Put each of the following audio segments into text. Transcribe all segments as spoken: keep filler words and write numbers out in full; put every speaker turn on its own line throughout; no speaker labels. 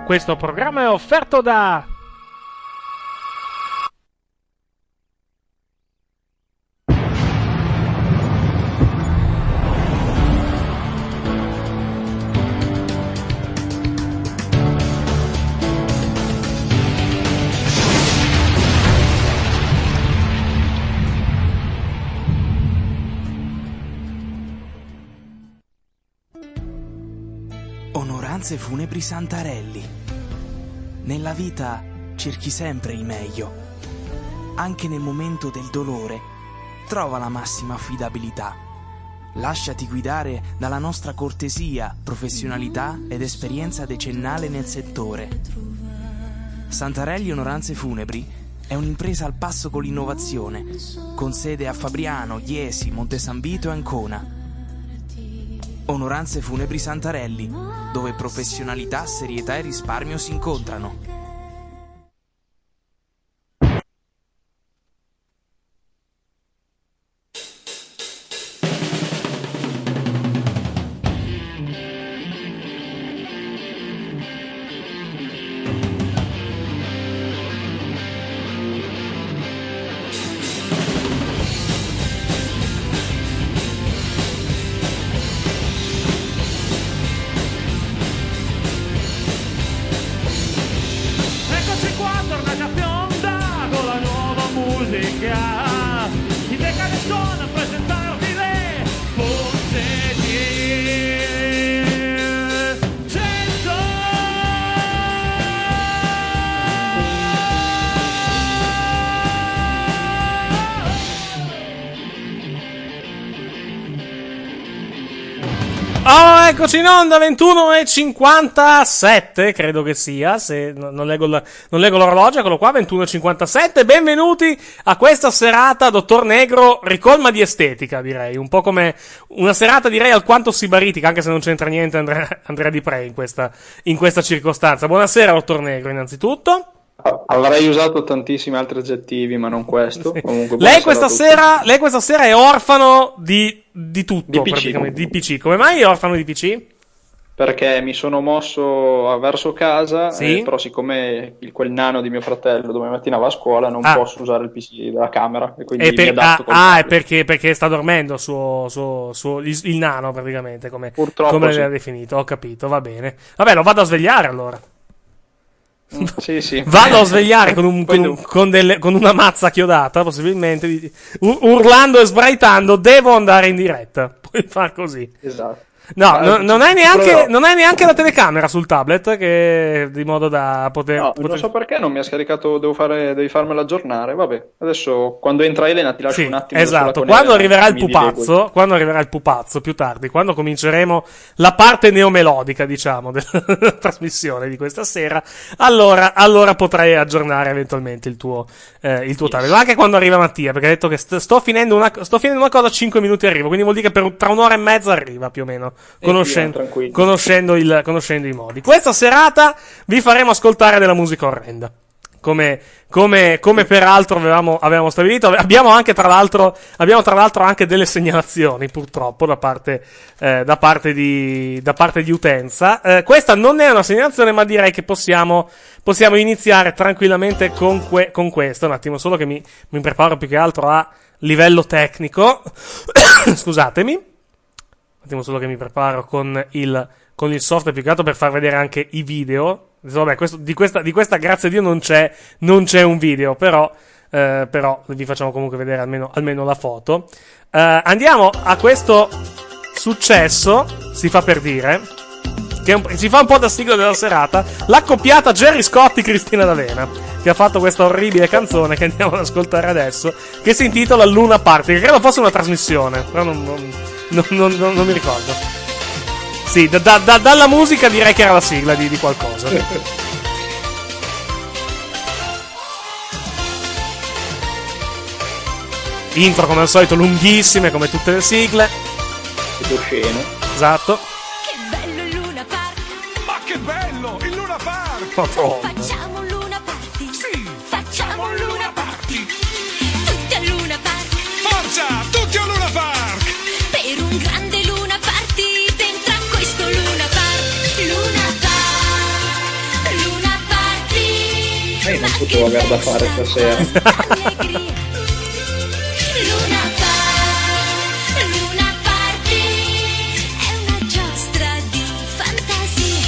Questo programma è offerto da
Onoranze funebri Santarelli. Nella vita cerchi sempre il meglio. Anche nel momento del dolore, trova la massima affidabilità. Lasciati guidare dalla nostra cortesia, professionalità ed esperienza decennale nel settore. Santarelli Onoranze Funebri è un'impresa al passo con l'innovazione, con sede a Fabriano, Iesi, Monte San Vito e Ancona. Onoranze Funebri Santarelli, dove professionalità, serietà e risparmio si incontrano.
Oh, eccoci in onda, ventuno e cinquantasette, credo che sia, se non leggo, la, non leggo l'orologio, eccolo qua, ventuno e cinquantasette, benvenuti a questa serata, Dottor Negro, ricolma di estetica, direi, un po' come una serata, direi, alquanto sibaritica, anche se non c'entra niente Andrea, Andrea Di Pre in questa, in questa circostanza. Buonasera, Dottor Negro, innanzitutto.
Avrei usato tantissimi altri aggettivi, ma non questo.
Sì.
Comunque,
lei, questa sera, lei questa sera è orfano di, di tutto, di P C. Praticamente, di P C. Come mai è orfano di P C?
Perché mi sono mosso verso casa,
sì?
eh, però siccome il, quel nano di mio fratello domenica mattina va a scuola, non
ah.
posso usare il P C della camera, e quindi
e per,
mi adatto col
Ah, ah è perché, perché sta dormendo suo, suo, suo, il, il nano, praticamente, come, come
sì.
l'ha definito. Ho capito, va bene. Vabbè, lo vado a svegliare allora.
Sì, sì.
Vado a svegliare con, un, con, un, con, delle, con una mazza chiodata, possibilmente, urlando e sbraitando, devo andare in diretta. Puoi far così.
Esatto.
No, no, non, hai neanche, non hai neanche la telecamera sul tablet, che di modo da poter...
No,
poter...
non so perché non mi ha scaricato, devo fare, devi farmelo aggiornare, vabbè. Adesso, quando entra Elena, ti lascio
sì,
un attimo.
Esatto, quando arriverà il pupazzo, quando arriverà il pupazzo, più tardi, quando cominceremo la parte neomelodica, diciamo, della trasmissione di questa sera, allora, allora potrai aggiornare eventualmente il tuo, eh, il tuo yes. tablet. Ma anche quando arriva Mattia, perché ha detto che st- sto finendo una, sto finendo una cosa, cinque minuti arrivo, quindi vuol dire che per, tra un'ora e mezza arriva, più o meno. Conoscendo, conoscendo, il, conoscendo i modi. Questa serata vi faremo ascoltare della musica orrenda. Come, come, come peraltro avevamo, avevamo stabilito. Abbiamo anche tra l'altro, abbiamo tra l'altro anche delle segnalazioni, purtroppo, da parte, eh, da parte di, da parte di utenza. Eh, questa non è una segnalazione, ma direi che possiamo, possiamo iniziare tranquillamente con, que, con questo. Un attimo solo che mi, mi preparo più che altro a livello tecnico. Scusatemi. Un attimo solo che mi preparo con il, con il software, più che altro per far vedere anche i video. Vabbè, questo, di questa, di questa grazie a Dio non c'è, non c'è un video, però, eh, però vi facciamo comunque vedere almeno, almeno la foto. Eh, andiamo a questo successo, si fa per dire, che un, si fa un po' da sigla della serata, l'accoppiata Gerry Scotti Cristina D'Avena, che ha fatto questa orribile canzone che andiamo ad ascoltare adesso, che si intitola Luna Party, che credo fosse una trasmissione, però non... non Non, non, non, non mi ricordo. Sì, da, da, dalla musica direi che era la sigla di, di qualcosa. Intro come al solito lunghissime, come tutte le sigle.
Tutto scene.
Esatto.
Che bello il Luna Park.
Ma che bello il Luna Park.
Oh,
Facciamo un Luna Party.
Sì,
facciamo un Luna Party. Tutti al Luna Park.
Forza, tutti al Luna Park.
Per un grande Luna Party dentro a questo Luna Park. Luna Park.
potevo aver da fare stasera.
Luna Park, Luna Party, è una giostra di fantasia.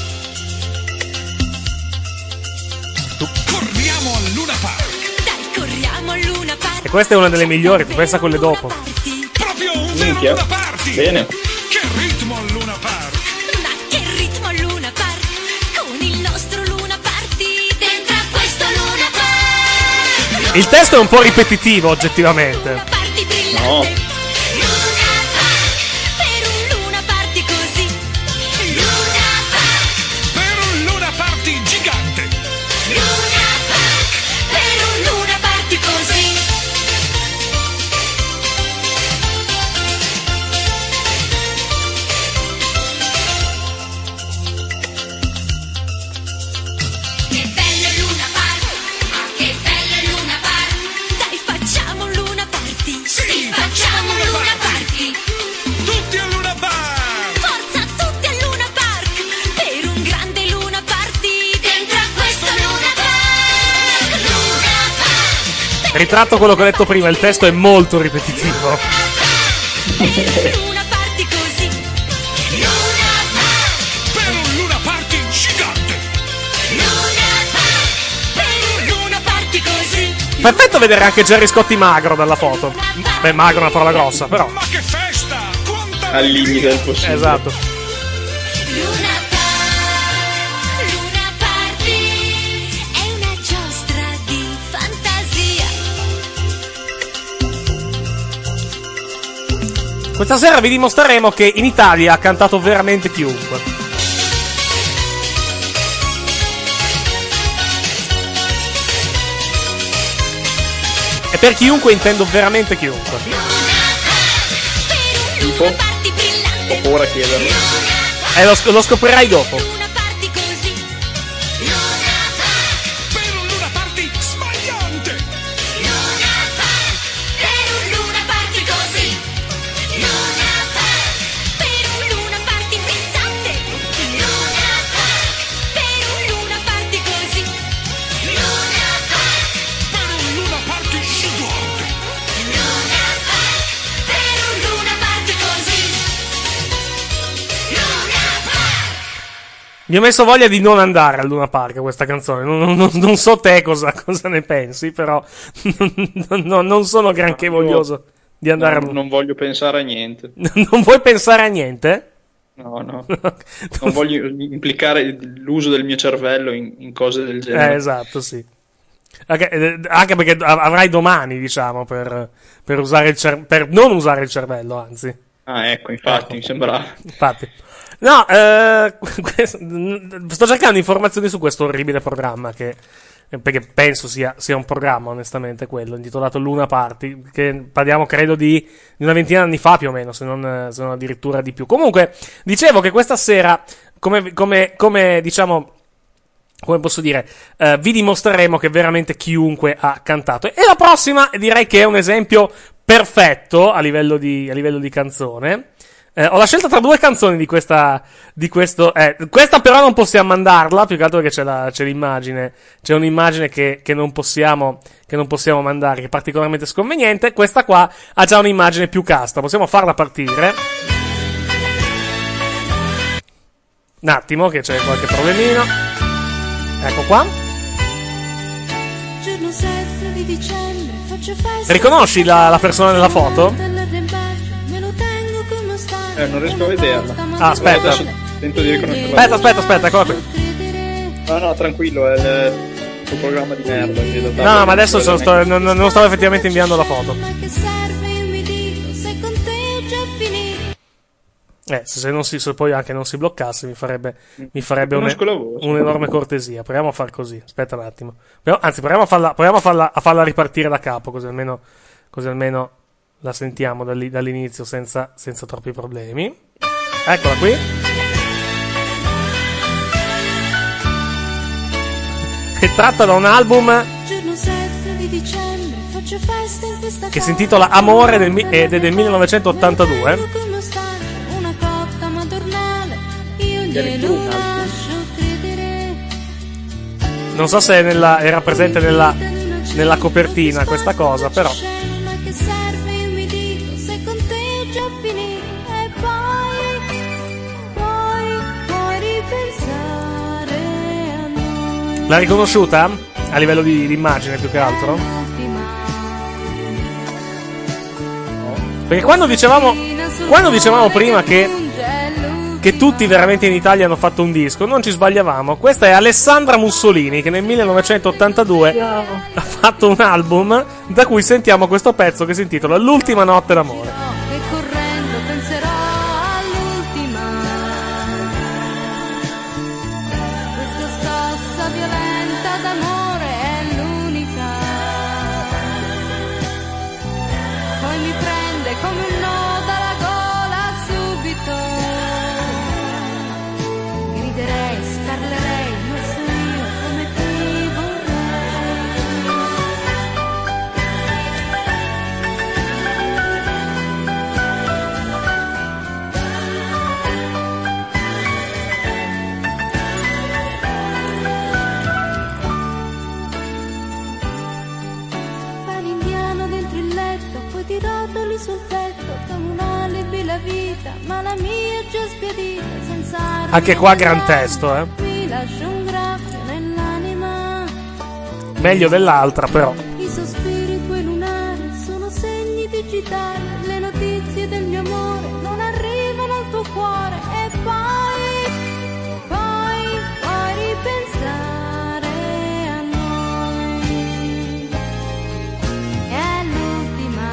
Corriamo al Luna Park.
Dai, corriamo al Luna Park.
E questa è una delle migliori, tu pensa a quelle dopo.
Proprio un vero
Minchia.
Luna Party.
Bene.
Che ritmo al Luna Park.
Ma che ritmo al Luna Park, con il nostro Luna Party, dentro a questo Luna Park.
Il testo è un po' ripetitivo, oggettivamente.
Luna Party brillante.
No.
Luna Park, per un Luna Party così. Luna Park,
Per un Luna Party gigante.
Luna Park, per un Luna Party così. Che bello il Luna Park, ma che bello il Luna Park. Dai, facciamo un Luna Party. Sì, facciamo un Luna Party.
Tutti al Luna Park.
Forza tutti al Luna Park, per un grande Luna Party, dentro a questo Luna Park. Luna Park,
Ritratto quello che ho detto prima, il testo è molto ripetitivo.
per un Luna Party così. Luna Park,
Per un Luna Party gigante.
Luna Park, per un Luna Party così.
Perfetto vedere anche Gerry Scotti magro dalla foto. Beh, magro è una parola grossa, però.
Ma che festa. Quanta
Al limite del possibile.
Esatto.
Luna Park, Luna Party, è una giostra di fantasia.
Questa sera vi dimostreremo che in Italia ha cantato veramente chiunque. E per chiunque intendo veramente chiunque.
Luna Park, per un
Tipo?
Luna Party brillante.
Ho paura a chiederlo.
Luna Park,
E lo, sc- lo scoprirai dopo.
Luna Party così. Luna Park,
Per un Luna Party smagliante.
Luna Park, per un Luna Party così. Luna Park, per un Luna Party frizzante. Luna Park, per un Luna Party così. Luna Park,
Per un Luna Party gigante.
Luna Park, per un Luna Party così. Luna Park.
Mi ho messo voglia di non andare al Luna Park questa canzone. Non, non- non so te cosa, cosa ne pensi, però non, non- non sono granché voglioso di andare
Non,
a...
non voglio pensare a niente.
Non vuoi pensare a niente?
No, no. Non voglio implicare l'uso del mio cervello in, in cose del
Eh,
genere.
esatto, sì. Anche, eh, anche perché av- avrai domani, diciamo, per, per, usare il cer- per non usare il cervello, anzi.
Ah, ecco, infatti,
Ecco.
mi sembrava.
Infatti. No, eh, questo- sto cercando informazioni su questo orribile programma che, perché penso sia, sia un programma, onestamente, quello, intitolato Luna Party, che parliamo, credo, di, di una ventina di anni fa, più o meno, se non, se non addirittura di più. Comunque, dicevo che questa sera, come, come, come diciamo, come posso dire, eh, vi dimostreremo che veramente chiunque ha cantato. E la prossima direi che è un esempio perfetto a livello di, a livello di canzone. Eh, ho la scelta tra due canzoni di questa, di questo, eh, questa però non possiamo mandarla, più che altro perché c'è la, c'è l'immagine, c'è un'immagine che, che non possiamo, che non possiamo mandare, che è particolarmente sconveniente. Questa qua ha già un'immagine più casta, possiamo farla partire. Un attimo, che c'è qualche problemino. Ecco qua.
Giorno sette di dicembre faccio festa.
Riconosci la, la persona nella foto?
Me lo tengo come sta.
Eh, non riesco a vederla.
Ah, aspetta.
Adesso tento di riconoscerla.
Aspetta, aspetta, aspetta, eccola qui.
No, no, tranquillo, è il tuo programma di merda. che devo
No,
dare-
no, ma adesso sto- sto- non, non stavo effettivamente inviando la foto.
Ma che serve? Io mi dico, se con te è già finito.
Eh, se, se non si, se poi anche non si bloccasse, mi farebbe, mi farebbe un,
Conosco la voce.
un'enorme cortesia. Proviamo a far così. Aspetta un attimo. Proviamo- anzi, proviamo a farla, proviamo a farla, a farla ripartire da capo, così almeno, così almeno la sentiamo dall'i- dall'inizio senza, senza troppi problemi. Eccola qui. È tratta da un album
Giorno sette di dicembre faccio festa in questa
che si intitola Amore del mi- ed è del millenovecentottantadue.
Come sta? Una cotta madornale. Io
addirittura
glielo
un altro.
lascio credere.
Non so se è nella, era presente nella, nella copertina questa cosa, però.
Scena che serve, io mi dico, se con te è già finita. E poi, poi, puoi ripensare a noi.
L'ha riconosciuta? A livello di, di immagine più che altro? Perché quando dicevamo, quando dicevamo prima che, che tutti veramente in Italia hanno fatto un disco, non ci sbagliavamo. Questa è Alessandra Mussolini, che nel millenovecentottantadue ha fatto un album da cui sentiamo questo pezzo che si intitola L'ultima notte d'amore.
E correndo penserò all'ultima. Questa scossa violenta d'amore è l'unica. Poi mi prende come un no dalla gola subito. Griderei, sparlerei, non so io come ti Fai l'indiano dentro il letto, poi ti rotoli sul petto, come un alibi la vita, ma la mia è già sbiadita, senza armi.
Anche qua gran testo, eh.
Mi lascio un graffio nell'anima,
Meglio dell'altra, però.
i sospiri tuoi lunari sono segni digitali, le notizie del mio amore non arrivano al tuo cuore. E poi, poi, puoi ripensare a noi. È l'ultima.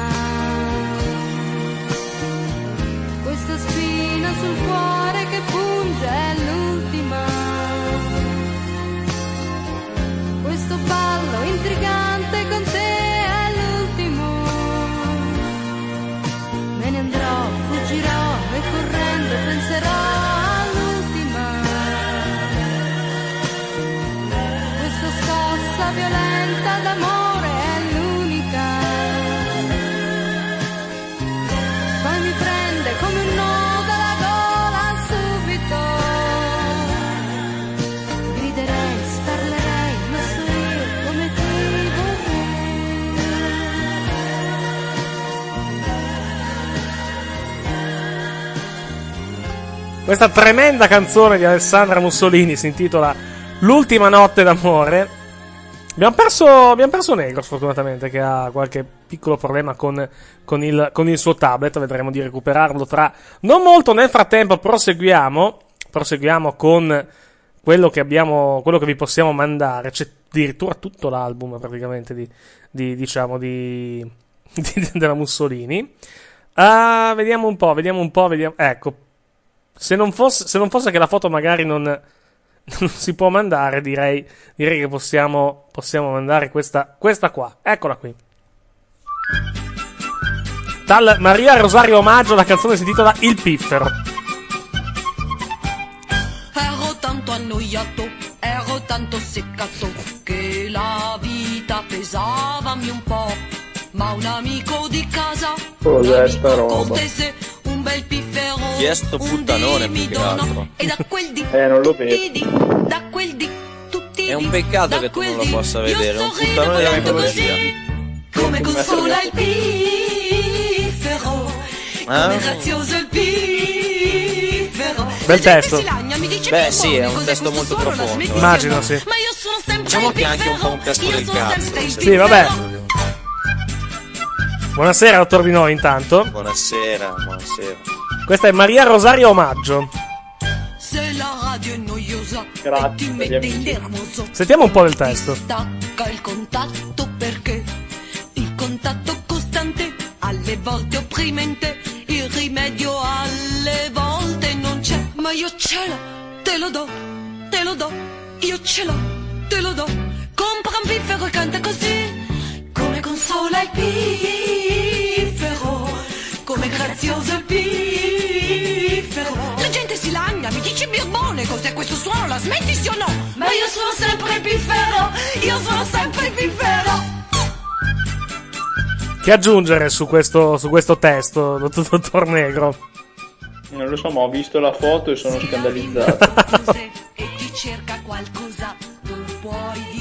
Questa spina sul cuore che punge è l'ultima. Questo ballo intrigante con te è l'ultimo. Me ne andrò, fuggirò e correndo penserò all'ultima. Questa scossa violenta d'amore è l'unica. Poi mi prende come un no dalla gola subito. Griderei, sparlerei, ma so io come ti
Questa tremenda canzone di Alessandra Mussolini si intitola L'ultima notte d'amore. Abbiamo perso, abbiamo perso Negro, sfortunatamente, che ha qualche piccolo problema con, con, il, con il suo tablet. Vedremo di recuperarlo tra non molto. Nel frattempo proseguiamo, proseguiamo con quello che abbiamo, quello che vi possiamo mandare. C'è addirittura tutto l'album praticamente di, di diciamo di, di della Mussolini. Uh, vediamo un po', vediamo un po', vediamo. Ecco, se non fosse, se non fosse che la foto magari non, non si può mandare, direi, direi che possiamo, possiamo mandare questa, questa qua. Eccola qui. Tal Maria Rosario Omaggio, la canzone si intitola Il Piffero.
Ero tanto annoiato, ero tanto seccato, che la vita pesavami un po'. Ma un amico di casa,
Cos'è
un
sta
amico
roba?
cortese, un bel piffero,
Chi è sto puttanone,
un
più
dì mi
che altro?
donò, e da quel dì,
Eh, non lo vedo.
tutti di, da quel dì, tutti
È un
di,
peccato
da
che tu
quel
non lo
dì,
possa
io
vedere, è un
sorrido
puttanone della
volando
mitologia.
così, come consola il piffero,
Ah.
come grazioso il piffero.
Bel
La gente
testo.
si lagna, mi dice
Beh,
che
sì, è un
cos'è
testo
questo
molto
suono, la
profondo,
smetti
eh.
di
Immagino,
no?
sì.
Ma io sono sempre
Diciamo
il
che è anche un po' un
piffero,
testo
io
del
sono
cazzo,
sempre il
sì.
Sì, vabbè.
piffero.
Buonasera, dottor Di Noi, intanto.
Buonasera, buonasera.
Questa è Maria Rosario Omaggio.
Se la radio è noiosa
Grazie
e ti
per gli
mette
amici.
nervoso,
Sentiamo un po' del testo.
stacca il contatto perché il contatto costante alle volte opprimente, il rimedio alle volte non c'è, ma io ce l'ho, te lo do, te lo do, io ce l'ho, te lo do. Compra un piffero e canta così, come consola il piffero, come grazioso il piffero. La gente si lagna, mi dice Birbone, cos'è questo suono, la smetti sì o no? Ma io sono sempre il piffero, io sono sempre il piffero.
Che aggiungere su questo, su questo testo, dottor, dottor Negro?
Non lo so, ma ho visto la foto e sono scandalizzato.
E ti cerca qualcosa, tu puoi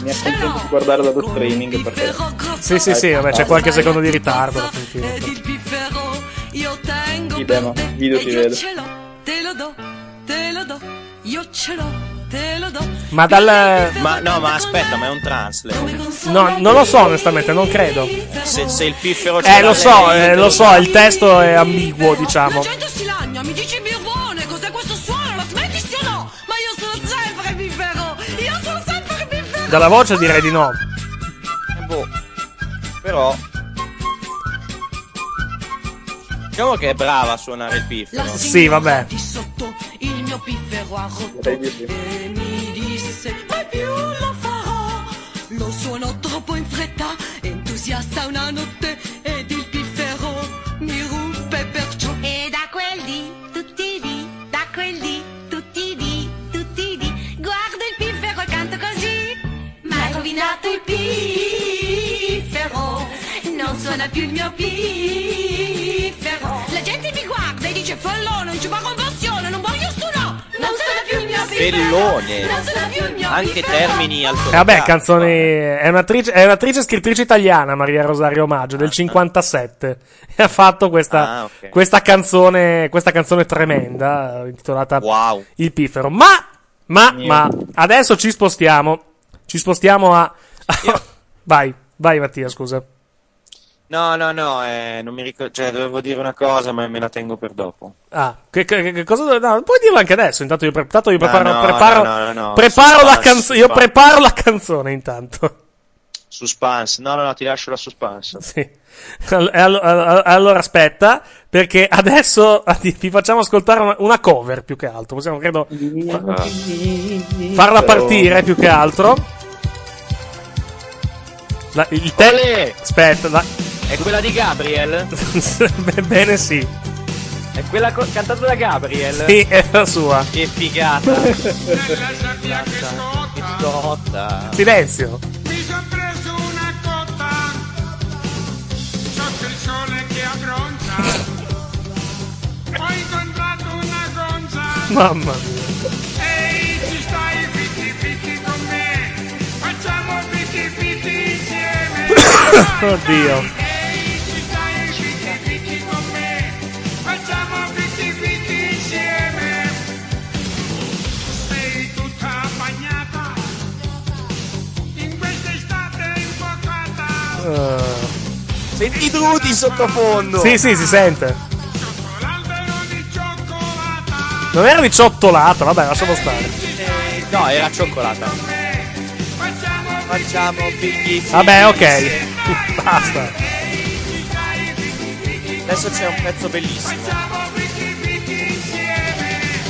mi accontento di guardarla dallo streaming perché
Sì, sì, sì, vabbè, c'è qualche secondo di ritardo. alla fin fine.
Ed il piffero io tengo
Idem,
per te
video
e
si
io
vede.
ce l'ho, te lo do, te lo do, io ce l'ho, te lo do.
Ma dal...
Ma no, ma aspetta, ma è un translate.
No, non lo so onestamente, non credo.
Se, se il piffero ce
Eh,
l'ha
lo so,
lei,
eh, lo so, il testo è ambiguo, diciamo.
La gente si lagna, mi dici birbone, cos'è questo suono? Lo smetti sì o no? Ma io sono sempre piffero, io sono sempre piffero.
Dalla voce direi di no.
Eh, boh. Però diciamo che è brava a suonare il piffero.
La
Sì, vabbè.
di sotto il mio piffero ha rotto
Direi di sì.
e mi disse mai più lo farò. Lo suono troppo in fretta, entusiasta una notte ed il piffero mi ruppe perciò.
E da quel dì, tutti dì, da quel dì, tutti dì, tutti dì, guardo il piffero e canto così. Ma hai rovinato il piffero, non suona più il mio piffero. La gente mi guarda e dice fallone, non ci va con passione, non voglio su no, non suona più il mio piffero.
Bellone.
Non suona più il mio
Anche
piffero.
termini alto.
E vabbè, canzoni. È un'attrice, è un'attrice e scrittrice italiana, Maria Rosario Maggio, del cinquantasette. E ha fatto questa,
Ah, ok.
questa canzone, questa canzone tremenda, eh, intitolata
Wow.
Il piffero. Ma, ma, ma, adesso ci spostiamo. Ci spostiamo a. Vai, vai Mattia, scusa.
No, no, no, eh, non mi ricordo, cioè dovevo dire una cosa, ma me la tengo per dopo.
Ah, che, che, che cosa dove- no, puoi dirlo anche adesso. Intanto io, pre- intanto io preparo,
no,
preparo,
no, no, no,
preparo la
suspense,
canzone. Io
suspense.
preparo la canzone intanto.
Suspense. No, no, no, ti lascio la suspense.
Sì. All- all- all- Allora aspetta, perché adesso ti ti facciamo ascoltare una, una cover più che altro. Possiamo, credo, fa- farla partire più che altro. La- il te-
Olè!
Aspetta, la-
È quella di Gabriel?
bene sì.
È quella co- cantata da Gabriel?
Sì, è la sua.
Che figata.
Nella sabbia che scotta,
Che scotta.
Silenzio.
mi son preso una cotta, sotto il sole che abbronza, ho incontrato una gonza,
Mamma mia.
ehi ci stai fitti fitti con me, facciamo fitti fitti insieme,
Oddio.
ehi ci stai fitti fitti con me, facciamo fitti fitti insieme, sei tutta bagnata in questa estate infuocata,
Uh,
Senti Drudy in sottofondo.
sì, sì, si sente.
sotto l'albero di cioccolata,
Non era di ciottolata, vabbè, lasciamo stare.
Eh, no, era cioccolata.
facciamo
Facciamo fitti fitti.
Vabbè, ok. Basta.
Adesso c'è un pezzo bellissimo.
facciamo fitti fitti insieme.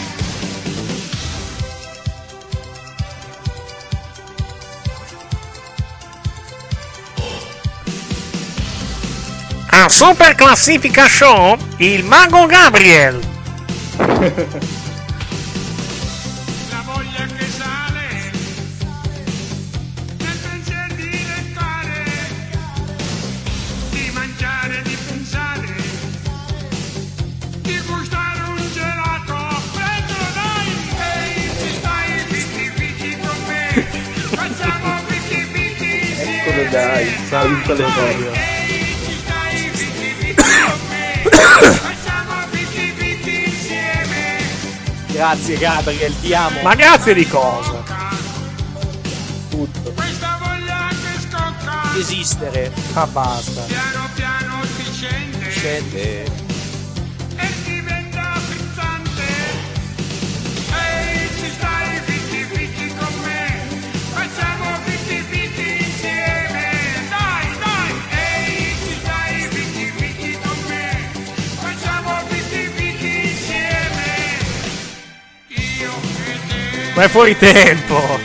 A Super Classifica Show, il mago Gabriel.
La voglia che sale nel pensiero di restare, di mangiare, di pensare, di gustare un gelato. Prendilo dai, ehi, ci stai fitti fitti con me, facciamo fitti fitti insieme.
Eccolo dai, salta le cose.
Ehi, ci stai fitti fitti con me, facciamo fitti fitti insieme.
Grazie Gabriel, ti amo.
Ma grazie di cosa?
Questa voglia che scocca,
Esistere.
Ah, basta.
piano piano ti scende
Scende.
e diventa frizzante. Ehi, ci stai fitti fitti con me, facciamo fitti fitti insieme. Dai, dai, ehi, ci stai fitti fitti con me, facciamo fitti fitti insieme. Io e te.
Ma è fuori tempo.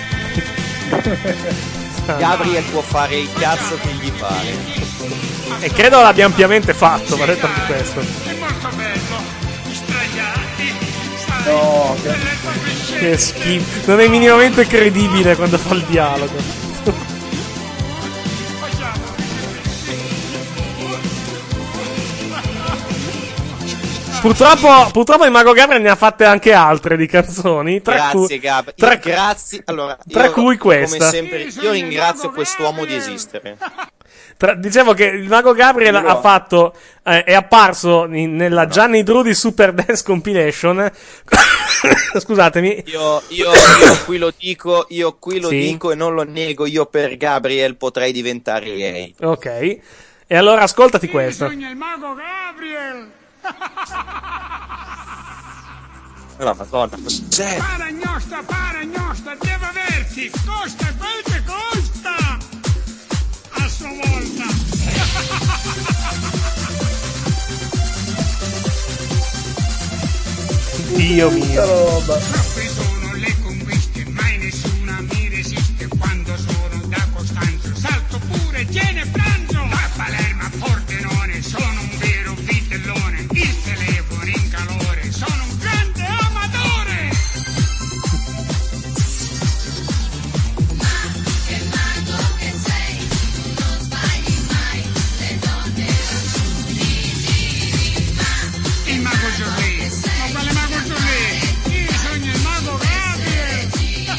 Gabriel può fare il cazzo che gli pare.
E credo l'abbia ampiamente fatto, ma detto anche questo.
È molto bello, straiati, sai,
No, che-
nelle tue scene.
Che schifo. Non è minimamente credibile quando fa il dialogo.
Facciamo
Purtroppo, purtroppo il Mago Gabriel ne ha fatte anche altre di canzoni. Tra
Grazie,
cui,
Gab.
tra,
Io- grazie. Allora,
tra
io,
cui questa.
Come sempre, io ringrazio quest'uomo di esistere.
Tra, dicevo che il Mago Gabriel
Dirò.
ha fatto, eh, è apparso in- nella Gianni Drudi Super Dance Compilation. Scusatemi.
Io, io, io qui lo dico, io qui lo
Sì.
dico e non lo nego. Io per Gabriel potrei diventare gay.
Ok. E allora ascoltati questo.
Sogna il Mago Gabriel.
La Madonna, cos'è?
Paragnosta, paragnosta, devo averti. Costa quel che costa. A sua volta.
Dio mio.
Troppe sono le conquiste, mai nessuna mi resiste. Quando sono da Costanzo, salto pure cene e pranzo. Da Palermo a Pordenone, sono un vero vitellone. Il telefono in calore, sono un grande amatore. Il mago Giorlì, ma quale mago Giorlì? Io sogno il mago Gabriel.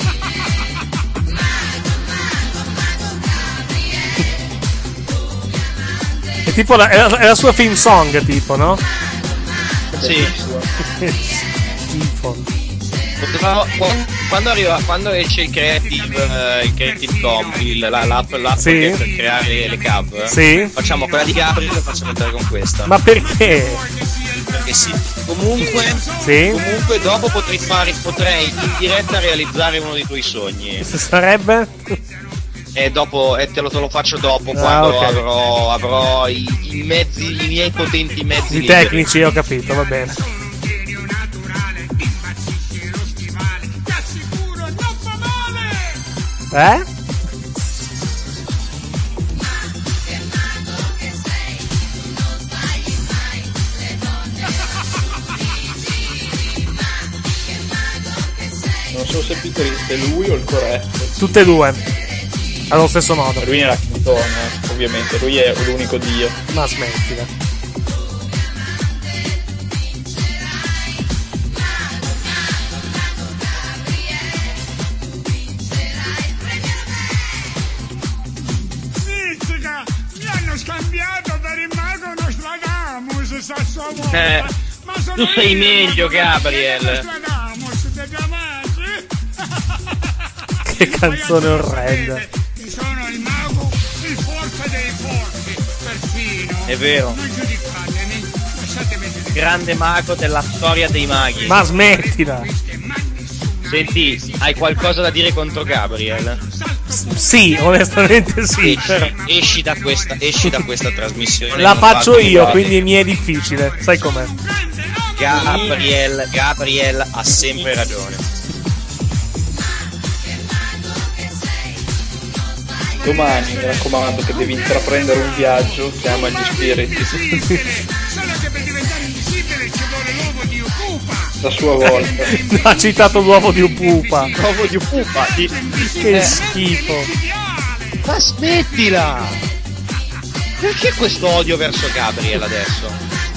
È tipo la, è la, è la sua film song, tipo, no?
Sì.
Schifo.
Potevamo- qu- quando arriva, quando esce il Creative, eh, il Creative Com, il, la, l'app, l'app
Sì.
che per creare le cover,
Sì.
facciamo quella di Gabriel e facciamo entrare con questa.
Ma perché?
Perché sì. Comunque,
Sì?
comunque dopo potrei fare, potrei in diretta realizzare uno dei tuoi sogni.
Sarebbe?
E dopo, e te lo, te lo faccio dopo,
Ah,
quando
ok.
avrò, avrò i, i mezzi, i miei potenti mezzi
I
liberi.
tecnici, ho capito, va bene.
Sono un genio naturale, impazzisce lo stivale. Ti assicuro, non fa male.
Eh?
Non so se Peter è lui o il corretto.
Tutte e due. Allo stesso modo.
Lui nella cantone, ovviamente, lui è l'unico dio.
Ma smettila.
Mizzica, mi hanno scambiato per il mago Nostradamus, sa sua volta.
Eh,
Ma sono
tu sei
io,
meglio,
il mago
Gabriel.
Nostradamus, degli amanti.
Che canzone orrenda.
Sono il mago, il forte dei forti, perfino.
È vero.
Non giudicatemi, lasciatemi giudicare.
Grande mago della storia dei maghi.
Ma smettila.
Senti, hai qualcosa da dire contro Gabriel?
Sì, onestamente sì. Però
Esci, esci da questa, esci da questa trasmissione.
la
non
faccio
farti
io,
male.
quindi mi è difficile. Sai com'è?
Gabriel, Gabriel ha sempre ragione.
Domani, mi raccomando, che devi intraprendere un viaggio, chiama gli spiriti.
Solo che per diventare invisibile ci vuole l'uovo di Upupa.
La sua volta.
Ha citato l'uovo di Upupa.
Uovo di pupa.
Che schifo.
Ma smettila! Perché questo odio verso Gabriel adesso?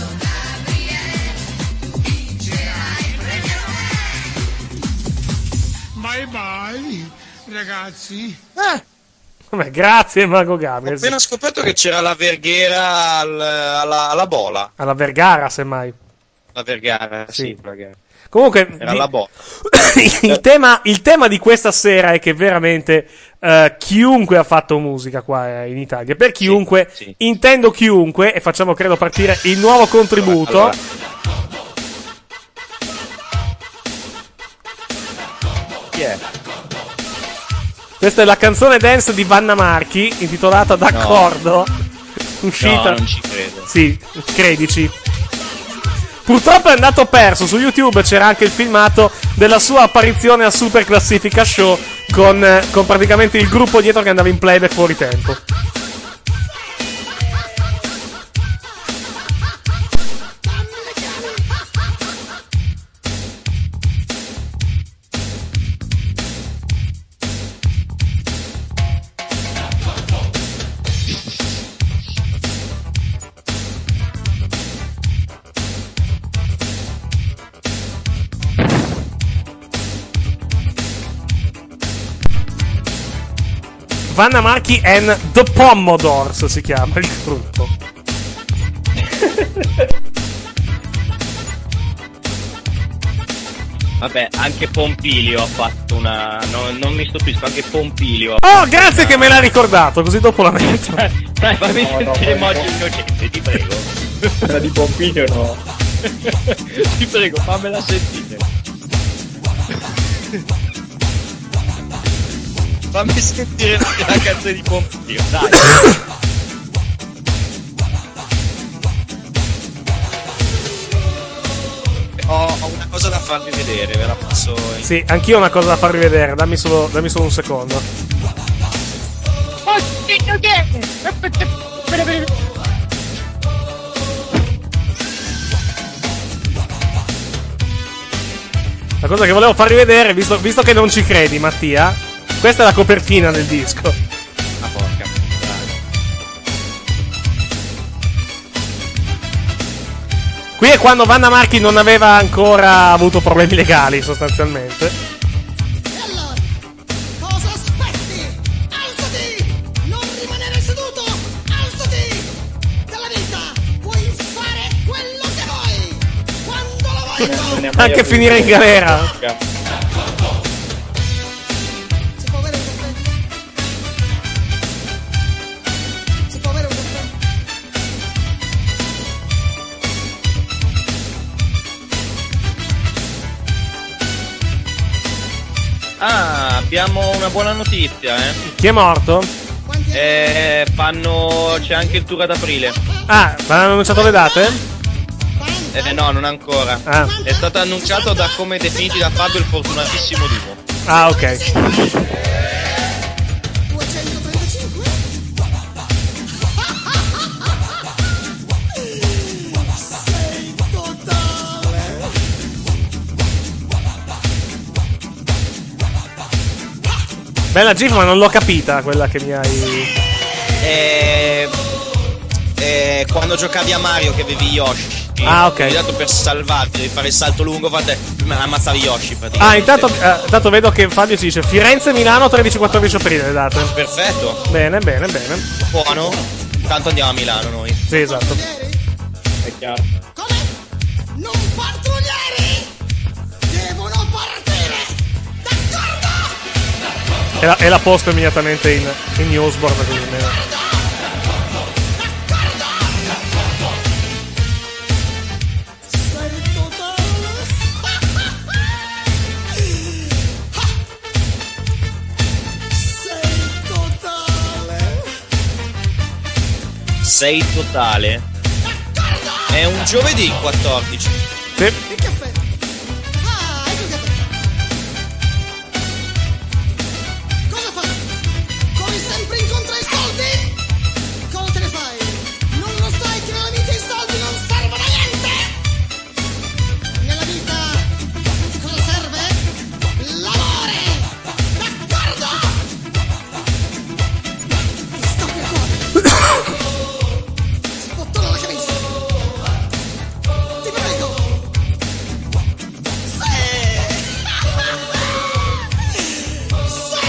Bye bye, ragazzi.
Ah,
Vabbè, grazie Mago
ho
Gabriel.
appena scoperto che c'era la verghiera al- alla, alla bola.
Alla Vergara, semmai.
La vergara, sì,
Sì.
la vergara.
Comunque,
Era
di-
la bola.
il, tema, il tema di questa sera è che veramente eh, chiunque ha fatto musica qua eh, in Italia, per chiunque,
Sì, sì.
intendo chiunque, e facciamo credo partire il nuovo contributo.
Allora, chi è?
Questa è la canzone dance di Vanna Marchi, intitolata D'accordo, uscita...
No, non ci credo.
Sì, credici. Purtroppo è andato perso, su YouTube c'era anche il filmato della sua apparizione a Super Classifica Show con, eh, con praticamente il gruppo dietro che andava in playback fuori tempo. Vanna Marchi and the Pomodors si chiama il gruppo.
Vabbè, anche Pompilio ha fatto una... No, non mi stupisco, anche Pompilio.
Oh, grazie che me l'ha ricordato, così dopo la metto.
Dai, fammi
No, no,
sentire
no,
emoji
no.
innocente, ti prego.
Quella di Pompilio no.
Ti prego, fammela sentire. Fammi sentire la canzone di Pompilio, dai. Ho, ho una cosa da farvi vedere, ve la passo in...
Sì, anch'io ho una cosa da farvi vedere, dammi solo, dammi solo un secondo. La cosa che volevo farvi vedere, visto, visto che non ci credi, Mattia, questa è la copertina del disco.
Ah, porca.
Qui è quando Vanna Marchi non aveva ancora avuto problemi legali, sostanzialmente.
E allora, cosa aspetti? Alzati! Non rimanere seduto! Alzati! Dalla vita puoi fare quello che vuoi! Quando lo vuoi tu!
Non ne ha mai
Anche
avuto.
finire in galera.
Si può avere un caffè? Si può avere un caffè?
Ah, abbiamo una buona notizia, eh.
Chi è morto?
Quanti
Eh, fanno... c'è anche il tour ad aprile.
Ah, ma hanno annunciato le date?
Eh, no, non ancora.
Ah,
È stato annunciato da come definiti da Fabio il fortunatissimo Duo.
ah ok.
duecentotrentacinque? Sei totale!
Bella gif, ma non l'ho capita quella che mi hai...
Eh, eh, quando giocavi a Mario che avevi Yoshi.
Ah, ok.
Mi hai dato per salvarti, devi fare il salto lungo, fate, me la ammazzavi Yoshi
Ah,
praticamente.
intanto, eh, intanto vedo che Fabio ci dice Firenze, Milano, tredici quattordici aprile le date.
Perfetto,
Bene, bene, bene.
buono. Tanto andiamo a Milano noi.
Sì, esatto.
È chiaro.
Come? Non pattuglieri! Devono partire! D'accordo?
E la, e la posto immediatamente in, in newsboard così almeno.
Sei totale! Sei totale!
Sei totale. È un giovedì quattordici.
Sì.
Il caffè! Ah, ecco il caffè! Cosa fai? Corri sempre incontro ai soldi? Cosa te ne fai? Non lo sai che nella vita i soldi non servono a niente? Nella vita cosa serve? L'amore! D'accordo? Ti scoppia il cuore! Spottona la camicia! Ti prego! Sì! Sì!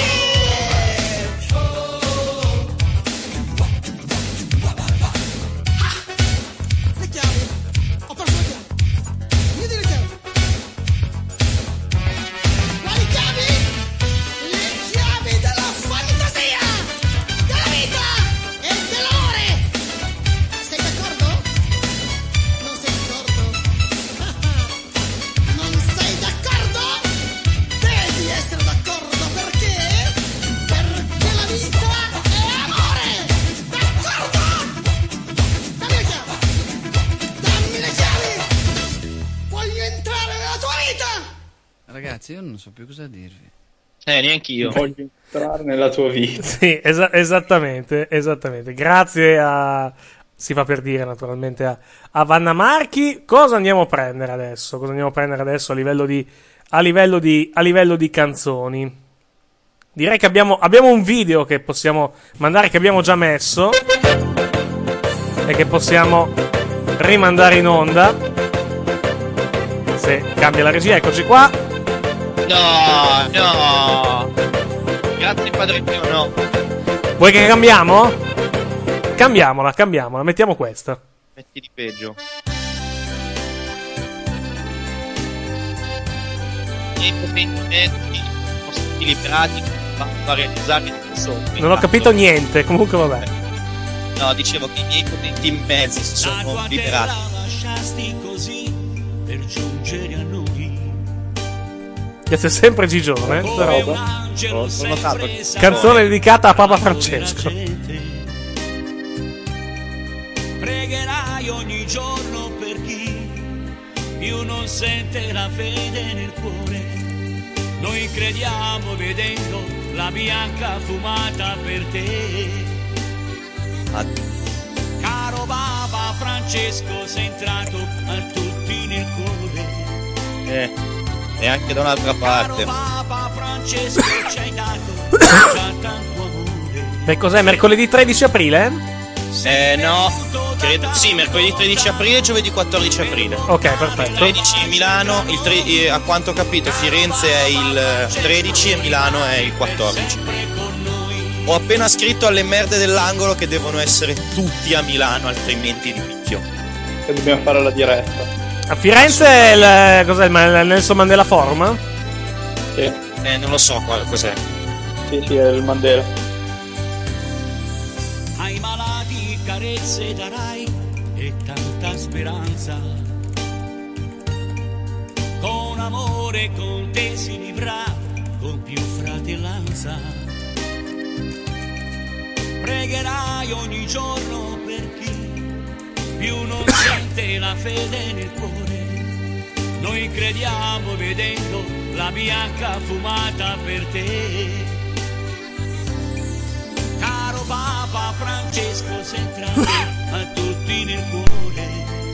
Le chiavi! Ho perso le chiavi! Mi dire le chiavi! Quali chiavi? Le chiavi della fantasia! Della vita! E dell'amore! Sei d'accordo? Non sei d'accordo? Non sei d'accordo? Devi essere d'accordo perché? Perché la vita è amore! D'accordo? Dammi le chiavi! Dammi le chiavi! Voglio entrare nella tua vita!
Ragazzi, io non so più cosa dirvi.
Eh, neanch'io.
Voglio entrare nella tua vita.
Sì, esa- esattamente, esattamente. Grazie a... si fa per dire naturalmente a, a Vanna Marchi. Cosa andiamo a prendere adesso? Cosa andiamo a prendere adesso a livello di, a livello di, a livello di canzoni? Direi che abbiamo, abbiamo un video che possiamo mandare, che abbiamo già messo e che possiamo rimandare in onda. Se cambia la regia, eccoci qua.
No, no. Grazie padre mio, no.
Vuoi che cambiamo? Cambiamola, cambiamola, mettiamo questa.
Metti di peggio. I potenti equilibrati vanno a realizzare il sogno.
Non ho capito niente, comunque vabbè.
No, dicevo che i miei potenti mezzi si sono liberati.
Lasciasti così per giungere a noi.
Che sei sempre Gigione, però.
Ho notato.
Canzone dedicata a Papa Francesco.
Pregherai ogni giorno per chi più non sente la fede nel cuore. Noi crediamo vedendo la bianca fumata per te. Caro Papa Francesco, sei entrato a tutti nel cuore.
Eh, e anche da un'altra parte.
Caro Papa Francesco, ci hai dato già tanto amore.
Beh, cos'è? Mercoledì tredici aprile?
Eh no, credo sì, mercoledì tredici aprile e giovedì quattordici aprile.
Ok, perfetto.
tredici Milano, il tre, eh, a quanto ho capito Firenze è il tredici e Milano è il quattordici. Ho appena scritto alle merde dell'angolo che devono essere tutti a Milano, altrimenti li picchio.
Che dobbiamo fare la diretta.
A Firenze è il, cos'è, il Nelson Mandela Forum?
Sì.
Eh, non lo so qual, cos'è.
Sì, sì, è il Mandela.
Ai malati carezze darai e tanta speranza. Con amore con te si vivrà con più fratellanza. Pregherai ogni giorno per chi più non sente la fede nel cuore. Noi crediamo vedendo la bianca fumata per te. Caro Papa Francesco, sei entrato a tutti nel cuore.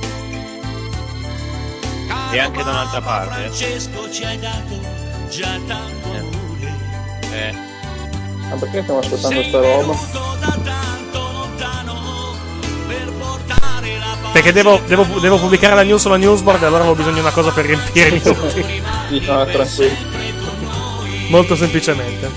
Caro
E anche da un'altra
Papa
parte.
Francesco, ci hai dato già tanto amore.
Eh.
Ma perché stiamo ascoltando sta roba?
Perché devo, devo, devo pubblicare la news sulla newsboard e allora avevo bisogno di una cosa per riempire i minuti.
Sì, no, tranquillo.
Molto semplicemente.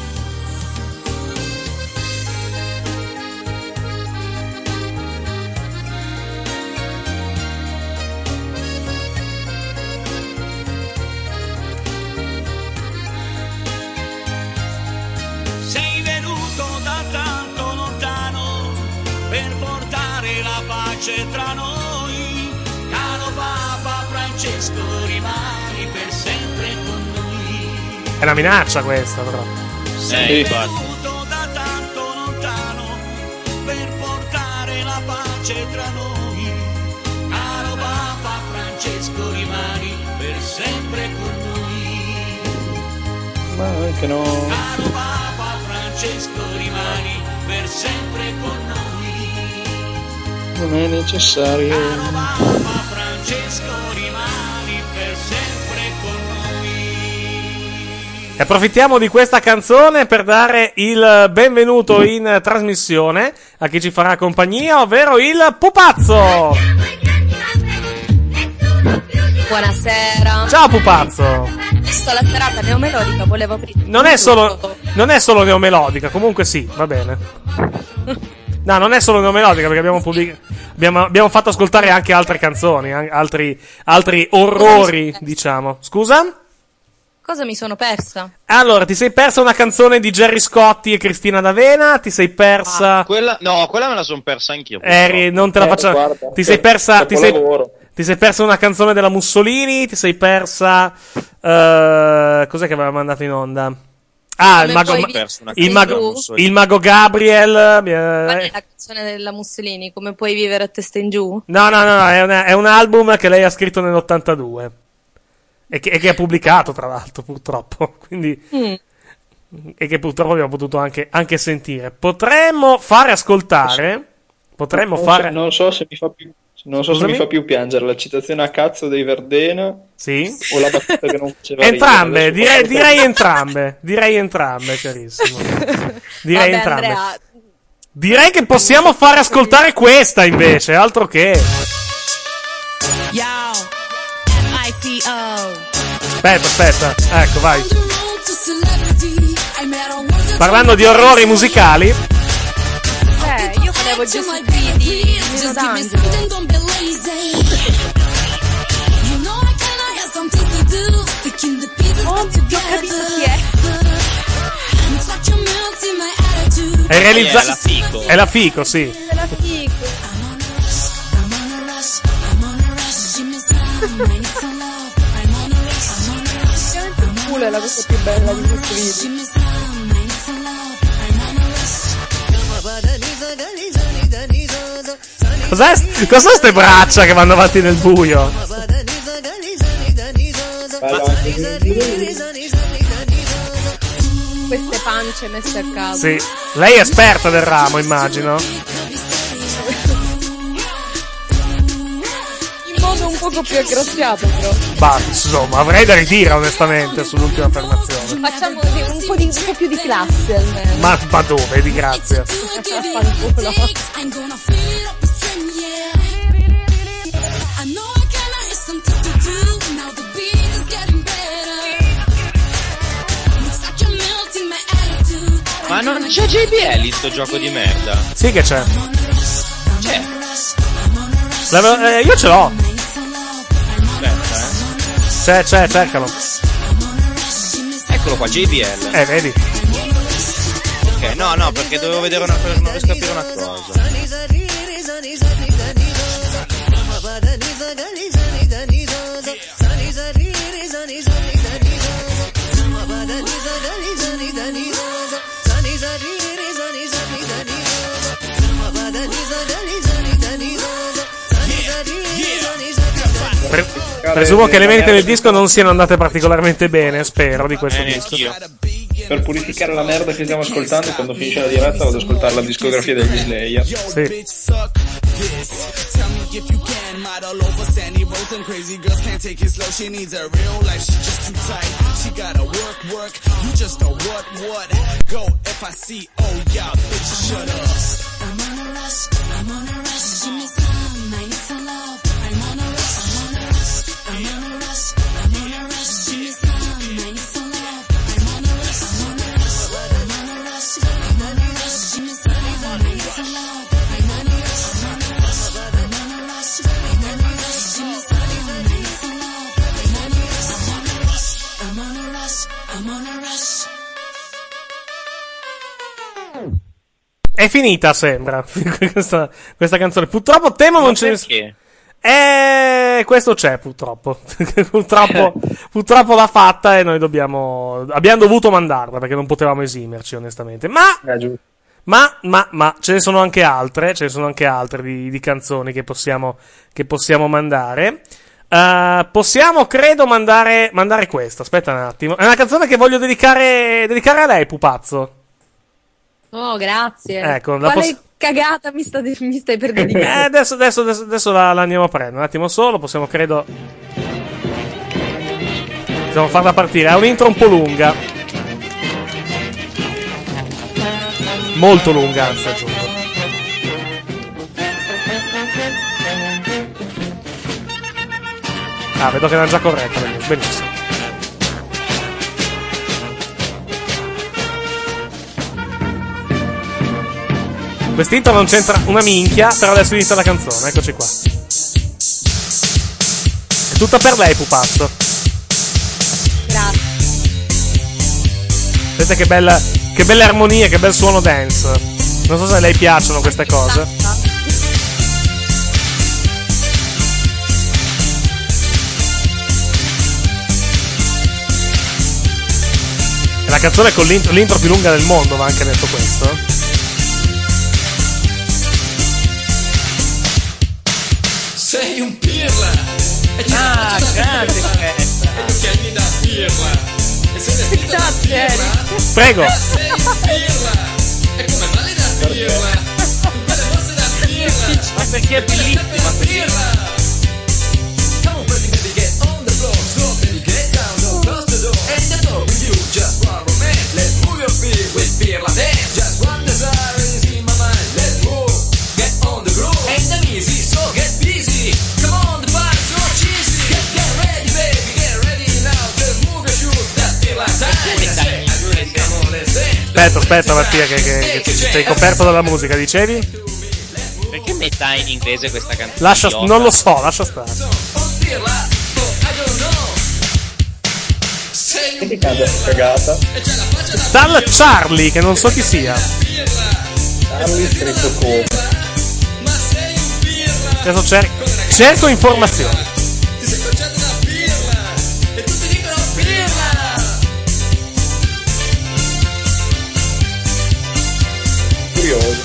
Sei venuto da tanto lontano per portare la pace tra noi. Caro Papa Francesco, rimani per sempre con noi.
È una minaccia questa, però.
Sei venuto da tanto lontano per portare la pace tra noi. Caro Papa Francesco, rimani per sempre con noi.
Ma anche no.
Caro Papa Francesco, rimani per sempre con noi.
Non è necessario.
Caro Papa Francesco, rimani per sempre con noi.
E approfittiamo di questa canzone per dare il benvenuto in trasmissione a chi ci farà compagnia, ovvero il Pupazzo.
Buonasera.
Ciao Pupazzo.
Visto la serata neomelodica, volevo aprire.
Non è solo non è solo neomelodica, comunque sì, va bene. No, non è solo neomelodica perché abbiamo, pubblic- abbiamo, abbiamo fatto ascoltare anche altre canzoni, an- altri, altri orrori, diciamo. Scusa?
Cosa mi sono persa?
Allora, ti sei persa una canzone di Gerry Scotti e Cristina D'Avena? Ti sei persa...
Ah, quella, no, quella me la sono persa anch'io.
Eri, non te la
Eh,
faccio...
guarda,
ti sei persa... Ti sei...
capolavoro.
ti sei persa una canzone della Mussolini? Ti sei persa... eh, cos'è che aveva mandato in onda? Ah, il mago,
puoi
ma-
dire-
il, mago,
giù?
il mago Gabriel.
Qual è
eh,
la canzone della Mussolini? Come puoi vivere a testa in giù?
No, no, no, no, è, una- è un album che lei ha scritto nell'ottantadue. E che, e che ha pubblicato, tra l'altro, purtroppo. Quindi.
Mm.
E che purtroppo abbiamo potuto anche, anche sentire. Potremmo fare ascoltare. Potremmo
non
fare.
So, non so se mi fa più. Non so
Scusami?
se mi fa più piangere la citazione a cazzo dei Verdena
Sì?
o la battuta che non faceva
Entrambe,
ridere.
direi,
Adesso-
direi entrambe. Direi entrambe, carissimo. Direi
Vabbè,
entrambe.
Andrea,
Direi che possiamo fare ascoltare questa invece, altro che.
Yo, I C O.
Aspetta, aspetta, ecco, vai. Parlando di orrori musicali,
volevo giusto qui di Nino D'Angelo. Oh, ti ho capito chi è.
È realizzato.
È la Fico.
È la Fico, sì.
È la Fico. Il culo è la cosa più bella di questo video.
Cos'è? Cos'è ste braccia che vanno avanti nel buio?
Queste pance messe a caso.
Sì. Lei è esperta del ramo, immagino.
In modo un poco più aggraziato, però.
Bah, insomma, avrei da ridire onestamente sull'ultima affermazione.
Facciamo di- un po', di, un po' più di classe almeno.
Ma, ma dove, di grazia?
Fanculo.
Ma non c'è J B L in sto gioco di merda?
Sì che c'è.
C'è.
La- eh, io ce l'ho.
Aspetta, eh.
C'è, c'è, cercalo.
Eccolo qua, J B L.
Eh, vedi.
Ok, no, no, perché dovevo vedere una cosa, non riesco a capire una cosa.
Pre- presumo che le vendite del disco non siano andate particolarmente bene, spero, di questo
Eh,
disco.
neanch'io.
Per purificare la merda che stiamo ascoltando, quando finisce la diretta vado ad ascoltare la discografia degli Slayer.
Sì.
Tell me if you can, model over sandy roads and crazy girls can't take it slow. She needs a real life, she's just too tight. She gotta work, work, you just a what, what? Go if I see, oh yeah, bitch, shut up. I'm on a rush, I'm on a rush. Give me some, I need some love. I'm on a rush, I'm on a rush. I'm on a rush, I'm on a rush. Give me some, I need some love. I'm on a rush, I'm on a rush. I'm on a rush, I'm on a rush. Give me some, I need some love. I'm on a rush, I'm on a rush. I'm on a rush, I'm on a rush. Give me some, I need some love. I'm on a rush, I'm on a rush. I'm on a rush, I'm on a rush.
È finita, sembra, questa, questa canzone. Purtroppo temo non ce ne
Perché?
Eh, questo c'è, purtroppo. purtroppo, purtroppo l'ha fatta e noi dobbiamo, abbiamo dovuto mandarla perché non potevamo esimerci, onestamente. Ma, ma, ma, ma, ce ne sono anche altre, ce ne sono anche altre di, di canzoni che possiamo, che possiamo mandare. Uh, possiamo, credo, mandare, mandare questa. Aspetta un attimo. È una canzone che voglio dedicare, dedicare a lei, pupazzo.
Oh, grazie.
Ecco, la
Quale
poss-
cagata mi, sta, mi stai per
Eh,
dedicare?
adesso, adesso, adesso, adesso la, la andiamo a prendere. Un attimo solo, possiamo, credo. Possiamo farla partire. È un'intro un po' lunga. Molto lunga, anzi, aggiungo. Ah, vedo che l'hanno già corretta. Benissimo. Quest'intro non c'entra una minchia, però adesso inizia la canzone, eccoci qua. È tutta per lei, pupazzo.
Grazie.
Vedete che bella, che belle armonie, che bel suono dance. Non so se a lei piacciono queste cose. È la canzone con l'intro, l'intro più lunga del mondo, va anche detto questo.
Sei un pirla! E ci
Ah, grande
festa! E tu chiedi da pirla! E sei vestita da pirla!
Prego!
Sei un pirla! E come male da pirla! Con quelle borse da pirla!
Ma perché è bellissima
pirla! Come on, baby, baby, get on the floor! So, baby, get down, don't close the door! And the door with you, just one romance! Let's move your feet with pirla dance! Just one desire is in my mind! Let's move! Get on the groove! And the easy, so get busy! Come on, the party's so cheesy! Get, get ready, baby, get ready now! Just move your shoes, that's pirla time! Let's dance, come on, let's dance!
Aspetta, aspetta Mattia, che, che, che ti sei coperto dalla musica, dicevi?
canta in inglese questa canzone.
Lascia,
idiota.
non lo so, lascia stare.
Che canta cagata?
Dal Charlie, che non so chi sia.
Charlie scritto come?
Adesso cer- cerco informazioni.
Curioso.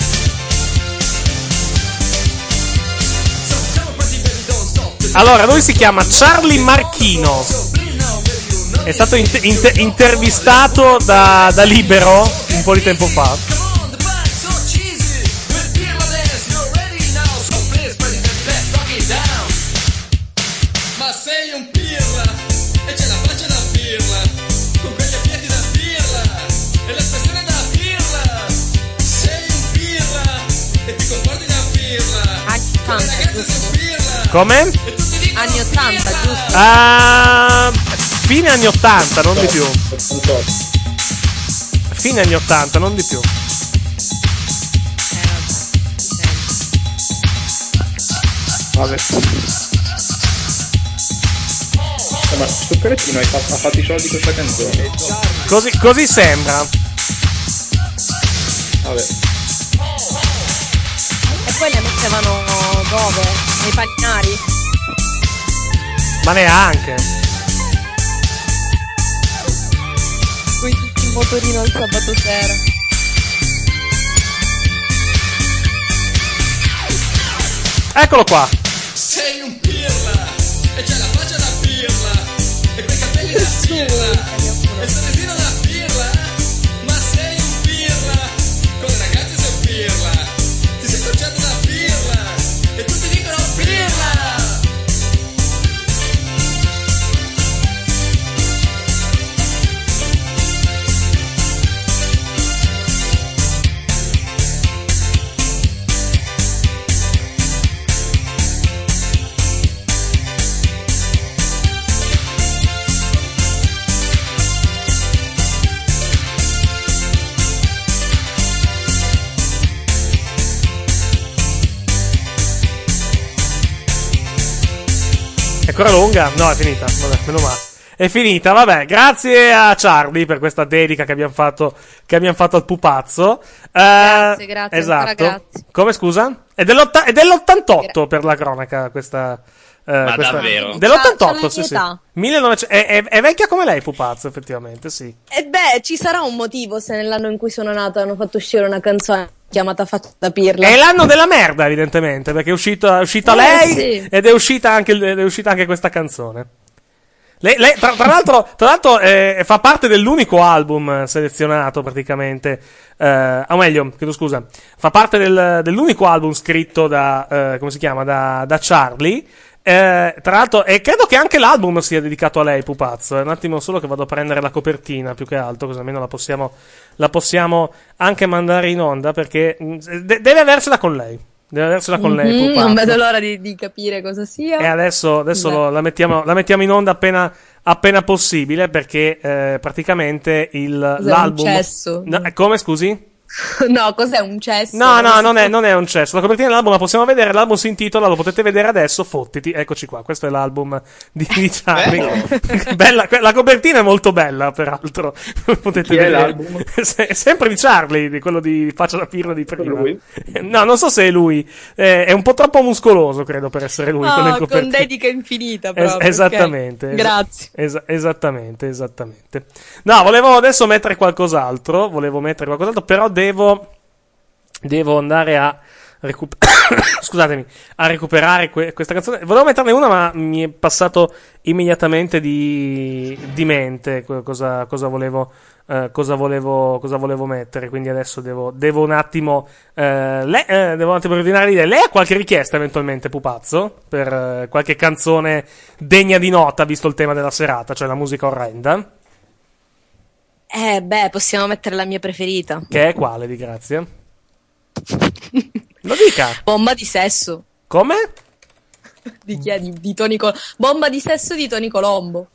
Allora, lui si chiama Charlie Marchino. È stato inter- inter- intervistato da, da Libero un po' di tempo fa.
Ma sei un pirla e c'è la faccia da pirla, con quegli occhietti da pirla e l'espressione da pirla. Sei un pirla e ti comporti da pirla. Come ragazze sei pirla.
Come?
Anni ottanta, giusto?
Ah, fine anni ottanta, non di più. Fine anni ottanta, non di più.
Vabbè. Ma sto cretino ha fatto, ha fatto i soldi questa canzone.
Così, così sembra.
Vabbè.
E poi le mettevano dove? Nei paninari?
Ma neanche.
Qui tutti in motorino il sabato sera.
Eccolo qua.
Sei un pirla e c'è la faccia da pirla e quei capelli da pirla e il sorrisino da pirla. Ma sei un pirla, con le ragazze sei un pirla, ti sei conciato da pirla e tutti dicono pirla.
È ancora lunga? No, è finita. Vabbè, meno male. È finita, vabbè. Grazie a Charlie per questa dedica che abbiamo fatto, che abbiamo fatto al pupazzo. Eh,
Grazie, grazie,
Esatto.
ancora grazie.
Come, scusa? È, dell'otta- è dell'ottantotto per la cronaca questa. eh,
Ma
questa-
davvero?
Dell'ottantotto,
C'ha- c'ha
sì,
la
sì.
mia età.
millenovecento è, è- è vecchia come lei, pupazzo, effettivamente, sì.
E beh, ci sarà un motivo se nell'anno in cui sono nata hanno fatto uscire una canzone chiamata Faccia da pirla.
È l'anno della merda, evidentemente, perché è uscita, è uscita
Eh,
lei
sì.
ed è uscita anche, ed è uscita anche questa canzone. Lei, lei- tra, tra l'altro, tra l'altro eh, fa parte dell'unico album selezionato praticamente, eh, o meglio, chiedo scusa, fa parte del- dell'unico album scritto da, eh, come si chiama, da, da Charlie. Eh, tra l'altro, e credo che anche l'album sia dedicato a lei, pupazzo. È un attimo solo che vado a prendere la copertina, più che altro, così almeno la possiamo, la possiamo anche mandare in onda, perché mh, de- deve avercela con lei. Deve aversela con lei,
Mhm,
pupazzo.
non vedo l'ora di, di capire cosa sia.
E adesso, adesso
Beh.
lo- la, mettiamo, la mettiamo in onda appena, appena possibile, perché eh, praticamente il,
Cos'è,
l'album.
un cesso?
No, eh, come scusi?
No, cos'è un cesso?
No, no, non è, non è un cesso. La copertina dell'album la possiamo vedere. L'album si intitola, lo potete vedere adesso. Fottiti, eccoci qua. Questo è l'album di, di Charlie. Bella, que- la copertina è molto bella, peraltro. Potete
Chi è
vedere.
l'album?
Se- È sempre di Charlie, di quello di Faccia da pirla di prima.
Lui?
No, non so se è lui. Eh, è un po' troppo muscoloso, credo, per essere lui. con le
Oh, con
copertine.
dedica infinita
Es-
proprio.
esattamente.
ok.
esa-
Grazie.
esa- esattamente, esattamente. No, volevo adesso mettere qualcos'altro. Volevo mettere qualcos'altro, però devo. Devo andare a. Recup- Scusatemi, a recuperare que- questa canzone. Volevo metterne una, ma mi è passato immediatamente di, di mente que- cosa, cosa volevo. eh, cosa volevo cosa volevo mettere, quindi adesso devo, devo un attimo eh, le- eh, devo un attimo ordinare l'idea. Lei ha qualche richiesta eventualmente, pupazzo, per eh, qualche canzone degna di nota, visto il tema della serata, cioè la musica orrenda,
Eh, beh, possiamo mettere la mia preferita.
che è quale, di grazia? Lo dica.
Bomba di sesso.
Come?
Di chi è? Di, di Tony Col- Bomba di sesso di Tony Colombo.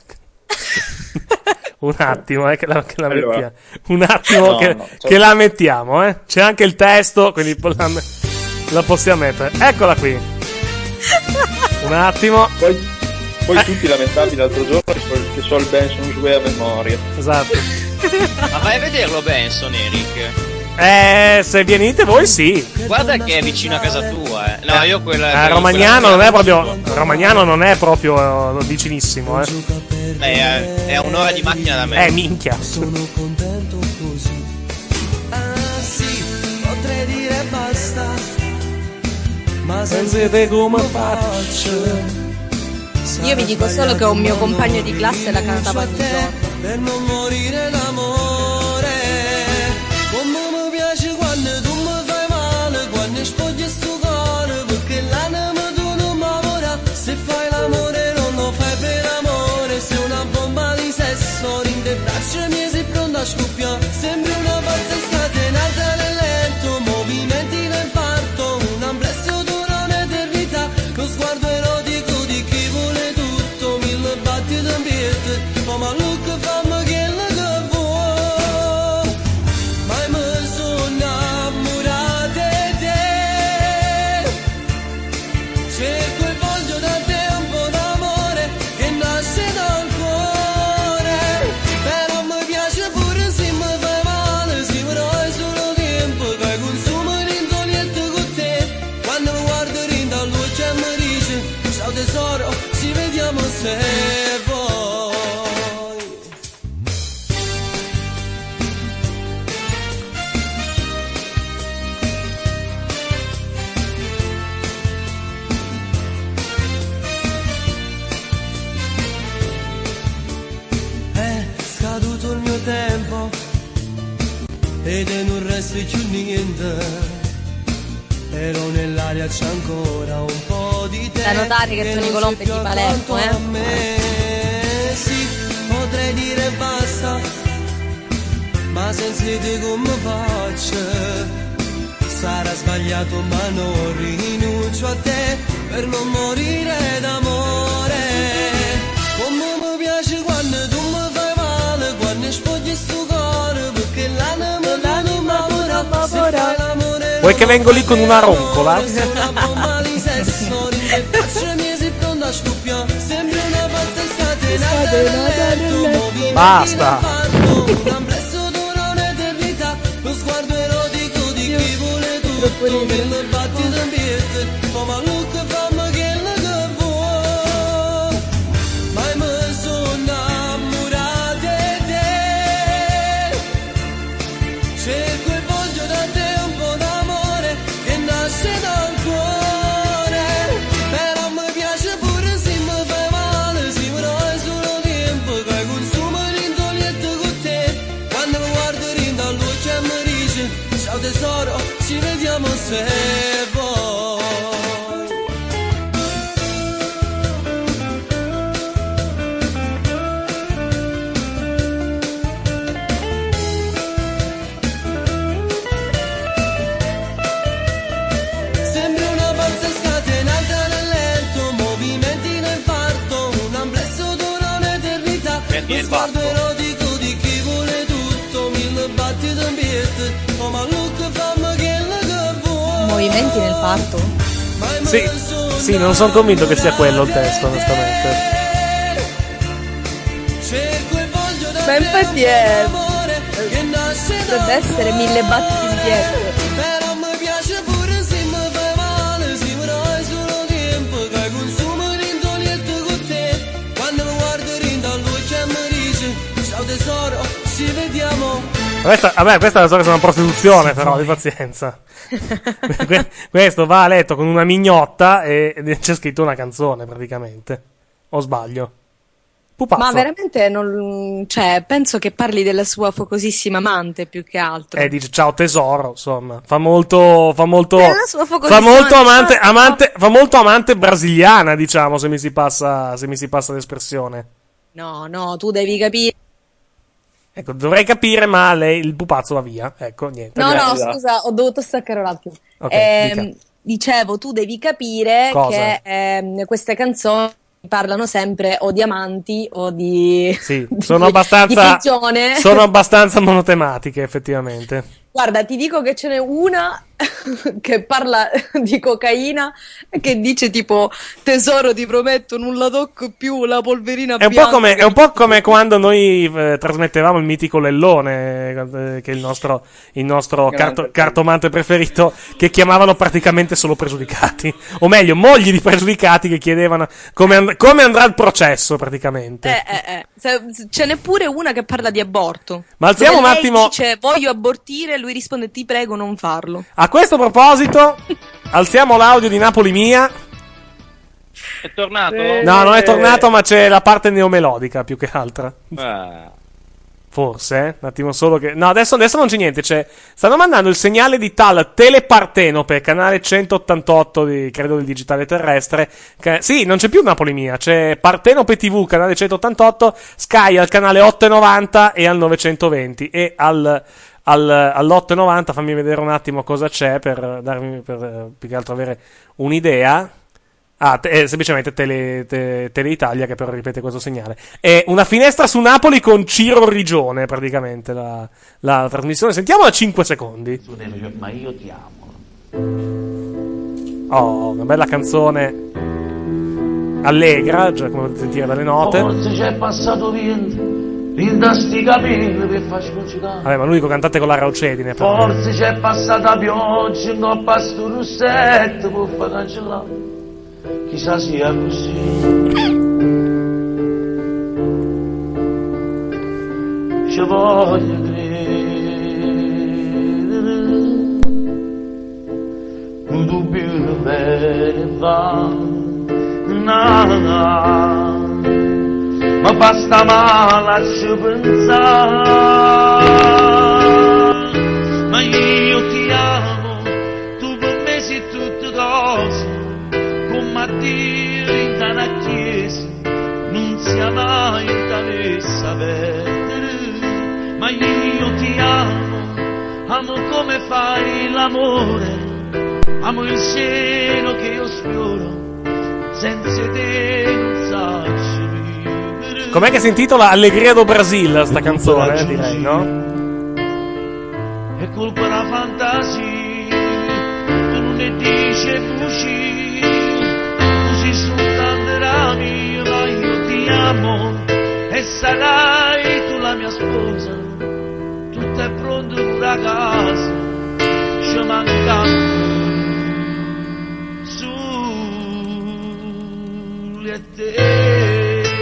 Un attimo, eh, che la, che la
Allora.
mettiamo. Un attimo
No,
che,
no, certo.
che la mettiamo, eh. C'è anche il testo, quindi la- La possiamo mettere. Eccola qui. Un attimo.
Poi, poi tutti lamentavi l'altro giorno che so il Benson Jouer a memoria.
Esatto.
Ma vai a vederlo Benson, Eric?
Eh, se venite voi sì.
Guarda che è vicino a casa tua, eh. No, io quella.
Eh,
quella-
Romagnano
quella-
non è proprio. Romagnano non è proprio eh, vicinissimo, eh.
Eh, è a un'ora di macchina da me.
Eh, minchia.
Sono contento così. Ah sì, potrei dire basta, ma senza te come faccio?
Io vi dico solo che un mio compagno di classe la cantava ogni giorno.
Per non morire d'amore, come mi piace quando tu mi fai male, quando spogli sto cuore, perché l'anima tu non mi lavora. Se fai l'amore non lo fai per amore, sei una bomba di sesso, in te braccia mie sei pronta a scoppiare. Sembri una pazza scatenata nel letto, movimenti nel parto, un amplesso dura un'eternità, con sguardo erotico di chi vuole tutto, mille battiti in piede, ma ma look fammi che la che vuoi, ma mi sono innamorata di te, cerco e voglio da te un po' d'amore che nasce dal cuore, però mi piace pure se mi fai male, se però è solo tempo che consuma l'intonietto con te, quando mi guardo rinda a luce e mi dice ciao tesoro, ci vediamo se vuoi. È scaduto il mio tempo ed è non resta più niente, però nell'aria c'è ancora un po' di te.
Da notare che Tony Colombo è di Palermo, eh.
A me, sì, potrei dire basta, ma senza te come faccio? Sarà sbagliato ma non rinuncio a te per non morire d'amore. Come mi piace quando tu mi fai male, quando spogli sto cuore, perché l'anima non mi lavora. Se fai l'amore
Vuoi che vengo lì con una roncola?
sei una bomba di sesso, in te faccia mia sei pronta a scoppiare, sembri una pazza scatenata nel letto, movimenti
Basta.
nel parto, un amplesso dura un'eternità, lo sguardo erotico di chi vuole tutto, mille battiti in piede, oh ma look fammi che la che vuoi, ma mi sono innamorata di te, cerco e voglio da te un po' d'amore che nasce dal cuore, però mi piace pure se mi fai male, se però è solo tempo che consuma l'intonietto con te, quando mi guardo rinda a luce e mi dice ciao tesoro, ci vediamo se vuoi. Sembri una pazza scatenata nel letto, movimenti nel parto, un amplesso dura un'eternità,
Metti
lo
il
sguardo
parto.
erotico di chi vuole tutto, mille battiti in piede, oh ma look fammi che la che vuoi.
Movimenti nel parto?
Sì, sì, non sono convinto che sia quello il testo, onestamente.
Ma infatti è. Dovrebbe essere mille battiti in piede.
Però mi piace pure se mi fai male, se però è solo tempo che consuma l'intonietto con te, quando mi guardo rinda a luce e mi dice ciao tesoro, ci vediamo.
Questa, vabbè, questa è la storia di una prostituzione, però, di pazienza. Que- Questo va a letto con una mignotta e e c'è scritto una canzone, praticamente. O sbaglio? Pupazzo.
Ma veramente non. Cioè, penso che parli della sua focosissima amante più che altro.
Eh, dice ciao tesoro, insomma. Fa molto, fa molto,
Eh, la sua
fa
focosissima
molto amante,
amante.
amante, fa molto amante brasiliana, diciamo, se mi si passa, se mi si passa l'espressione.
No, no, tu devi capire.
Ecco, dovrei capire, ma lei, il pupazzo va via. Ecco, niente.
No, no,
Grazie.
scusa, ho dovuto staccare un attimo.
Ok,
Ehm,
dica.
dicevo, tu devi capire
Cosa?
che ehm, queste canzoni parlano sempre o di amanti o di.
Sì,
di-
sono
di
abbastanza,
prigione.
sono abbastanza monotematiche, effettivamente.
Guarda, ti dico che ce n'è una che parla di cocaina e che dice tipo tesoro ti prometto non la tocco più la polverina
È un,
bianca.
po come, è un po' come quando noi eh, trasmettevamo il mitico Lellone, eh, che è il nostro, il nostro carto- cartomante preferito, che chiamavano praticamente solo pregiudicati. O meglio, mogli di pregiudicati che chiedevano come, and- come andrà il processo praticamente.
Eh, eh, eh. Se- se- Ce n'è pure una che parla di aborto.
Ma alziamo
Dove
un
lei
attimo-
dice voglio abortire, lui risponde ti prego non farlo.
A questo proposito, alziamo l'audio di Napoli Mia.
È tornato?
No, non è tornato, ma c'è la parte neomelodica più che altra.
Ah.
Forse, eh? Un attimo solo che... No, adesso, adesso non c'è niente, c'è... Stanno mandando il segnale di tal Telepartenope, canale centottantotto, di, credo, del digitale terrestre. Che... Sì, non c'è più Napoli Mia, c'è Partenope tivù, canale centottantotto, Sky al canale otto e novanta e al novecentoventi. E al... Al, all'otto e novanta fammi vedere un attimo cosa c'è per darmi per eh, più che altro avere un'idea. Ah, te, eh, semplicemente tele, te, Tele Italia che però ripete questo segnale. È una finestra su Napoli con Ciro Rigione praticamente la, la trasmissione. Sentiamo da cinque secondi.
Ma io ti amo.
Oh, una bella canzone allegra, già come potete sentire dalle note.
Forse c'è passato vento in sti capelli per farci concitare.
Vabbè, ma l'unico cantante con la Raucedine. Però.
Forse c'è passata pioggia in coppa a sto russetto per far cancellare. Chissà sia così. Ci voglio credere. Non dubbio bene va. Na, na. Ma basta malarci pensare. Ma io ti amo, tu per me sei tutte cose. Come a dire in una chiesa, non sia mai in ta messa perdere. Ma io ti amo, amo come fai l'amore. Amo il cielo che io sfioro, senza te non saccio.
Com'è che si intitola? Allegria do Brasil, sta canzone, eh, direi, no?
È colpa della fantasia, tu non ne dici così, così soltanto rami, ma io ti amo e sarai tu la mia sposa, tutto è pronto per la casa, ci manca soli e te.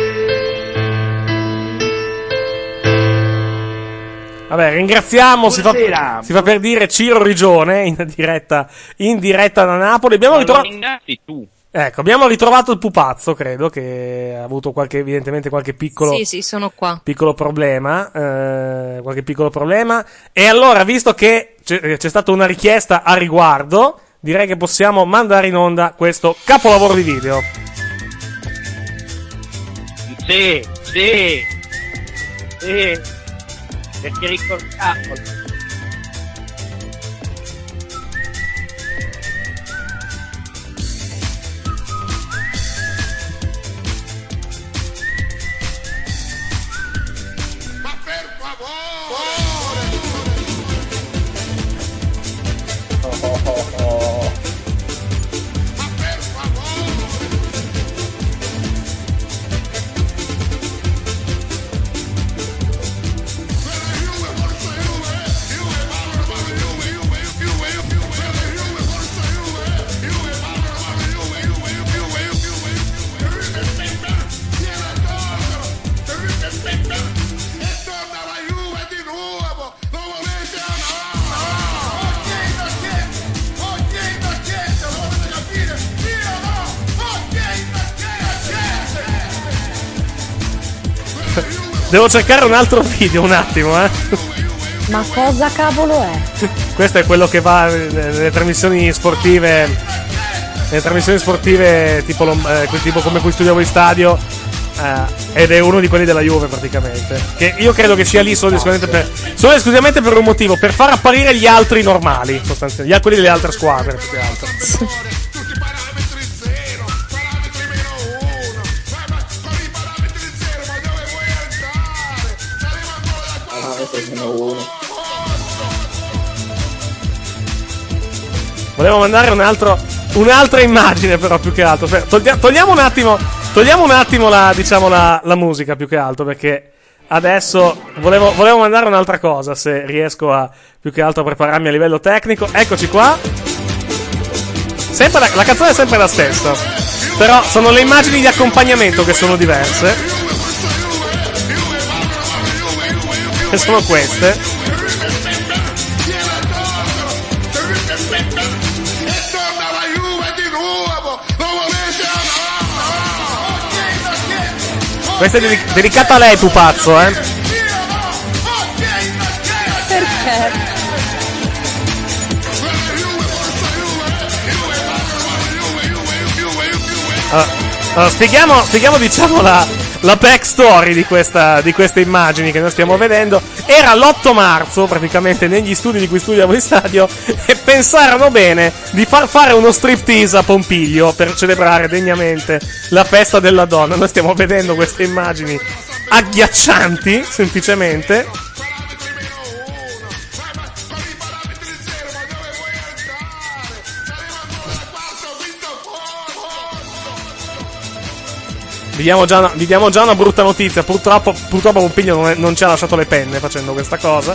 Vabbè, ringraziamo, si fa, si fa per dire Ciro Rigione in diretta, in diretta da Napoli. Abbiamo ritrovato,
tu.
ecco, abbiamo ritrovato il pupazzo, credo, che ha avuto qualche, evidentemente qualche piccolo,
Sì, sì, sono qua.
piccolo problema, eh, qualche piccolo problema. E allora, visto che c'è, c'è stata una richiesta a riguardo, direi che possiamo mandare in onda questo capolavoro di video.
Sì, sì, sì. Perché ricordiamo
Ma per favore!
Oh, oh, oh, oh.
Ma per favore!
Devo cercare un altro video, un attimo, eh.
Ma cosa cavolo è?
Questo è quello che va nelle trasmissioni sportive, nelle trasmissioni sportive tipo, Lom- eh, tipo come qui studiavo in stadio, eh, ed è uno di quelli della Juve praticamente. Che io credo che sia lì solo esclusivamente per, solo esclusivamente per un motivo, per far apparire gli altri normali, sostanzialmente, quelli delle altre squadre, più che altro.
Meno uno.
Volevo mandare un altro, un'altra immagine, però, più che altro. Toglia, togliamo un attimo, togliamo un attimo la, diciamo, la, la musica, più che altro, perché adesso volevo, volevo mandare un'altra cosa, se riesco a, più che altro, a prepararmi a livello tecnico. Eccoci qua. Sempre la, la canzone è sempre la stessa, però sono le immagini di accompagnamento che sono diverse. Che sono queste. Questa è dedic- dedicata a lei, pupazzo, eh.
Perché?
Allora, allora, spieghiamo, spieghiamo diciamo la, la backstory di, questa, di queste immagini che noi stiamo vedendo. Era l'otto marzo, praticamente, negli studi di cui studiamo in stadio, e pensarono bene di far fare uno striptease a Pompiglio per celebrare degnamente la festa della donna. Noi stiamo vedendo queste immagini agghiaccianti, semplicemente. Vi diamo, già una, vi diamo già una brutta notizia. Purtroppo, purtroppo Pompiglio non, è, non ci ha lasciato le penne facendo questa cosa.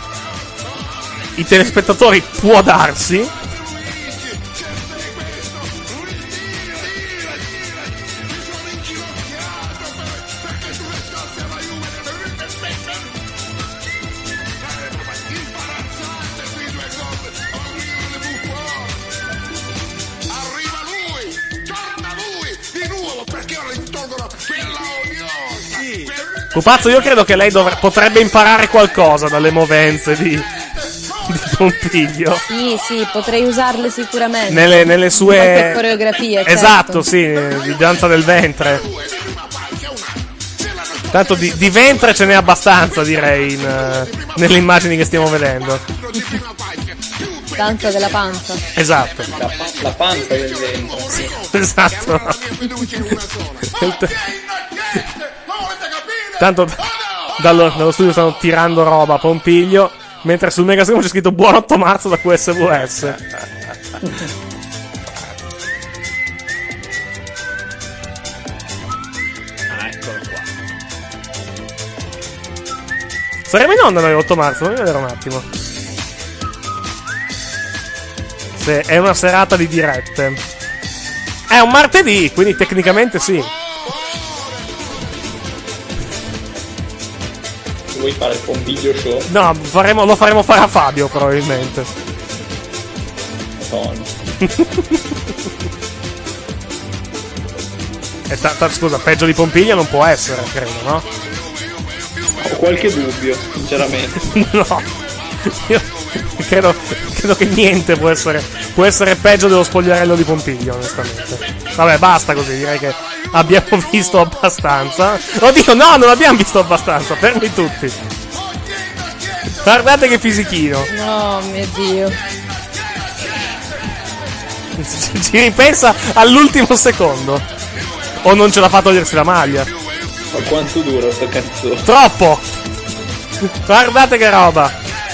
I telespettatori, può darsi. Pupazzo, io credo che lei dovre- potrebbe imparare qualcosa dalle movenze di, di Pompiglio.
Sì, sì, potrei usarle sicuramente.
Nelle, nelle sue
Qualche coreografie,
esatto,
certo.
sì, di danza del ventre. Tanto di, di ventre ce n'è abbastanza, direi, in, uh, nelle immagini che stiamo vedendo.
Danza della panza.
Esatto.
La, la panza del ventre. Sì.
Esatto. Tanto dallo, dallo studio stanno tirando roba a Pompiglio, mentre sul Megaschermo c'è scritto buon otto marzo da Q S V S.
Ah, eccolo qua.
Saremo in onda noi l'otto marzo, fammi vedere un attimo. Se è una serata di dirette. È un martedì, quindi tecnicamente sì.
Vuoi fare il Pompiglio show?
No, faremo, lo faremo fare a Fabio probabilmente.
Madonna.
E ta- ta- scusa, peggio di Pompiglio non può essere, credo, no?
Ho qualche dubbio, sinceramente.
No, io credo, credo che niente può essere, può essere peggio dello spogliarello di Pompiglio, onestamente. Vabbè, basta così, direi che abbiamo visto abbastanza. Oddio, no, non abbiamo visto abbastanza, fermi tutti. Guardate che fisichino.
No, mio Dio.
Ci ripensa all'ultimo secondo. O non ce l'ha fatto togliersi la maglia.
Ma quanto dura sto cazzo?
Troppo. Guardate che roba.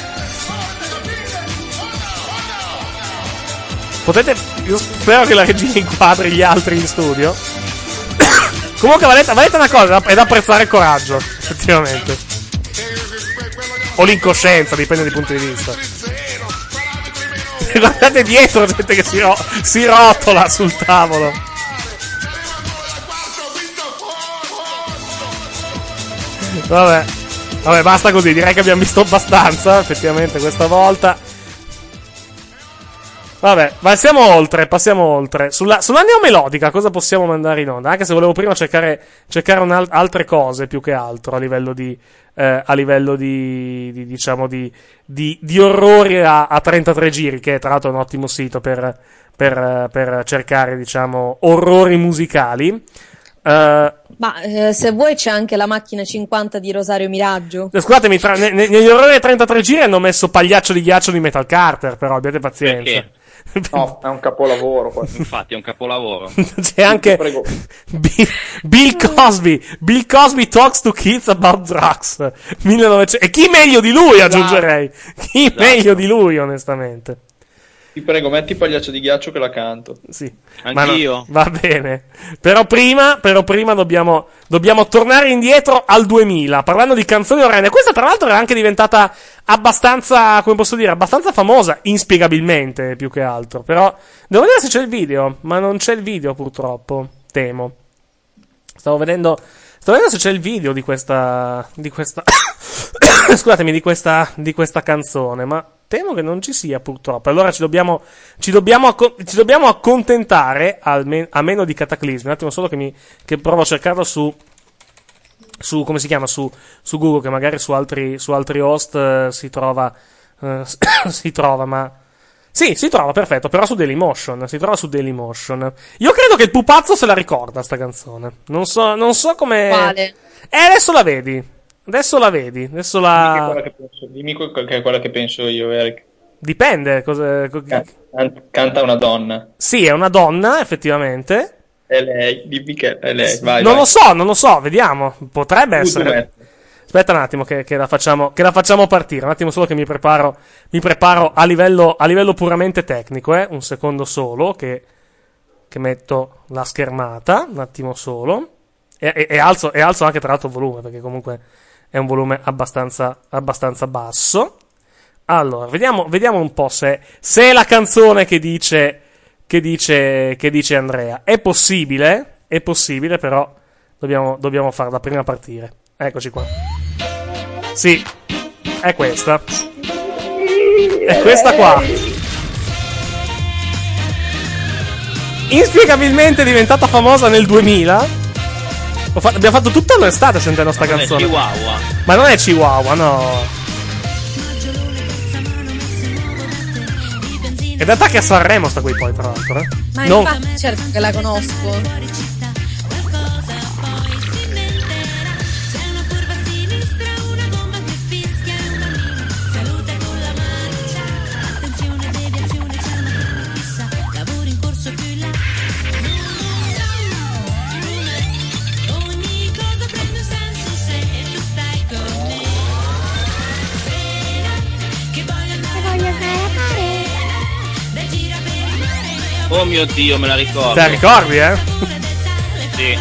Potete, io spero che la regina inquadri gli altri in studio. Comunque valete, valete una cosa, è da apprezzare il coraggio, effettivamente. O l'incoscienza, dipende dai punti di vista. Guardate dietro, gente che si, ro- si rotola sul tavolo. Vabbè, vabbè, basta così, direi che abbiamo visto abbastanza, effettivamente, questa volta. Vabbè, passiamo oltre, passiamo oltre. Sulla, sulla neomelodica cosa possiamo mandare in onda? Anche se volevo prima cercare, cercare un al- altre cose più che altro a livello di, eh, a livello di, di diciamo, di, di, di orrori a, a trentatré giri, che tra l'altro è un ottimo sito per, per, per cercare, diciamo, orrori musicali. Uh,
Ma eh, se vuoi c'è anche la macchina cinquanta di Rosario Miraggio.
Scusatemi, tra, ne, negli orrori a trentatré giri hanno messo Pagliaccio di ghiaccio di Metal Carter, però abbiate pazienza.
Perché?
No, è un capolavoro.
Infatti è un capolavoro.
C'è anche Bill, Bill Cosby. Bill Cosby talks to kids about drugs. millenovecento E chi meglio di lui, aggiungerei. Chi
Esatto.
meglio di lui, onestamente.
Ti prego, metti Pagliaccio di ghiaccio che la canto.
Sì.
Anch'io.
No, va bene. Però prima, però prima dobbiamo, dobbiamo tornare indietro al duemila, parlando di canzoni orrende. Questa, tra l'altro, era anche diventata abbastanza, come posso dire, abbastanza famosa, inspiegabilmente, più che altro. Però, devo vedere se c'è il video, ma non c'è il video, purtroppo. Temo. Stavo vedendo, stavo vedendo se c'è il video di questa, di questa, scusatemi, di questa, di questa canzone, ma temo che non ci sia, purtroppo. Allora ci dobbiamo, ci dobbiamo, acco- ci dobbiamo accontentare, alme- a meno di cataclismi. Un attimo solo che mi, che provo a cercarlo su, su, come si chiama, su, su Google, che magari su altri, su altri host eh, si trova, eh, si trova, ma, sì, si trova, perfetto, però su Dailymotion, si trova su Dailymotion. Io credo che il pupazzo se la ricorda, sta canzone. Non so, non so come...
Quale?
Eh, adesso la vedi. Adesso la vedi, adesso la...
Dimmi che è quella che penso, dimmi que- che è quella che penso io, Eric.
Dipende. Cosa...
Can- canta una donna.
Sì, è una donna, effettivamente.
È lei, dimmi che è lei, vai,
non
vai.
lo so, non lo so, vediamo. Potrebbe
Tu,
essere...
dov'è?
Aspetta un attimo che, che, la facciamo, che la facciamo partire. Un attimo solo che mi preparo, mi preparo a livello, a livello puramente tecnico, eh. Un secondo solo che, che metto la schermata. Un attimo solo. E, e, e, alzo, e alzo anche tra l'altro il volume, perché comunque è un volume abbastanza, abbastanza basso. Allora, vediamo, vediamo un po' se, se è la canzone che dice, che dice, che dice Andrea. È possibile, è possibile, però dobbiamo, dobbiamo farla prima partire. Eccoci qua. Sì, è questa. È questa qua. Inspiegabilmente è diventata famosa nel duemila. Ho fatto, abbiamo fatto tutta l'estate sentendo sta
Non è
canzone.
Chihuahua.
Ma non è Chihuahua, no. Ed è attacchi a Sanremo sta qui poi, tra l'altro, eh.
Ma
Non-
infatti, certo che la conosco.
Oh mio Dio, me la ricordo.
Te la ricordi, eh?
Sì.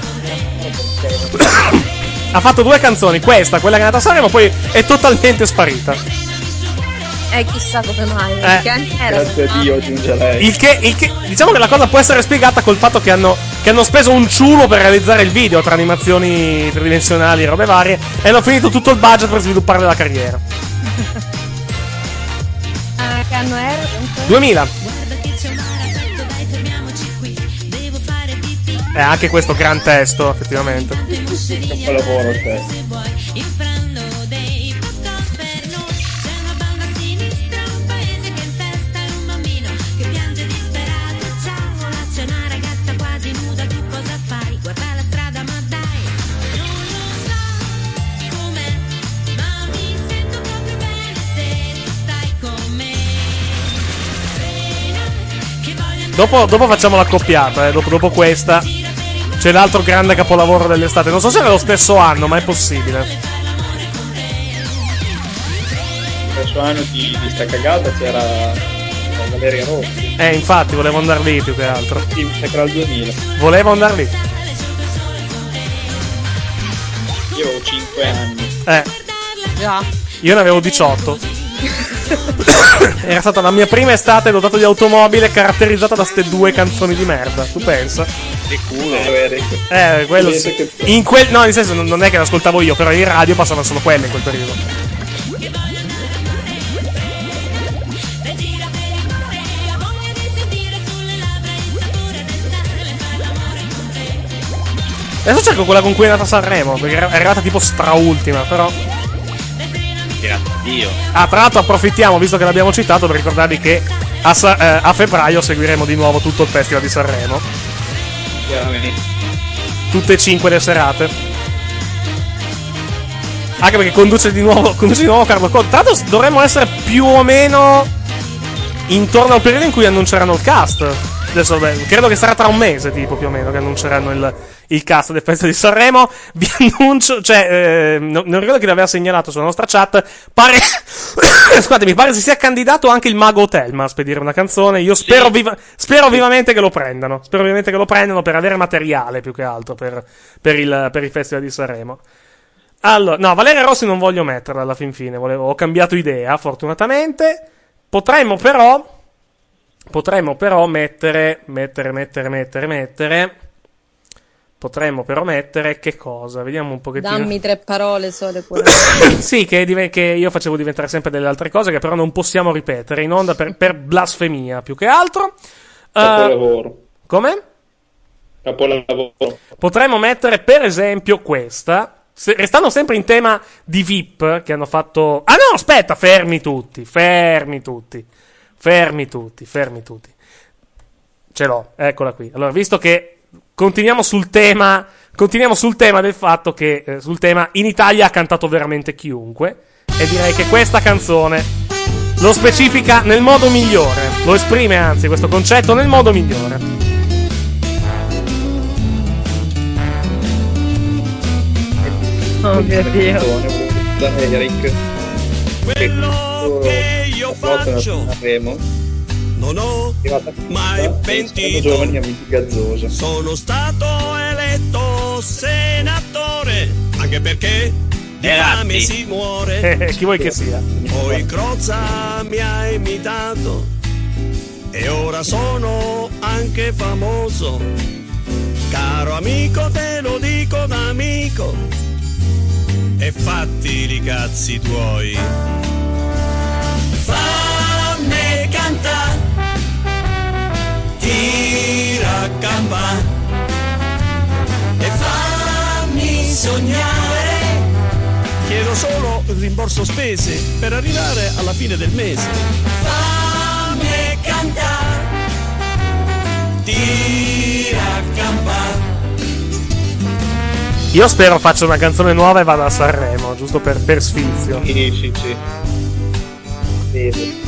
Ha fatto due canzoni, questa, quella che è andata a Sanremo, poi è totalmente sparita.
Eh, chissà come mai.
Eh.
Perché anche era.
Grazie a Dio, aggiunge lei.
Il che, il che, diciamo che la cosa può essere spiegata col fatto che hanno, che hanno speso un ciulo per realizzare il video, tra animazioni tridimensionali e robe varie, e hanno finito tutto il budget per sviluppare la carriera.
Ah, che anno era?
duemila. È anche questo gran testo, effettivamente.
Capolavoro il testo.
Dopo, dopo facciamo l'accoppiata, eh. dopo, dopo questa c'è l'altro grande capolavoro dell'estate. Non so se era lo stesso anno, ma è possibile.
Lo stesso anno di, di sta cagata c'era Valeria Rossi.
Eh, infatti, volevo andare lì più che altro.
Sì, mi sa che era il duemila.
Volevo andare lì.
Io avevo cinque anni.
Eh,
Già.
io ne avevo diciotto. Era stata la mia prima estate dotata di automobile, caratterizzata da ste due canzoni di merda. Tu pensa?
Che culo.
Eh, quello sì. In quel, no, nel senso, non- non è che l'ascoltavo io, però in radio passavano solo quelle in quel periodo. Adesso cerco quella con cui è andata a Sanremo, perché è arrivata tipo straultima, però.
Grazie a Dio.
Ah, tra l'altro approfittiamo, visto che l'abbiamo citato, per ricordarvi che a, Sa- eh, a febbraio seguiremo di nuovo tutto il Festival di Sanremo.
Chiaramente.
Tutte e cinque le serate. Anche perché conduce di nuovo, conduce di nuovo Carlo Conti. Tra l'altro dovremmo essere più o meno intorno al periodo in cui annunceranno il cast. Adesso beh, credo che sarà tra un mese, tipo più o meno, che annunceranno il, il cast del Festival di Sanremo. Vi annuncio, cioè, eh, non, non ricordo chi l'aveva segnalato sulla nostra chat. Pare, scusate, mi pare si sia candidato anche il Mago Thelma a spedire una canzone. Io spero,
Sì.
viva, spero vivamente che lo prendano. Spero vivamente che lo prendano per avere materiale più che altro per, per, il, per il Festival di Sanremo. Allora, no, Valeria Rossi non voglio metterla alla fin fine. Volevo, ho cambiato idea, fortunatamente. Potremmo però. Potremmo però mettere, mettere, mettere, mettere, mettere. Potremmo però mettere che cosa? Vediamo un pochettino.
Dammi tre parole sole pure.
Sì, che, div- che io facevo diventare sempre delle altre cose che però non possiamo ripetere in onda per, per blasfemia, più che altro.
Capolavoro.
Uh, come?
Capolavoro.
Potremmo mettere per esempio questa. Se, restando sempre in tema di V I P che hanno fatto. Ah no, aspetta, fermi tutti, fermi tutti. Fermi tutti, fermi tutti. Ce l'ho, eccola qui. Allora, visto che continuiamo sul tema, continuiamo sul tema del fatto che, eh, sul tema in Italia ha cantato veramente chiunque, e direi che questa canzone lo specifica nel modo migliore, lo esprime anzi questo concetto nel modo migliore.
Oh mio Dio.
Eric.
Quello che io faccio non ho mai pentito.
Giovani amici gazzosa.
Sono stato eletto senatore, anche perché di fame si muore.
Chi vuoi che sia?
Poi Crozza mi ha imitato e ora sono anche famoso. Caro amico, te lo dico da amico, e fatti li cazzi tuoi. Fammi cantare, tira a gamba e fammi sognare. Chiedo solo il rimborso spese per arrivare alla fine del mese. Fammi cantare, tira a gamba.
Io spero faccia una canzone nuova e vada a Sanremo, giusto per, per sfizio.
Sì, sì, sì. Vedi.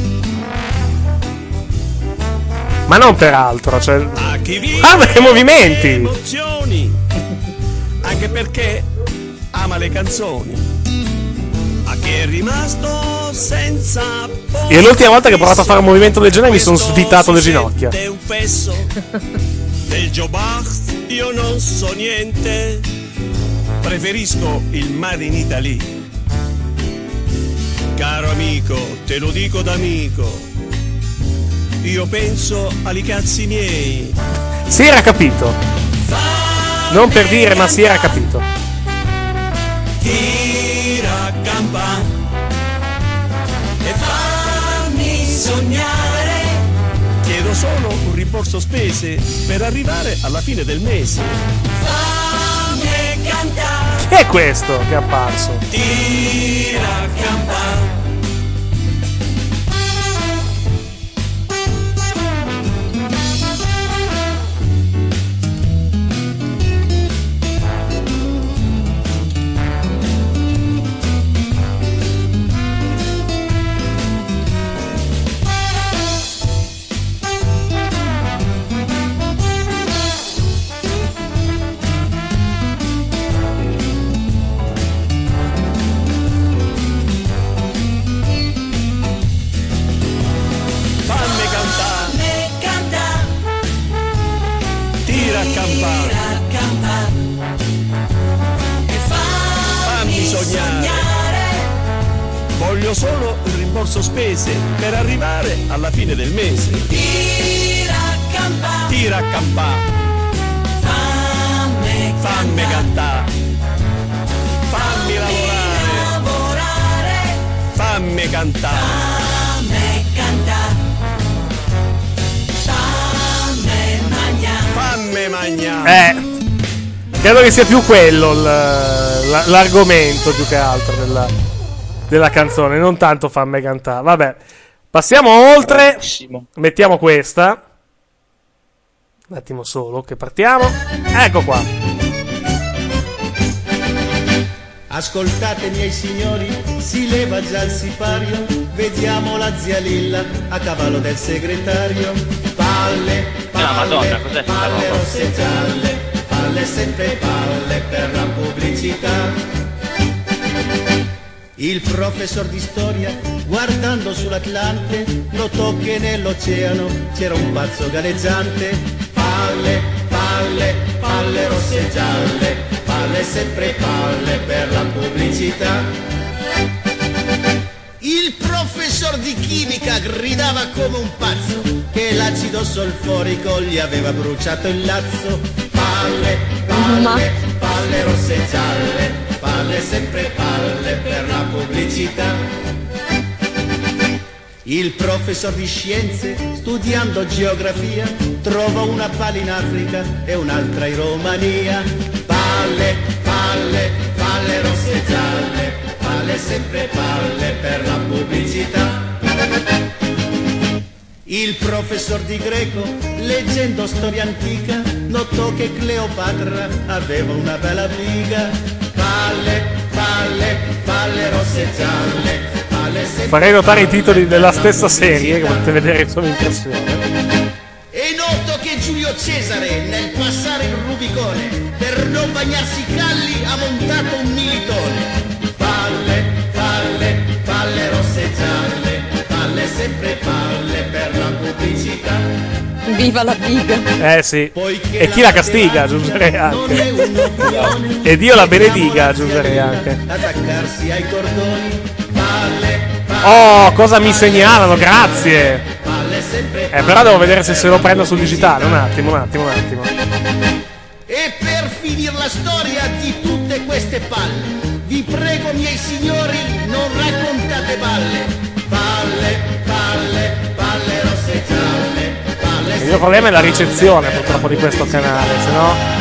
Ma non per altro, cioè. Guarda che movimenti!
Emozioni, anche perché ama le canzoni. A chi è rimasto senza posto.
Io l'ultima volta che ho provato a fare un movimento del genere mi sono svitato le ginocchia.
È un fesso del Joe Bach, io non so niente. Preferisco il Made in Italy. Caro amico, te lo dico d'amico, io penso agli cazzi miei.
Si era capito. Non per dire, ma si era capito.
Tira a gamba e fammi sognare. Chiedo solo un rimborso spese per arrivare alla fine del mese. Fammi cantare.
Che è questo che è apparso?
Tira a gamba. Voglio solo il rimborso spese per arrivare alla fine del mese. Tira a campà, tira a campà, fammi, fammi cantare, fammi lavorare, lavorare, fammi cantare, fammi cantare, fammi mangiare, fammi mangiare.
Eh, credo che sia più quello l- l- l'argomento più che altro della della canzone, non tanto fammi cantare. Vabbè, passiamo oltre. Bravissimo. Mettiamo questa. Un attimo solo che partiamo. Ecco qua.
Ascoltate miei signori, si leva già il sipario, vediamo la zia Lilla a cavallo del segretario. Palle,
la Madonna, cos'è sta
palle
roba?
rosse e gialle, palle sempre palle per la pubblicità. Il professor di storia, guardando sull'Atlante, notò che nell'oceano c'era un pazzo galleggiante. Palle, palle, palle rosse e gialle, palle sempre palle per la pubblicità. Il professor di chimica gridava come un pazzo che l'acido solforico gli aveva bruciato il lazzo. Palle, palle, palle rosse e gialle, palle sempre palle per la pubblicità. Il professor di scienze, studiando geografia, trova una palla in Africa e un'altra in Romania. Palle, palle, palle rosse e gialle, palle sempre palle per la pubblicità. Il professor di greco, leggendo storia antica, notò che Cleopatra aveva una bella biga. Palle, palle, palle rosse e gialle, palle sempre.
Farei notare i titoli della stessa serie, che potete vedere solo in impressione.
È noto che Giulio Cesare, nel passare il Rubicone, per non bagnarsi i calli, ha montato un militone. Palle, palle, palle rosse e gialle, palle sempre palle per la pubblicità.
Viva la biga.
Eh sì. E chi la castiga, aggiungerei anche. E Dio la benedica, aggiungerei anche.
Attaccarsi ai cordoni. Palle,
Oh, cosa mi segnalano, grazie. Eh, però devo vedere se se lo prendo sul digitale. Un attimo, un attimo, un attimo.
e per finire la storia di tutte queste palle, vi prego miei signori, non raccontate balle. Palle, palle, palle rosse e gialle, palle.
Il mio problema è la ricezione, purtroppo, di questo canale, se no...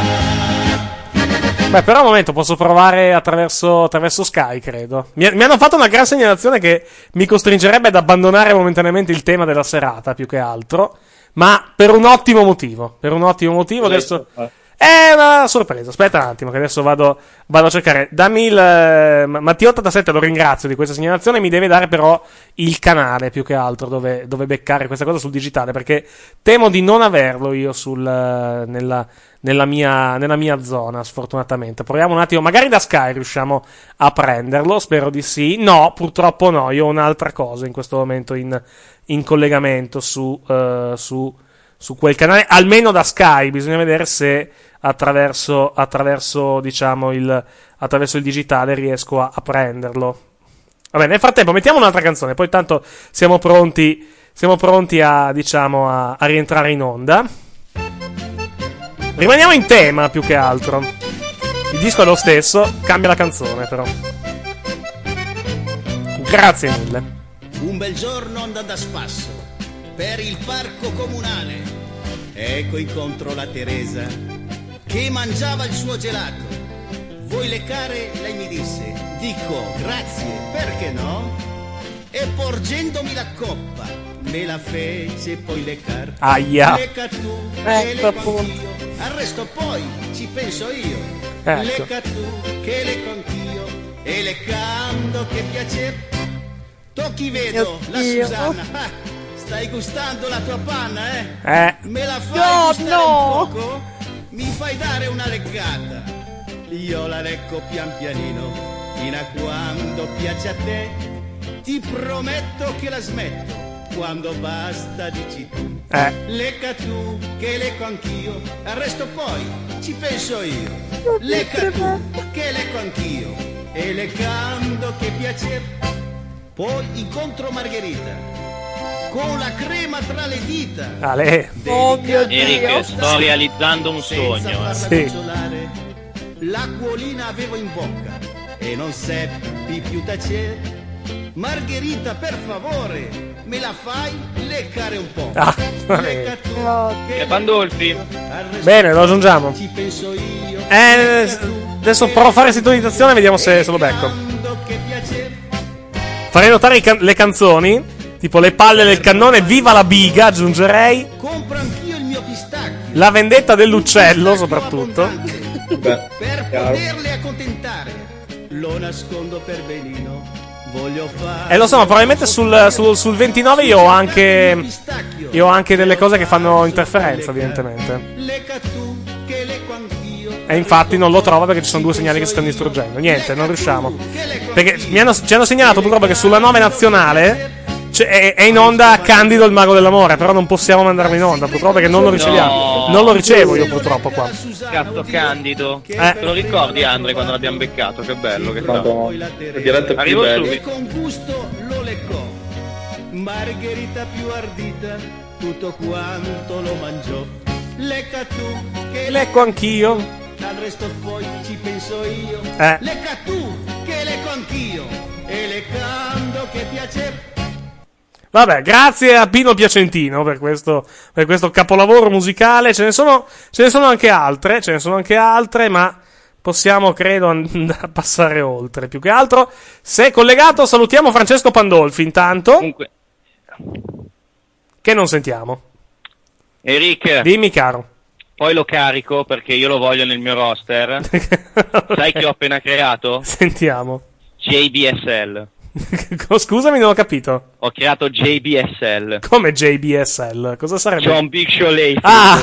Beh, però al momento posso provare attraverso, attraverso Sky, credo. Mi, mi hanno fatto una gran segnalazione che mi costringerebbe ad abbandonare momentaneamente il tema della serata, più che altro. Ma per un ottimo motivo. Per un ottimo motivo adesso... È una sorpresa. Aspetta un attimo, che adesso vado, vado a cercare. Dammi il... Eh, Matteo ottantasette, lo ringrazio di questa segnalazione. Mi deve dare però il canale, più che altro, dove, dove beccare questa cosa sul digitale. Perché temo di non averlo io sul, nella, nella, mia, nella mia zona, sfortunatamente. Proviamo un attimo. Magari da Sky riusciamo a prenderlo. Spero di sì. No, purtroppo no. Io ho un'altra cosa in questo momento in, in collegamento su, uh, su, su quel canale. Almeno da Sky. Bisogna vedere se... Attraverso, attraverso, diciamo, il, attraverso il digitale riesco a, a prenderlo. Vabbè, nel frattempo mettiamo un'altra canzone, poi tanto siamo pronti, siamo pronti a, diciamo, a, a rientrare in onda. Rimaniamo in tema, più che altro. Il disco è lo stesso, cambia la canzone, però. Grazie mille.
Un bel giorno andando a spasso per il parco comunale, ecco incontro la Teresa che mangiava il suo gelato. Vuoi leccare? Lei mi disse. Dico grazie, perché no? E porgendomi la coppa me la fece poi leccare.
Aia.
Lecca tu,
Ecco,
che lecco
appunto.
anch'io. Al resto poi ci penso io.
Ecco.
Lecca tu, che lecco anch'io. E leccando che piacer. Tocchi vedo la
Dio.
Susanna. Ah, stai gustando la tua panna, eh?
Eh.
Me la fai
No,
gustare
no.
un poco? Mi fai dare una leccata. Io la lecco pian pianino fino a quando piace a te. Ti prometto che la smetto quando basta, dici tu.
Eh.
Lecca tu, che lecco anch'io. Al resto poi ci penso io. Lecca tu, che lecco anch'io. E leccando che piace. Poi incontro Margherita con la crema tra le dita.
Ale.
Oh mio
Eric,
Dio.
sto realizzando un
Senza
sogno.
farla
Sì.
gocciolare, l'acquolina avevo in bocca e non seppi più tacere. Margherita, per favore, me la fai leccare un po'.
Ah, va bene.
Lecca tu,
No.
E Pandolfi.
al resto
Bene, lo aggiungiamo.
ci penso io.
Eh,
Lecca tu,
adesso
che
provo a fare
lecco
sintonizzazione e vediamo se, se lo becco.
leccando che piace.
Farei notare i can- le canzoni. Tipo le palle del cannone, viva la biga, aggiungerei.
Compro anch'io il mio pistacchio.
La vendetta dell'uccello, soprattutto.
Beh,
Per
chiaro.
poterle accontentare, lo nascondo per benino Voglio fare
Eh lo so, ma probabilmente sul, sul, sul ventinove io ho anche io ho anche delle cose che fanno interferenza, evidentemente.
lecca tu che lecco anch'io.
E infatti non lo trovo perché ci sono due segnali che si stanno distruggendo. Niente, non riusciamo. Perché mi hanno, ci hanno segnalato purtroppo che sulla nove nazionale c'è- è, è in onda Candido il mago dell'amore, però non possiamo mandarlo in onda purtroppo perché non lo riceviamo.
No.
Non lo ricevo io purtroppo qua.
Cazzo Candido.
Eh.
Te lo ricordi Andre quando l'abbiamo beccato? Che bello che sta.
La diretta più
Arrivo
bella.
subito.
Con gusto lo leccò. Margherita più ardita, tutto quanto lo mangiò. Lecca tu che
Lecco anch'io.
al resto poi ci penso io.
Eh.
Lecca tu che lecco anch'io. E leccando che piace.
Vabbè, grazie a Pino Piacentino per questo, per questo capolavoro musicale. Ce ne sono, ce ne sono anche altre, ce ne sono anche altre, ma possiamo, credo, andare a passare oltre. Più che altro, se è collegato, salutiamo Francesco Pandolfi intanto.
Comunque,
Che non sentiamo.
Eric,
Dimmi, caro.
poi lo carico perché io lo voglio nel mio roster. Sai che ho appena creato?
Sentiamo.
J B S L.
Scusami, non ho capito.
Ho creato J B S L.
Come J B S L? Cosa sarebbe?
John Big Show Layfield.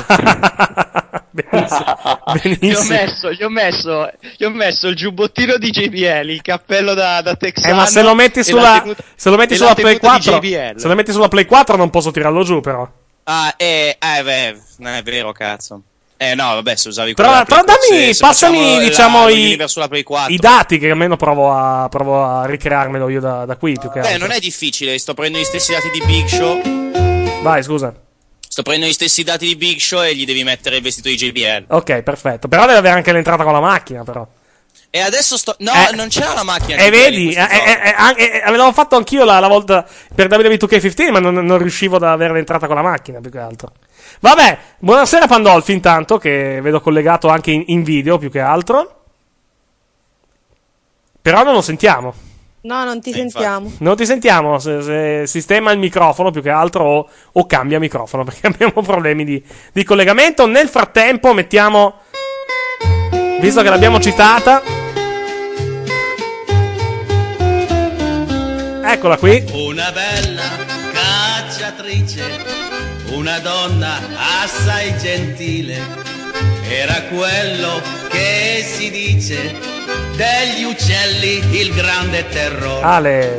Ah! Benissimo.
Gli ho,
Benissimo.
messo, gli, ho messo, gli ho messo il giubbottino di J B L, il cappello da, da texano.
Eh, ma se lo metti
e
sulla,
la tenuta-
se lo metti
e
sulla
la
Play
tenuta di
quattro,
J B L.
se lo metti sulla Play quattro non posso tirarlo giù, però.
Ah, eh, eh, beh, non è vero, cazzo. Eh, no, vabbè, se usavi
Però,
quella
però
Play-
dammi,
se- se
passami,
facciamo la-
diciamo,
lo
i,
Universe sulla Play quattro.
i dati che almeno provo a, provo a ricrearmelo io da, da qui, più che
Beh,
altro.
non è difficile, sto prendendo gli stessi dati di Big Show.
Vai, scusa.
Sto prendendo gli stessi dati di Big Show e gli devi mettere il vestito di J B L.
Ok, perfetto. Però deve avere anche l'entrata con la macchina, però.
E adesso sto... No,
Eh.
non c'era la macchina.
E
J B L in
vedi,
questo
eh,
gioco.
eh, eh, anche- eh, l'avevo fatto anch'io la, la volta per W W E due K quindici, ma non, non riuscivo ad avere l'entrata con la macchina, più che altro. Vabbè, buonasera Pandolfi intanto, che vedo collegato anche in, in video, più che altro. Però non lo sentiamo.
No, non ti sentiamo.
Non ti sentiamo, se, se sistema il microfono più che altro o, o cambia microfono, perché abbiamo problemi di, di collegamento. Nel frattempo mettiamo, visto che l'abbiamo citata, eccola qui.
Una bella cacciatrice, una donna assai gentile, era quello che si dice degli uccelli il grande terrore.
Ale.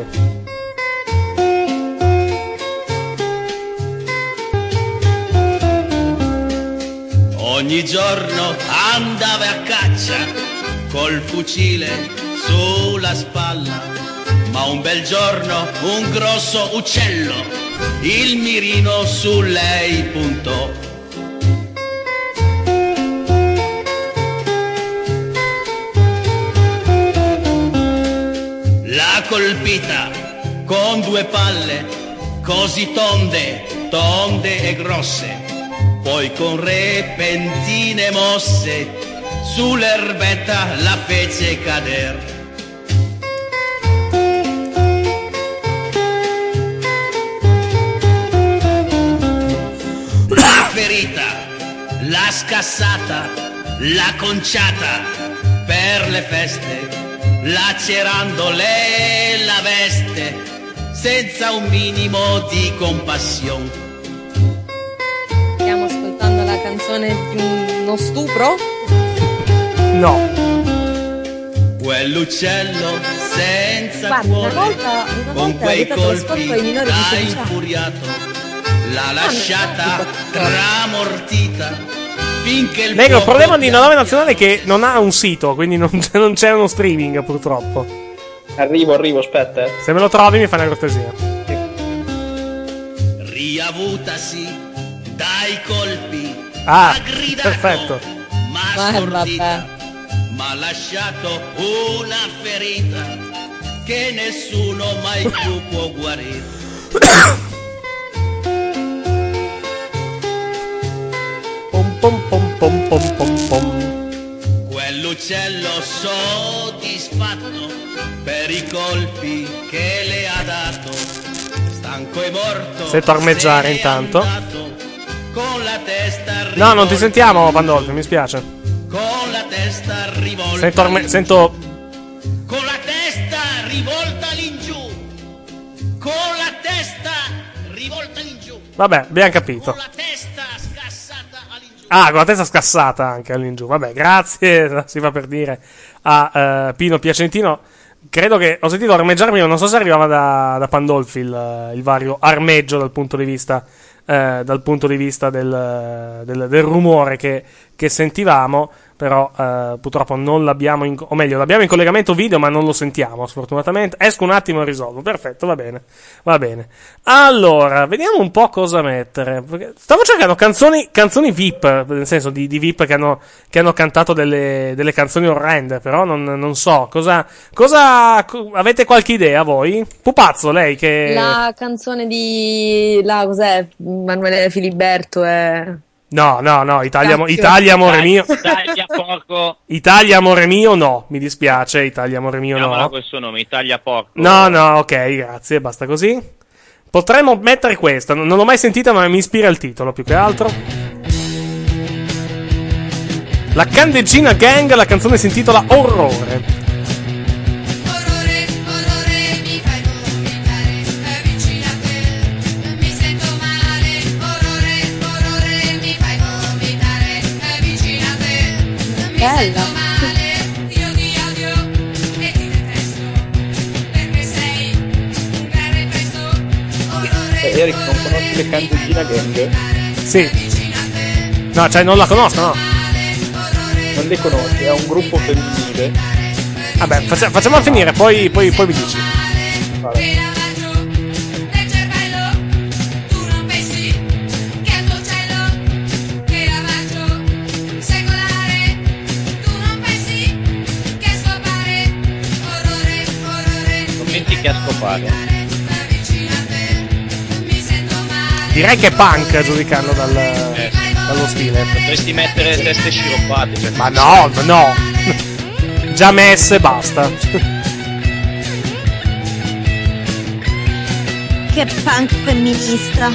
Ogni giorno andava a caccia col fucile sulla spalla, ma un bel giorno un grosso uccello il mirino su lei puntò. L'ha colpita con due palle così tonde, tonde e grosse, poi con repentine mosse sull'erbetta la fece cader. La ferita, l'ha scassata, l'ha conciata per le feste, lacerandole la veste senza un minimo di compassione.
Stiamo ascoltando la canzone di uno stupro?
No.
Quell'uccello senza
Guarda, una
cuore,
volta, una
con
volta ho
quei
vietato l'ascolto
colpi
ai minori di
l'ha
sedici anni.
infuriato, l'ha
Ah,
lasciata tramortita finché il
Nego, il
fuoco
problema di nove nazionale è che non ha un sito, quindi non c'è, non c'è uno streaming purtroppo.
Arrivo, arrivo, aspetta. eh.
Se me lo trovi mi fai una cortesia.
riavutasi dai colpi,
Ah,
ha gridato,
perfetto.
ma
Eh,
stordita, ma ha lasciato una ferita che nessuno mai più può guarire.
Pom pom pom pom pom pom pom.
Quell'uccello soddisfatto per i colpi che le ha dato, stanco e morto,
Sento armeggiare
se n'è
intanto.
andato, con la testa
No,
rivolta,
non ti sentiamo, Pandolfi, mi spiace.
con la testa rivolta
Sento, arme- sento
con la testa rivolta all'ingiù. rivolta in giù.
Vabbè, abbiamo capito.
Con la testa scassata all'ingiù.
Ah, con la testa scassata anche all'ingiù. Vabbè, grazie, si fa per dire a uh, Pino Piacentino. Credo che ho sentito armeggiare prima, non so se arrivava da, da Pandolfi il, il vario armeggio dal punto di vista eh, dal punto di vista del, del, del rumore che, che sentivamo, però eh, purtroppo non l'abbiamo in, o meglio l'abbiamo in collegamento video ma non lo sentiamo sfortunatamente. Esco un attimo e risolvo. Perfetto, va bene, va bene. Allora, vediamo un po' cosa mettere. Stavo cercando canzoni canzoni V I P, nel senso di, di V I P che hanno, che hanno cantato delle, delle canzoni orrende, però non, non so cosa, cosa avete qualche idea voi? Pupazzo, lei che
La canzone di la cos'è? Manuele Filiberto è
No, no, no, Italia,
Cacchio.
Italia amore mio.
Italia porco.
Italia amore mio no, mi dispiace, Italia amore mio
Chiamala
no.
questo nome, Italia porco.
No, no, ok, grazie, basta così. Potremmo mettere questa, non l'ho mai sentita ma mi ispira il titolo più che altro. La Candeggina Gang, la canzone si intitola Orrore.
bella.
Eh, Eric, non conosci le Candeggina Gang?
Sì. No, cioè non la conosco, no.
Non le conosci, è un gruppo femminile.
Vabbè, faccia, facciamo finire, poi, poi, poi mi dici.
Vale.
Che a scopare.
Direi che è punk giudicando dal,
eh.
dallo stile.
Potresti mettere teste sciroppate. Per
Ma no, no. Già messe, basta.
Che punk femminista.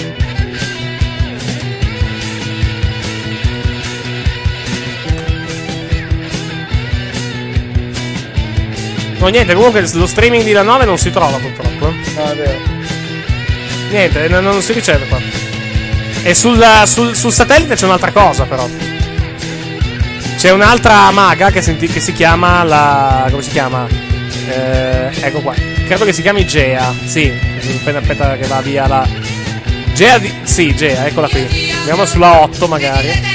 No, niente, comunque lo streaming di La nove non si trova purtroppo.
No, è vero.
Niente, non, non si riceve qua. E sul, sul, sul satellite c'è un'altra cosa però. C'è un'altra maga che, senti, che si chiama la... come si chiama? Eh, ecco qua. Credo che si chiami Gea. Sì, aspetta, aspetta che va via la... Gea di... Sì, Gea, eccola qui. Andiamo sulla otto magari.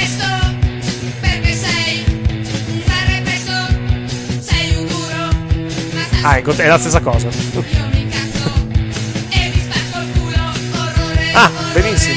Ah, è la stessa cosa. Ah, benissimo.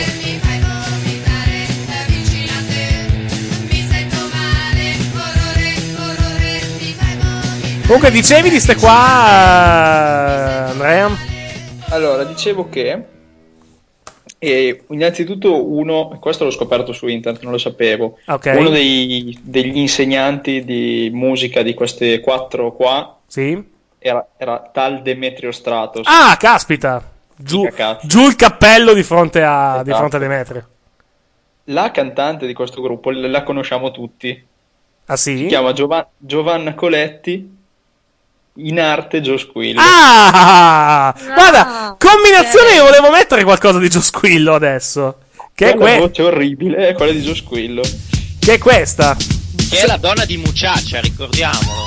Comunque dicevi di ste qua, Andrea?
Allora, dicevo che e innanzitutto uno, questo l'ho scoperto su internet, non lo sapevo.
Okay.
Uno dei, degli insegnanti di musica di queste quattro qua
sì.
era, era tal Demetrio Stratos.
Ah, caspita! Giù, giù il cappello di fronte a, esatto. di fronte a Demetrio.
La cantante di questo gruppo la conosciamo tutti.
Ah sì?
Si chiama Giova- Giovanna Coletti, in arte Gio Squillo.
Ah! No, guarda, combinazione io volevo mettere qualcosa di Gio Squillo adesso. Che
quella
è que-
voce orribile è quella di Gio Squillo.
Che è questa?
Che è la donna di Mucciaccia, ricordiamolo.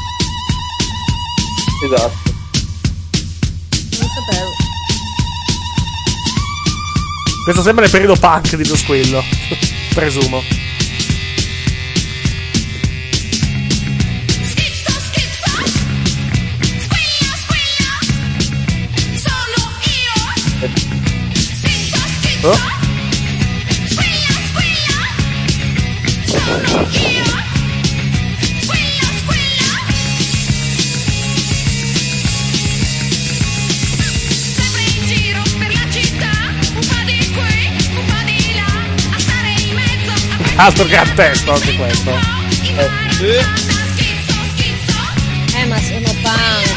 Esatto.
Non sapevo.
Questo sembra il periodo punk di Gio Squillo. Presumo. Oh. Altro gran testo anche questo.
Eh, eh ma sono punk.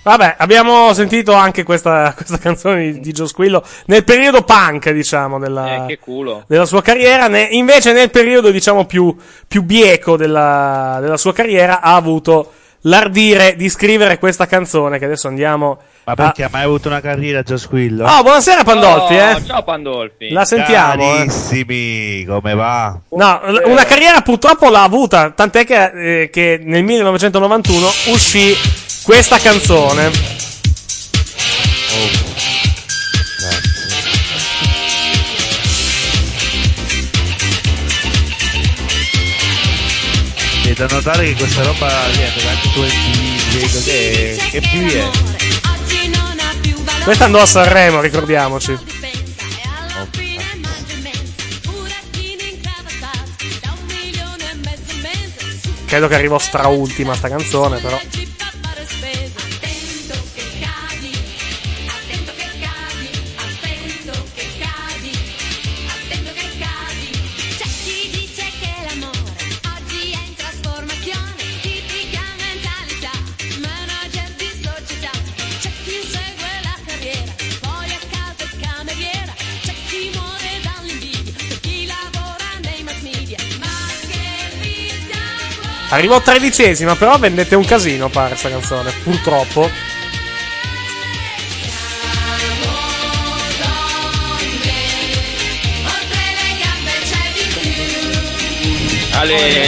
Vabbè, abbiamo sentito anche questa, questa canzone di, di Joe Squillo nel periodo punk, diciamo, della,
Eh, che culo.
della sua carriera. Ne- invece nel periodo, diciamo, più, più bieco della, della sua carriera ha avuto l'ardire di scrivere questa canzone che adesso andiamo
Ma perché ha mai avuto una carriera Joe Squillo?
a... Oh, buonasera Pandolfi,
Oh,
eh.
Ciao Pandolfi.
La sentiamo, eh.
Carissimi, come va?
No, l- una carriera purtroppo l'ha avuta, tant'è che, eh, che nel millenovecentonovantuno uscì questa canzone.
Oh. E da notare che questa roba viene anche su M T V, vedo che, che più è.
Questa andò a Sanremo, ricordiamoci. Credo che arrivò straultima sta canzone, però. Arrivò tredicesima, però vendette un casino, pare, sta canzone, purtroppo.
Ale.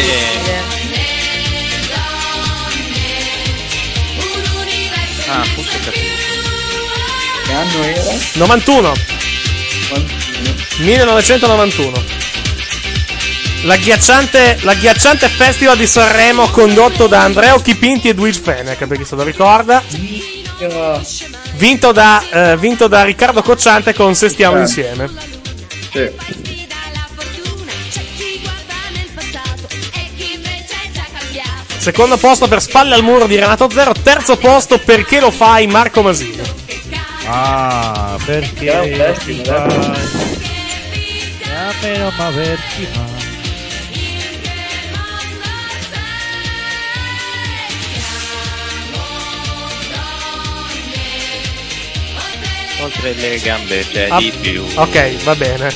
Ah, forse ho capito.
Che anno era?
novantuno. millenovecentonovantuno. L'agghiacciante, l'agghiacciante Festival di Sanremo condotto da Andrea Occhipinti e Luigi Fenech, per chi se lo ricorda. Vinto da, eh, vinto da Riccardo Cocciante con Se stiamo
Eh.
insieme.
Sì.
Secondo posto per Spalle al muro di Renato Zero. Terzo posto Perché lo fai Marco Masini.
Ah, perché
Era un festival,
ti fai? A me non m'averti mai.
Oltre le gambe c'è
Ah,
di più.
ok, va bene.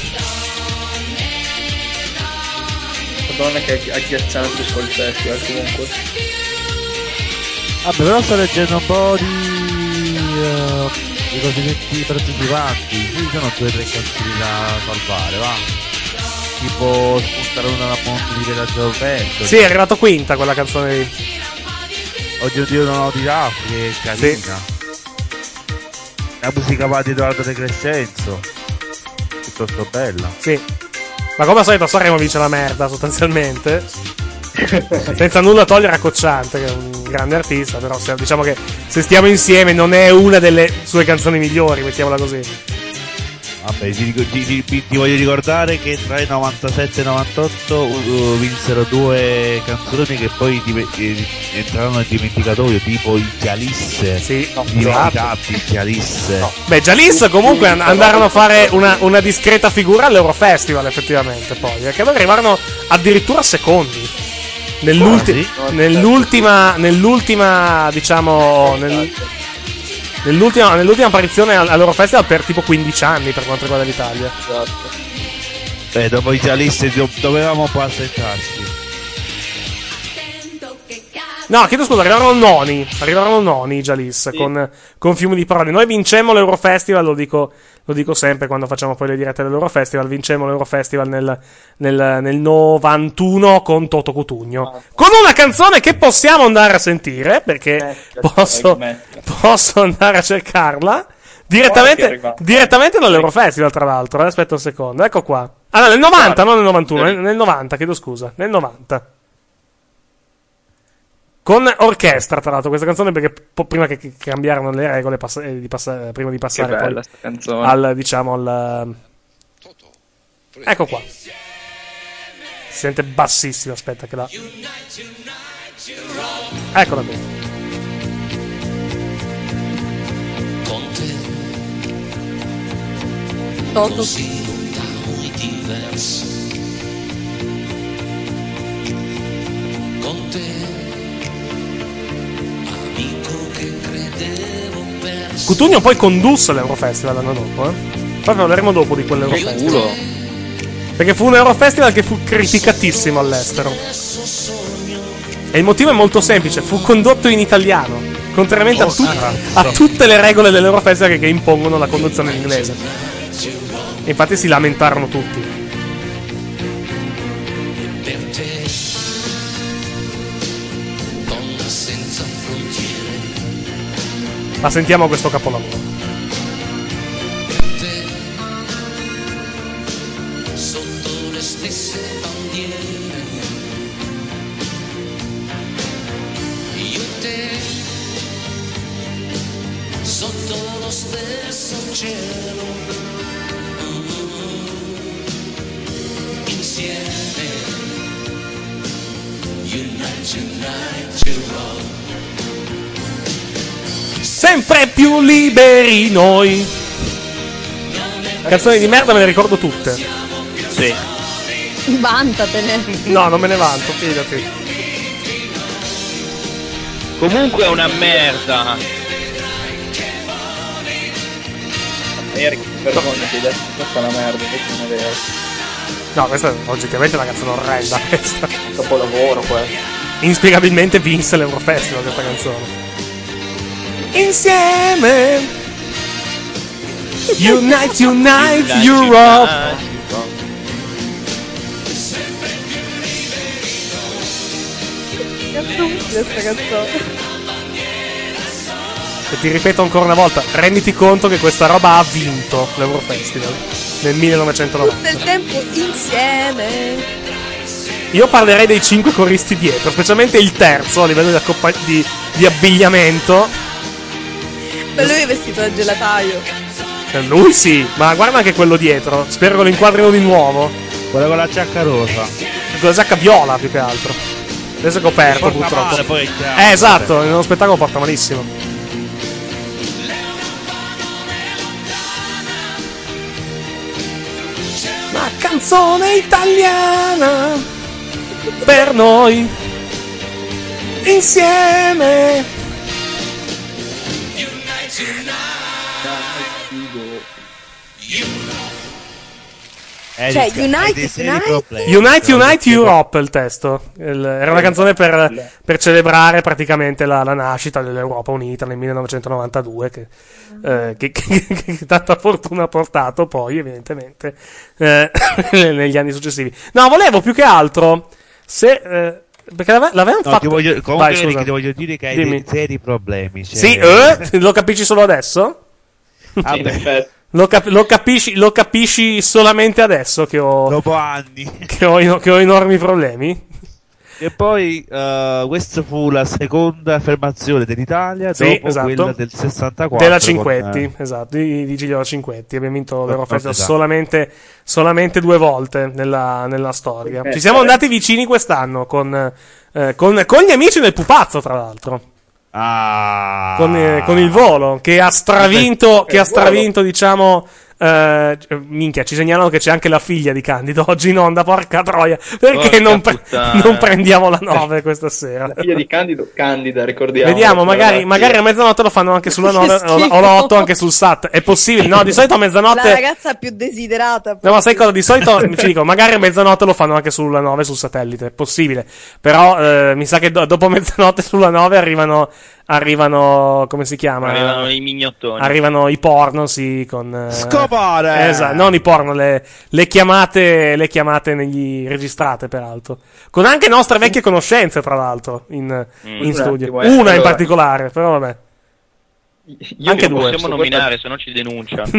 Madonna che agghiacciante sul festival comunque.
Vabbè, però sto leggendo un po' di, uh, di cosiddetti partecipanti. Ci sono due o tre canzoni da salvare, va? Tipo spuntare una da Monte di Villaggio Alberto.
Sì, è arrivato quinta quella canzone lì.
Oddio Dio non ho di là, che carina. La musica va di Edoardo De Crescenzo. Piuttosto bella.
Sì. Ma come al solito Sanremo vince la merda, sostanzialmente. Senza nulla togliere a Cocciante, che è un grande artista, però se, diciamo che Se stiamo insieme non è una delle sue canzoni migliori, mettiamola così.
Vabbè, ti, ti, ti, ti voglio ricordare che tra il novantasette e il novantotto uh, vinsero due canzoni che poi di, di, entrarono nel dimenticatoio, tipo il Gialisse.
Sì, no,
dimenticabili, Gialisse.
No. Beh, Gialisse comunque an- andarono a fare una, una discreta figura all'Eurofestival, effettivamente, poi. Perché loro arrivarono addirittura secondi. Nell'ulti-
Ah, sì?
nell'ultima, nell'ultima, diciamo, nel, nell'ultima, nell'ultima apparizione all- all'Eurofestival per tipo quindici anni per quanto riguarda l'Italia.
Esatto.
Beh, dopo i Gialisse do- dovevamo un po' aspettarci.
No, chiedo scusa, arrivarono noni. Arrivarono noni i Jalis, sì. con, con fiumi di parole. Noi vincemmo l'Eurofestival, lo dico, lo dico sempre quando facciamo poi le dirette dell'Eurofestival. Vincemmo l'Eurofestival nel, nel, nel novantuno con Toto Cutugno. Ah. Con una canzone che possiamo andare a sentire, perché eh, posso, posso andare a cercarla. Direttamente, direttamente dall'Eurofestival, tra l'altro. Eh, aspetta un secondo, ecco qua. Ah, no, nel novanta, non nel novantuno, nel, nel novanta, chiedo scusa. Nel novanta. Con orchestra, tra l'altro, questa canzone, perché po- prima che, che cambiarono le regole, pass- di pass- prima di passare
che bella
poi
sta canzone.
al, diciamo, al... Ecco qua. Si sente bassissimo, aspetta che la... Eccola qui.
Con te
Toto.
così lontano e diverso. Con te amico che crede
Cutugno poi condusse l'Eurofestival l'anno dopo, eh. Poi parleremo dopo di quell'Eurofestival. Perché fu un Eurofestival che fu criticatissimo all'estero. E il motivo è molto semplice, fu condotto in italiano, contrariamente a, tut- a tutte le regole dell'Eurofestival che, che impongono la conduzione in inglese. E infatti si lamentarono tutti.
Per te, donna senza frontiere.
Ma sentiamo questo capolavoro.
Per te, sotto le stesse bandiere. Io e te, sotto lo stesso cielo. Insieme, unite, unite, Europe.
Sempre più liberi noi. Canzoni di merda me le ricordo tutte.
Sì.
Vantatene.
No, non me ne vanto, fidati.
Comunque è una merda.
Eric, perdonati, adesso questa è una merda, questo non è vero.
No, questa è oggettivamente una canzone orrenda. Questa.
Un capolavoro questo.
Inspiegabilmente vinse l'Eurofestival questa canzone. Insieme, unite, unite, Europe.
Cazzo questa canzone.
E ti ripeto ancora una volta, renditi conto che questa roba ha vinto l'Eurofestival nel millenovecentonovanta.
Tutto il tempo insieme.
Io parlerei dei cinque coristi dietro, specialmente il terzo a livello di, accoppa- di, di abbigliamento.
Ma lui è vestito da gelataio.
Eh, Lui sì, ma guarda anche quello dietro. Spero che lo inquadrino di nuovo.
Quello con la giacca rosa.
Con la giacca viola più che altro. Adesso è coperto
Porta
purtroppo.
male, poi è chiaro.
Eh esatto, nello spettacolo porta malissimo. Una canzone italiana per noi insieme.
Cioè, Unite, Unite.
Unite, Unite Europe il testo. Il- era una canzone per, per celebrare praticamente la, la nascita dell'Europa unita nel millenovecentonovantadue. Che, eh, che, che, che tanta fortuna ha portato poi, evidentemente, eh, negli anni successivi. No, volevo più che altro. Se. Eh, perché l'ave- l'avevamo
No,
fatto.
ti voglio, comunque
Vai,
Eric,
scusa.
ti voglio dire che hai
Dimmi.
dei seri problemi. Cioè...
Sì, eh? Lo capisci solo adesso?
Ah, beh.
Lo, cap- lo capisci, lo capisci solamente adesso che ho.
Dopo anni.
Che ho, ino- che ho enormi problemi?
E poi uh, questa fu la seconda affermazione dell'Italia
Sì,
dopo
esatto.
quella del sessantaquattro.
Della
con,
Cinquetti,
eh,
esatto, di, di Giglio Cinquetti. Abbiamo vinto l'Eurofestival
esatto.
solamente, solamente due volte nella, nella storia.
Eh,
Ci siamo
eh.
andati vicini quest'anno con, eh, con, con gli amici del Pupazzo, tra l'altro.
Ah.
Con, eh, con il volo, che ha stravinto, che ha stravinto, diciamo. eh, minchia, ci segnalano che c'è anche la figlia di Candido oggi in onda, porca troia. Perché
Porca
non, pre-
puttana.
non prendiamo la nove questa sera?
La figlia di Candido, Candida, ricordiamo.
Vediamo, magari,
Ragazzi.
magari a mezzanotte lo fanno anche sulla nove o, o la otto anche sul S A T. È possibile? No, di solito a
La
mezzanotte.
ragazza più desiderata.
No, ma sai cosa? Di solito ci dico, magari a mezzanotte lo fanno anche sulla nove sul satellite. È possibile. Però eh, mi sa che do- dopo mezzanotte sulla nove arrivano. Arrivano. Come si chiama?
Arrivano i mignottoni.
Arrivano i porno, sì, con. eh,
Scopare!
Esatto, non i porno, le, le chiamate. Le chiamate negli registrate, peraltro. Con anche nostre vecchie conoscenze, tra l'altro, in,
Mm.
in
Un
studio.
attimo, eh.
Una in
Allora,
particolare, però vabbè.
Io
Anche
non
due.
Possiamo
Su
nominare, se no ci denunciano.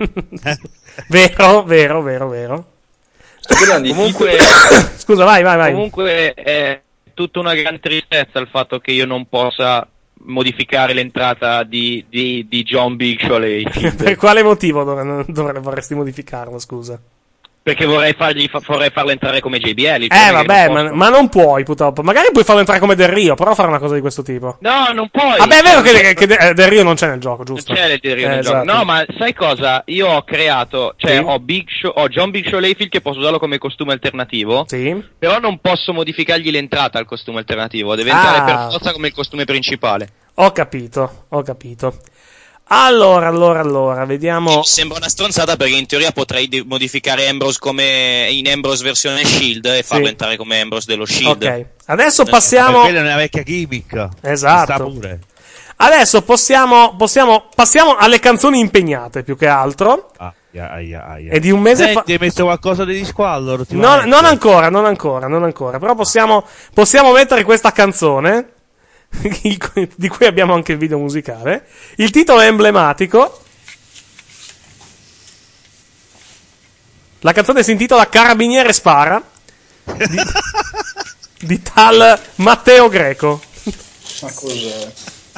Vero, vero, vero, vero.
Comunque,
Scusa, vai, vai, vai.
comunque è tutta una gran tristezza il fatto che io non possa modificare l'entrata di, di, di John Big Show
Per quale motivo dov- dov- vorresti modificarlo, scusa?
perché vorrei fargli fa- vorrei farlo entrare come J B L. il
Eh,
problema è che
vabbè,
non
ma,
posso.
ma non puoi, purtroppo. Magari puoi farlo entrare come Del Rio, però fare una cosa di questo tipo.
No, non puoi.
Vabbè, è vero che, che De- eh, Del Rio non c'è nel gioco, giusto?
Non c'è Del Rio
Eh,
nel gioco.
esatto.
No, ma sai cosa? Io ho creato, cioè
Sì.
ho Big Show, ho John Big Show Layfield che posso usarlo come costume alternativo.
Sì.
Però non posso modificargli l'entrata al costume alternativo, deve entrare
Ah.
per forza come il costume principale.
Ho capito, ho capito. Allora, allora, allora, vediamo.
Sembra una stronzata perché in teoria potrei di- modificare Ambrose come in Ambrose versione Shield e farlo
Sì.
entrare come Ambrose dello Shield.
Ok, adesso passiamo.
Quella è una vecchia gimmick.
Esatto.
Sta pure.
Adesso possiamo, possiamo, passiamo alle canzoni impegnate più che altro.
Aia, aia, aia.
È di un mese
Senti,
fa.
hai messo qualcosa di squallor?
Non,
ultimamente?
non ancora, non ancora, non ancora. Però possiamo, possiamo mettere questa canzone. Di cui abbiamo anche il video musicale. Il titolo è emblematico. La canzone si intitola Carabiniere spara. Di, di tal Matteo Greco.
Ma cos'è?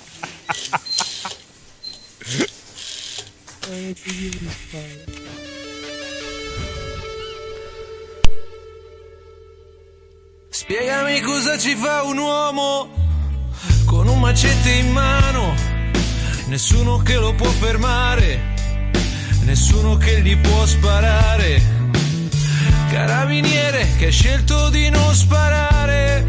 Spiegami cosa ci fa un uomo con un macete in mano, nessuno che lo può fermare, nessuno che gli può sparare. Carabiniere che ha scelto di non sparare.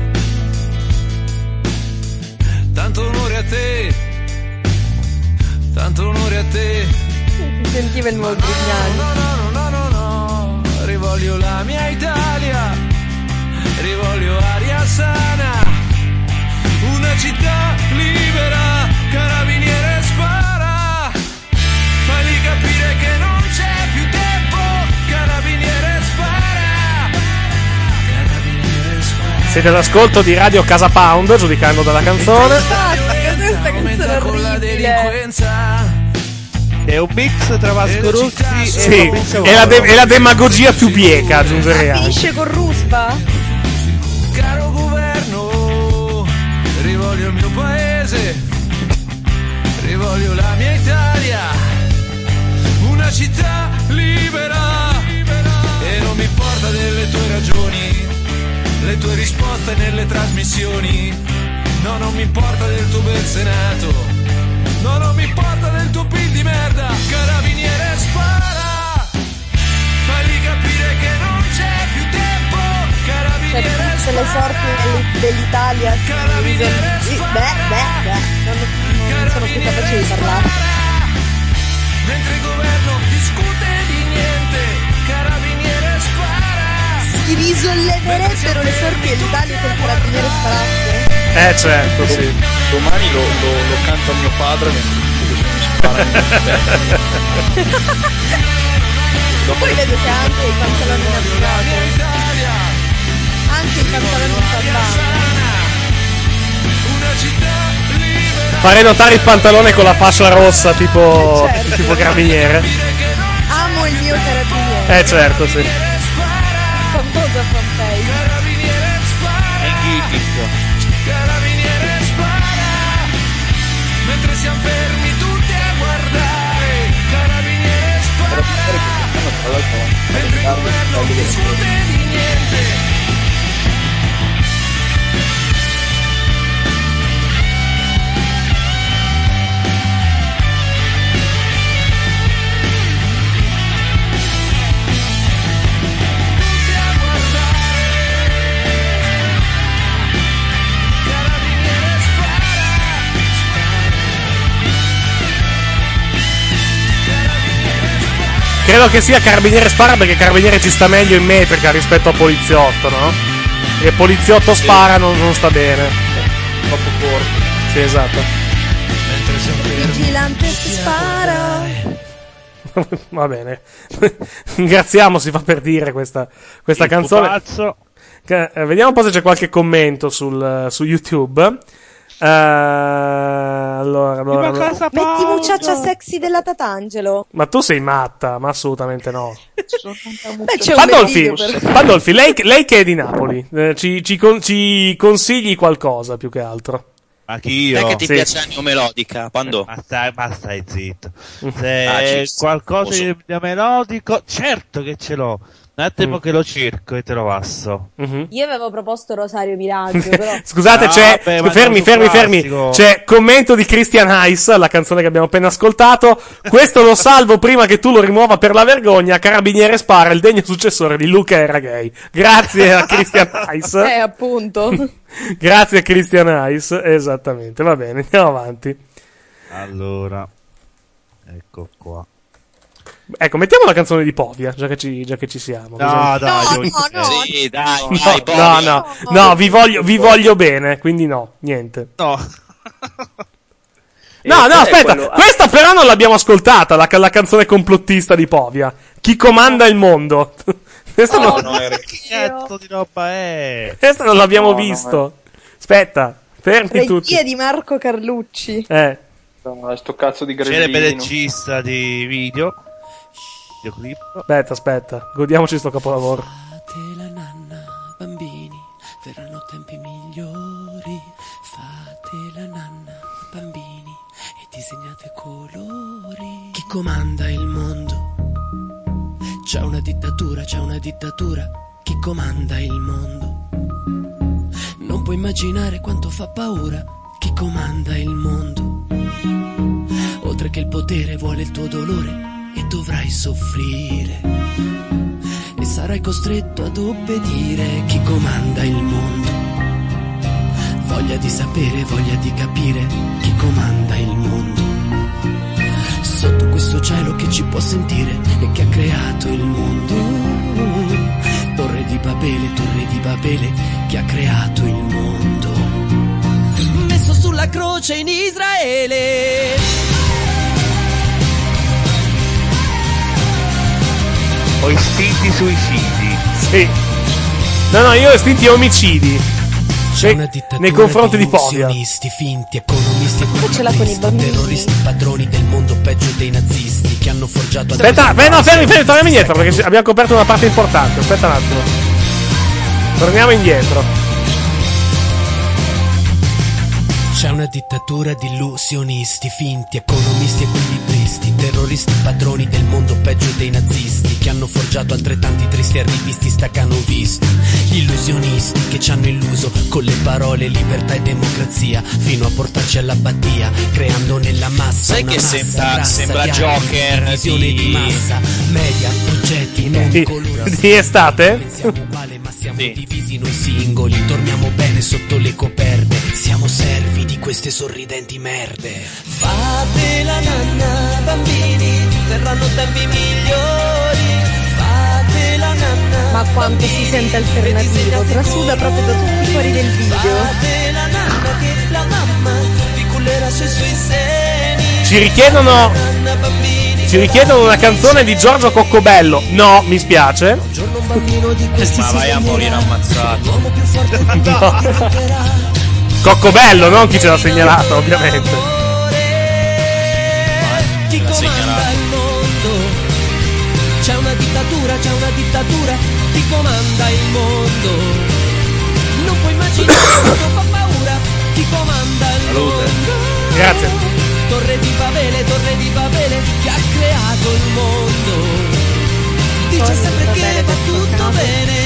Tanto onore a te, tanto onore a te.
Si sentiva il nuovo Grignani.
No, no, no, no, no, no, rivoglio la mia Italia, rivoglio aria sana. Una città libera, carabiniere spara, fagli capire che non c'è più tempo, carabiniere spara, carabiniere spara.
Siete all'ascolto di Radio Casa Pound, giudicando dalla canzone.
Questa canzone
Con la
orribile.
delinquenza.
È un mix tra Vasco Rossi e
Sì,
Fabrizio
è la, de-
Vallo.
è la demagogia più bieca, aggiungerei anche.
Finisce con Ruspa?
Caro governo, rivoglio il mio paese, rivoglio la mia Italia, una città libera, e non mi importa delle tue ragioni, le tue risposte nelle trasmissioni, no, non mi importa del tuo bel senato, no, non mi importa del tuo P I L di merda, carabiniere spara, fagli capire che non c'è più tempo,
Cioè,
carabiniere
tutte le sorti del- dell'Italia si dividono- sì, beh, beh, beh, non, non sono più capace di parlare.
mentre il governo discute di niente, carabiniere spara.
Diviso leverebbero le sorti dell'Italia se il carabiniere sparasse.
Eh, certo, sì.
Domani lo, lo, lo canta mio padre mentre mi spara in testa.
Poi vedo che ha anche i pantaloni inabbiati. Anche i pantaloni in
Farei notare il pantalone con la fascia rossa, tipo,
Certo.
tipo carabiniere.
Amo il mio carabiniere.
Eh, certo, sì.
Famosa fanpage.
È
Carabiniere spara, mentre siamo fermi tutti a guardare, carabiniere spara, mentre il governo discute di niente.
Credo che sia carabiniere spara perché carabiniere ci sta meglio in metrica rispetto a poliziotto, no? E poliziotto spara non, non sta bene. Troppo corto. Sì, esatto.
Vigilante si spara.
Va bene. Ringraziamo, si fa per dire questa, questa
Il
canzone.
pupazzo.
Che- eh, vediamo un po' se c'è qualche commento sul, su YouTube. Eh, allora, allora, allora.
Metti mucciaccia sexy della Tatangelo.
Ma tu sei matta, ma assolutamente no.
Beh, c'è un bel
Pandolfi,
video per-
Pandolfi, lei, lei che è di Napoli, eh, ci, ci con- ci consigli qualcosa più che altro.
Anch'io.
Non è che ti
Sì.
piace la neomelodica, Pandò?
Ma stai, ma stai zitto. Se
Ah, ci sta,
qualcosa
lo so.
di, di melodico, certo che ce l'ho. Un attimo
Mm.
che lo cerco e te lo passo.
Mhm.
Io avevo proposto Rosario Miraggio, però.
Scusate,
No,
c'è.
vabbè, ma
fermi,
è un
fermi, fermi.
classico.
C'è commento di Christian Heiss, la canzone che abbiamo appena ascoltato. Questo lo salvo prima che tu lo rimuova per la vergogna. Carabiniere spara, il degno successore di Luca era gay. Grazie a Christian Heiss.
Eh, appunto.
Grazie a Christian Heiss. Esattamente. Va bene, andiamo avanti.
Allora, ecco qua.
Ecco, mettiamo la canzone di Povia, già che ci, già che ci siamo.
No, dai,
No,
io-
no, no.
Sì, dai,
No,
dai,
no,
Povia.
no, no, vi voglio, vi voglio bene, quindi no, niente.
No.
No, no,
Eh,
aspetta,
quello-
questa però non l'abbiamo ascoltata, la, la canzone complottista di Povia. Chi comanda il mondo? Questa,
No,
non,
no, era-
Che cazzo di roba è?
questa non l'abbiamo
No, no,
visto. Aspetta, fermi tutti.
Regia di Marco Carlucci.
Eh,
no, sto cazzo di
Celebre
grillino.
regista di video. Videoclip.
aspetta, aspetta, godiamoci sto capolavoro.
Fate la nanna, bambini, verranno tempi migliori. Fate la nanna, bambini, e disegnate colori. Chi comanda il mondo? C'è una dittatura, c'è una dittatura. Chi comanda il mondo? Non puoi immaginare quanto fa paura. Chi comanda il mondo? Oltre che il potere vuole il tuo dolore e dovrai soffrire. E sarai costretto ad obbedire. Chi comanda il mondo? Voglia di sapere, voglia di capire. Chi comanda il mondo? Sotto questo cielo che ci può sentire e che ha creato il mondo. Torre di Babele, torre di Babele, che ha creato il mondo. Messo sulla croce in Israele.
Ho istinti suicidi.
Sì. No, no, io ho istinti omicidi.
C'è
Nei-
una dittatura
nei confronti di Povia.
illusionisti, finti economisti e
Poi ce l'ha con i bambini.
terroristi, padroni del mondo peggio dei nazisti che hanno forgiato.
Aspetta, beh, no, fermi, fermi, torniamo indietro perché ci- abbiamo coperto una parte importante. Aspetta un attimo. Torniamo indietro.
C'è una dittatura di illusionisti, finti economisti e equilibristi, terroristi, padroni del mondo peggio dei nazisti che hanno forgiato altrettanti tristi arrivisti staccano visti. Illusionisti che ci hanno illuso con le parole libertà e democrazia fino a portarci all'apatia, creando nella massa
Sai
una
che
massa
sembra-
grassa
sembra
di
Joker
animi, visione
di-
di massa, media, progetti, non
Di,
colori.
di estate?
Pensiamo uguale ma siamo divisi noi singoli. Dormiamo bene sotto le coperte. Siamo servi di queste sorridenti merde. Fate la nanna, bambini, verranno tempi migliori. Fate la nanna.
Ma quanto si sente alternativo, trasuda proprio da tutti fuori del video.
Fate la nanna che la mamma vi cullerà sui suoi seni.
Ci richiedono.
Nanna, bambini,
Ci richiedono una canzone di Giorgio Coccobello. No, mi spiace.
un giorno un bambino di questi
Ma
si
vai a morire
sveglierà.
ammazzato.
L'uomo più forte di tutti
No.
diventerà.
Coccobello, non chi ce l'ha segnalato, ovviamente.
Chi
l'ha
comanda
segnalato.
il mondo? C'è una dittatura, c'è una dittatura. Chi comanda il mondo? Non puoi immaginare quanto fa paura. Chi comanda il
Salute.
mondo?
Grazie.
Torre di Babele, torre di Babele, che ha creato il mondo. Dice
Torre di
sempre che
Babele,
va
per
tutto
caso.
bene.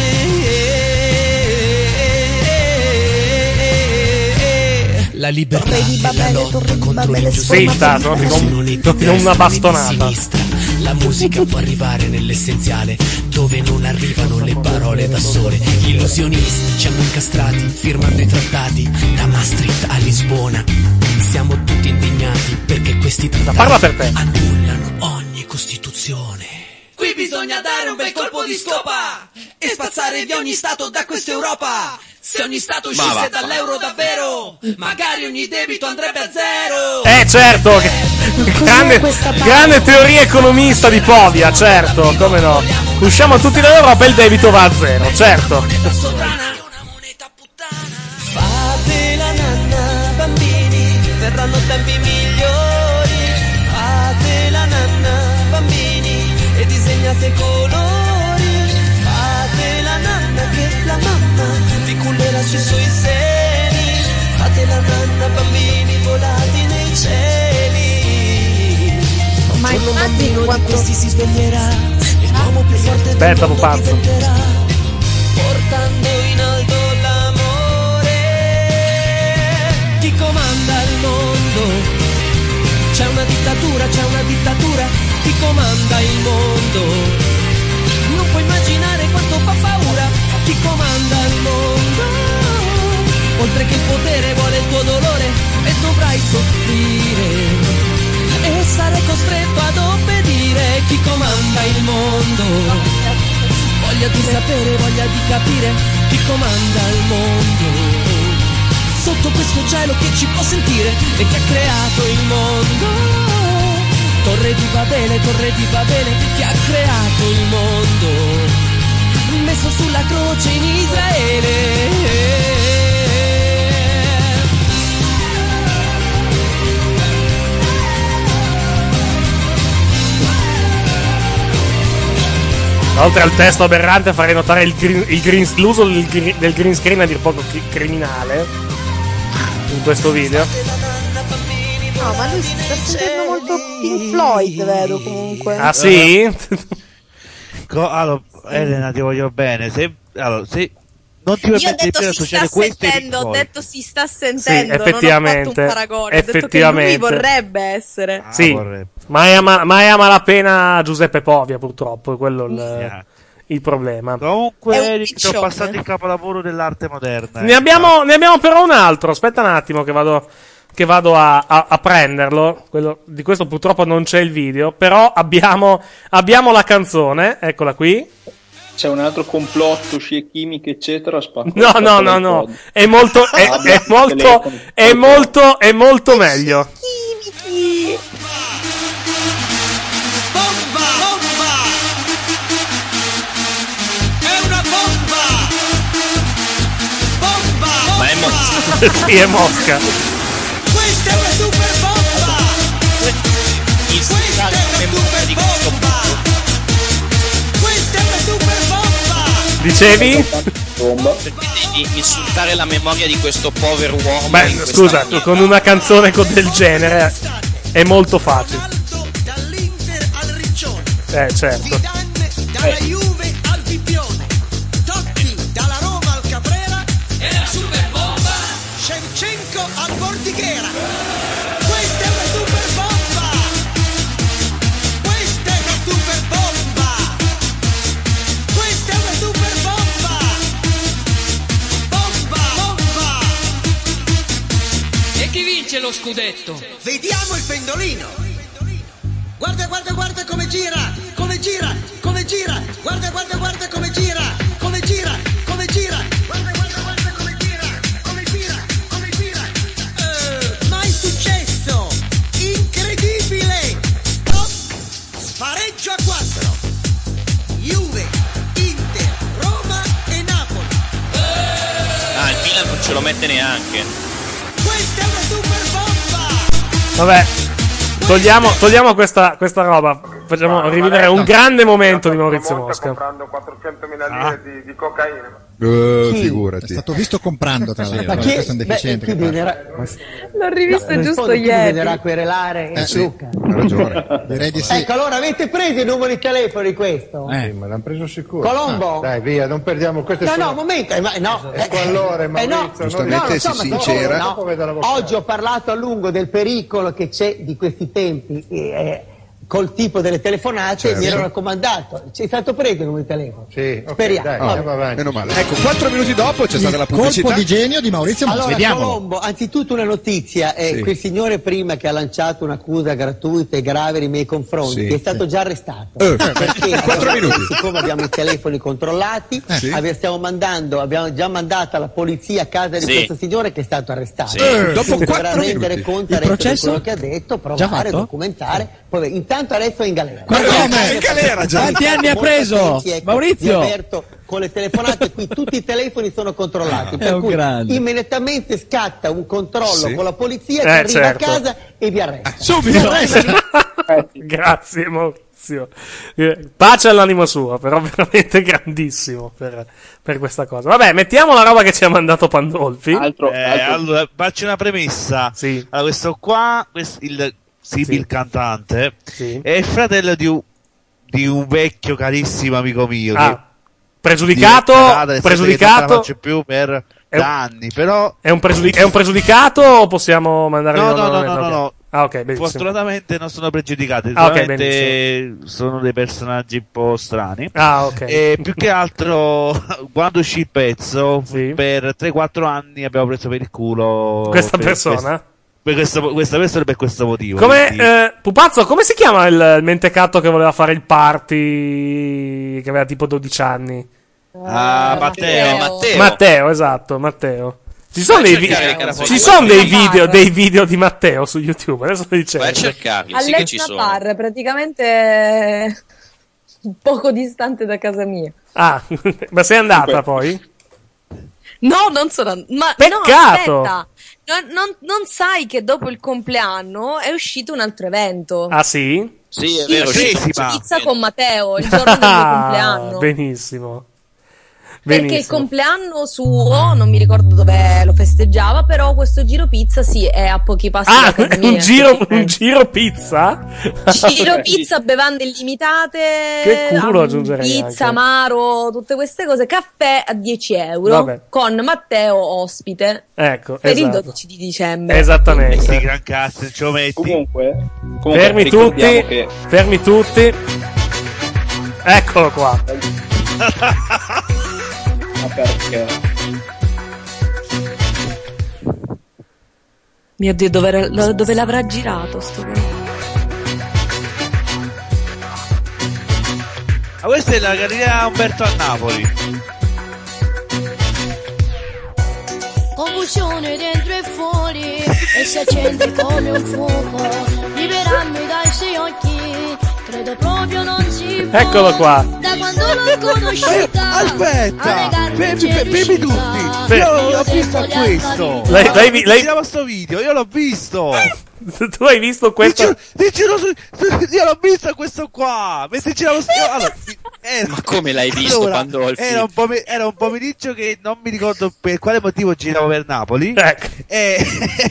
La libertà
Torre di
è la
Babele,
lotta
torre di
contro
Babele,
l'ingiustizia.
Zitta, sono tipo un-
Nessuno né di
tipo una
destra né di
bastonata.
sinistra. La musica può arrivare nell'essenziale, dove non arrivano le parole da sole. Gli illusionisti ci hanno incastrati, firmando i trattati da Maastricht a Lisbona. Siamo tutti indignati perché questi trattati
Parla per te.
annullano ogni costituzione. Qui bisogna dare un bel colpo di scopa e spazzare via ogni stato da questa Europa. Se ogni stato
Ma
uscisse
va.
dall'euro davvero, magari ogni debito andrebbe a zero.
Eh, certo. che- Grande, grande teoria economista di Povia, certo, come no. Usciamo tutti dall'Europa e il debito va a zero, certo.
Fate la nanna, bambini, verranno tempi migliori. Fate la nanna, bambini, e disegnate colori. Fate la nanna che la mamma vi cullerà sui suoi seni. Fate la nanna, bambini, volati nei cieli.
Ma
Un giorno un
immagini
bambino di
quanto-
questi si sveglierà e
l'uomo più forte del
Aspetta,
mondo ti
pupazzo.
venderà, portando in alto l'amore. Chi comanda il mondo? C'è una dittatura, c'è una dittatura. Chi comanda il mondo? Non puoi immaginare quanto fa paura. Chi comanda il mondo? Oltre che il potere vuole il tuo dolore e dovrai soffrire e sarai costretto ad obbedire. Chi comanda il mondo? Voglia di sapere, voglia di capire chi comanda il mondo. Sotto questo cielo che ci può sentire e che ha creato il mondo. Torre di Babele, torre di Babele, che ha creato il mondo, messo sulla croce in Israele.
Oltre al testo aberrante farei notare il green, il green, l'uso del green, del green screen a dir poco chi- criminale in questo video.
No, ma lui si sta sentendo molto Pink Floyd, vedo comunque.
Ah sì?
Co- allora, Elena, ti voglio bene. Se, allora, se non ti vuoi
Io ho
mettere
detto
di
si sta
associare questo ai
sentendo, ho
Pink Floyd.
detto si sta sentendo,
effettivamente,
non ho fatto un paragone, ho detto che lui
effettivamente.
vorrebbe essere.
Sì, ma è, ama, ma è a malapena Giuseppe Povia, purtroppo, è quello il, il problema.
Comunque, sono passati il capolavoro dell'arte moderna.
Ne abbiamo, ne abbiamo però un altro, aspetta un attimo che vado, che vado a, a, a prenderlo. Quello, di questo purtroppo non c'è il video, però abbiamo, abbiamo la canzone, eccola qui.
C'è un altro complotto, scie chimiche, eccetera. Spacco,
No, no, no, no, è molto, è, è molto, è molto, è molto meglio.
Bomba! Bomba! È una bomba! Bomba!
Ma è Mosca. Sì, è Mosca.
Questa è una super bomba! Questa è una super bomba! Questa è una super bomba!
Dicevi?
Di insultare la memoria di questo povero uomo. in
Beh,
questa
scusa,
maniera.
con una canzone co- del genere è molto facile. Eh, certo.
Dalla Juve al Bibbione, Totti dalla Roma al Caprera e la super bomba Shevchenko al Bordighera. Questa è una super bomba! Questa è una super bomba! Questa è una super bomba! Bomba! Bomba!
E chi vince lo scudetto?
Vediamo il pendolino! Guarda, guarda, guarda come gira, come gira, come gira, guarda, guarda, guarda come gira, come gira, come gira, guarda, guarda, guarda come gira, come gira, come gira. Eh, mai successo, incredibile. Oh, spareggio a quattro. Juve, Inter, Roma e Napoli.
Ah, il Milan non ce lo mette neanche.
Questa è una super bomba.
Vabbè, togliamo, togliamo questa, questa roba. Facciamo rivivere un grande momento di Maurizio Mosca.
comprando quattrocentomila lire di, di cocaina.
Eh,
Chi?
figurati.
È stato visto comprando, tra
Sì,
l'altro.
ma
Questo
chi-
è un
beh,
deficiente.
chi
che parla.
bisognerà-
L'ho rivisto
No,
giusto
rispondo, chi
ieri.
bisognerà querelare
Eh,
il
sì,
Luca.
ha ragione. Direi di sì.
Ecco, allora avete preso i numeri di telefono di questo?
Eh, ma l'hanno preso sicuro.
Colombo?
Ah, dai, via, non perdiamo queste
No,
sono-
no, un momento, eh, ma- no.
Eh, allora,
Eh, no,
Maurizio,
giustamente
non-
lo so,
si
ma
sincera.
no.
Dopo vedo l'avvocato.
Oggi ho parlato a lungo del pericolo che c'è di questi tempi eh, col tipo delle telefonate
Certo.
e mi ero raccomandato. C'è stato preso il numero di telefono?
Sì, ok,
Speriamo.
dai,
Vabbè.
andiamo avanti.
Meno male.
Ecco, quattro minuti dopo c'è stata la pubblicità. colpo di genio di Maurizio Mosca.
Allora,
Vediamolo.
Colombo, anzitutto una notizia, eh,
Sì.
quel signore prima che ha lanciato un'accusa gratuita e grave nei miei confronti
Sì.
è stato già arrestato.
Eh,
perché
quattro minuti.
siccome abbiamo i telefoni controllati,
Eh, sì.
abbiamo, stiamo mandando, abbiamo già mandato la polizia a casa di
Sì.
questo signore che è stato arrestato.
Sì. Eh, dopo
Quindi
quattro
dovrà rendere
minuti.
conto
Il
adesso di
processo?
quello che ha detto,
Già
provare,
fatto?
documentare. Poi, intanto adesso è in galera.
Come? In galera già?
Quanti
anni ha preso?
Maurizio? Con le telefonate qui tutti i telefoni sono controllati,
È
per
un
cui
grande.
immediatamente scatta un controllo
Sì.
con la polizia che
Eh,
arriva
certo.
a casa e vi arresta.
Subito. Grazie Maurizio. Eh, Pace all'animo suo, però veramente grandissimo per, per questa cosa. Vabbè, mettiamo la roba che ci ha mandato Pandolfi.
Eh, allora, faccio una premessa. Allora, questo qua, questo- il, Sibi,
Sì.
il cantante,
Sì.
è il fratello di, un- di un vecchio carissimo amico mio.
Ah,
che
pregiudicato,
diventata-
pregiudicato.
Non la faccio più per
È
da
un-
anni, però
È un, pregiudi- è un pregiudicato o possiamo mandare
no,
in
no,
onda
no, no, no,
nuovamente?
no.
Ah, ok, benissimo.
Fortunatamente non sono pregiudicati,
Ah, ok,
solamente sono dei personaggi un po' strani.
Ah, ok.
E più che altro, quando uscì il pezzo, per tre quattro anni abbiamo preso per il culo
Questa
per
persona?
questo- per questo- questa persona per questo motivo.
Come,
quindi-
eh, Pupazzo, come si chiama il, il mentecatto che voleva fare il party, che aveva tipo dodici anni?
Ah, Matteo.
Matteo.
Matteo, esatto, Matteo. Ci sono
Vai
dei,
a
vi-
cercare che era
ci
fuori.
sono dei
Vai a
video,
cercare.
dei video di Matteo su YouTube, adesso sto dicendo.
Vai a cercarli, sì che ci
All'Etna
sono.
Bar, praticamente poco distante da casa mia.
Ah, ma sei andata poi?
No, non sono and- ma
Peccato!
no, aspetta. Non, non- non sai che dopo il compleanno è uscito un altro evento.
Ah, sì?
Sì, è
Sì,
vero.
sì,
ci-
pizza con Matteo il giorno del mio compleanno.
Benissimo.
Perché il
Benissimo.
compleanno suo, non mi ricordo dove lo festeggiava, però questo giro pizza sì, è a pochi passi
Ah,
da casa mia.
un giro, un giro pizza?
Giro pizza, bevande illimitate,
Che culo
um,
aggiungerei
pizza,
anche.
amaro, tutte queste cose, caffè a dieci euro
Vabbè.
con Matteo ospite
Ecco,
per il
esatto.
dodici di dicembre.
Esattamente.
Sti gran cazzo, ce lo metti.
Comunque, comunque
Fermi
ricordiamo
tutti,
che
fermi tutti. Eccolo qua.
ma perché
Mio Dio, dove, lo- dove l'avrà girato sto coso?
Ma questa è la galleria Umberto a Napoli.
Confusione dentro e fuori e si accende come un fuoco, liberarmi dai suoi occhi, credo proprio non si può.
Eccolo qua.
Da quando l'ho conosciuta,
Aspetta, fermi, fermi tutti.
Sì.
Io l'ho visto questo.
Lei- lei vi- lei-
Girava sto video, io l'ho visto.
Tu hai visto questo?
Ti giro su- io l'ho visto questo qua. Mentre giravo sto allora, era-
Ma come l'hai visto
allora,
quando il
era,
film?
un pome- era un pomeriggio che non mi ricordo per quale motivo giravo per Napoli.
Ecco.
E,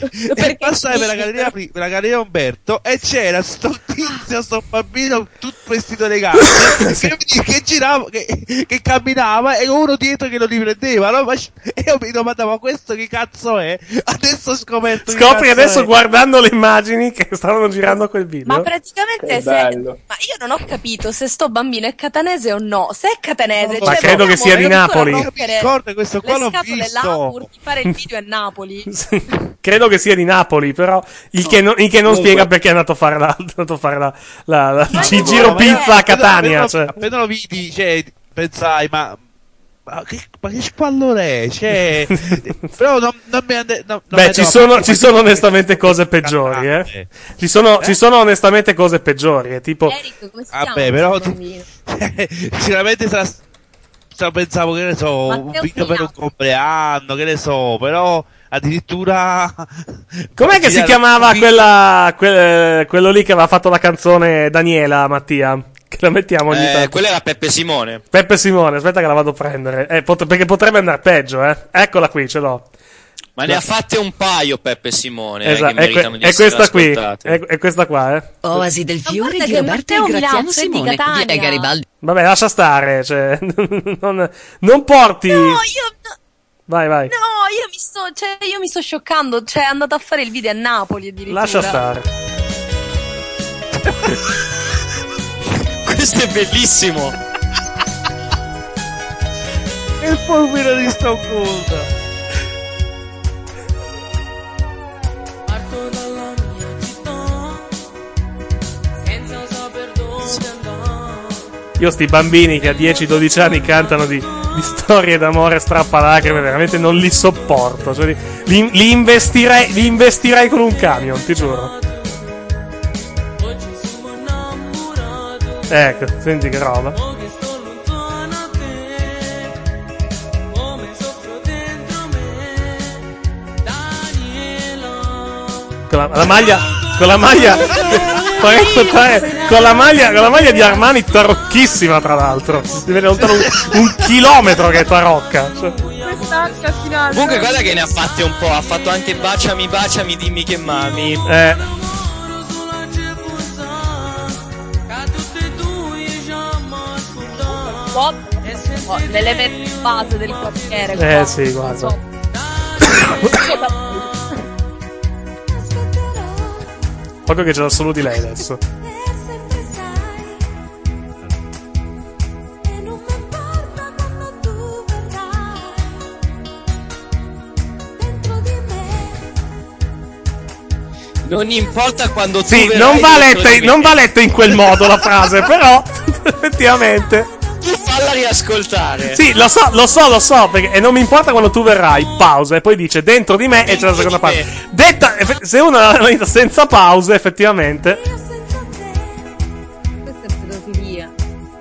e passai per la galleria, pri- per la galleria Umberto e c'era sto tizio, sto bambino tutto vestito elegante che, che girava, che, che camminava e uno dietro che lo riprendeva, no? Ma, e io mi domandavo, ma questo che cazzo è? Adesso ho scoperto che
Scopri
cazzo
adesso
è.
guardando le immagini che stavano girando quel video.
Ma praticamente
Che
se,
bello.
ma io non ho capito se sto bambino è catanese o no. Se è catanese,
Ma
cioè,
credo che
vogliamo
sia di
addirittura
Napoli.
rompere
Ricorda, questo qua
le
l'ho
scatole
visto.
là pur di fare il video a Napoli.
Credo che sia di Napoli, però il che non, il che non
Comunque-
spiega perché è andato a fare la, è andato a fare la, la, la-
Ma
il
no,
giro
ma io
pizza a
appena-
Catania.
appena,
Cioè.
appena lo vidi, cioè, pensai, ma, ma, che, ma che spallore è? Cioè, però non, non mi ande, no, non
Beh,
mi
ci
andava-
sono, ci sono onestamente cose peggiori, eh. Ci sono, ci sono onestamente cose peggiori, eh, tipo...
Eric, come si
Vabbè,
chiama
però
questo
tu-
bambino?
sicuramente sarà, sarà- pensavo, che ne so, un
Matteo
video per un
Pignazzi.
compleanno, che ne so, però addirittura...
Com'è che si
girare-
chiamava quella, que- quello lì che aveva fatto la canzone Daniela, Mattia? Che la mettiamo ogni
Eh,
tanto.
quello era Peppe Simone.
Peppe Simone, aspetta che la vado a prendere. Eh, pot- perché potrebbe andare peggio, eh. Eccola qui, ce l'ho.
Ma ne ha fatte un paio Peppe Simone, eh,
Esatto,
che
è,
meritano
que-
di
è
essere
questa qui.
ascoltate.
È, è questa qua, eh.
Oasi del
Ma
fiore
guarda
di
che
Roberto
Matteo
e Graziano
Milazzo è di
Simone
Catania.
di Garibaldi.
Vabbè, lascia stare, cioè, non, non porti...
No, io no,
Vai, vai.
no, io mi sto, cioè, io mi sto scioccando, cioè è andato a fare il video a Napoli addirittura.
Lascia stare.
Questo è bellissimo.
Il fulmine di Stoccolma.
Parto dalla mia città, senza saper dove andare.
Io sti bambini che a dieci dodici anni cantano di, di storie d'amore strappalacrime, veramente non li sopporto. Cioè, li, li, li investirei, li investirei con un camion, ti giuro.
Oggi sono innamorato,
Ecco, senti che roba.
oh che sto lontano da te, come soffro dentro me, Daniela.
Con la, la maglia, con la maglia, Paretto tre, con la maglia, con la maglia di Armani tarocchissima, tra l'altro. Si vede lontano un, un chilometro che è tarocca. Cioè,
Quest'acca finale.
Comunque guarda che ne ha fatte un po', ha fatto anche baciami, baciami, dimmi che mami.
eh,
Ca tutte e due già
pop, oh, l'elemento base del quartiere.
Eh
qua.
sì, guarda. Proprio che c'era solo di lei adesso.
Non importa quando tu
Sì,
verrai
non va,
dentro
letta,
di me.
non va letta in quel modo la frase, però effettivamente.
Tu falla riascoltare.
Sì, lo so, lo so, lo so, perché, e non mi importa quando tu verrai, pausa, e poi dice dentro di me e c'è la seconda parte. Detta, eff- se uno la vita senza pause, effettivamente.
Questa è pedofilia.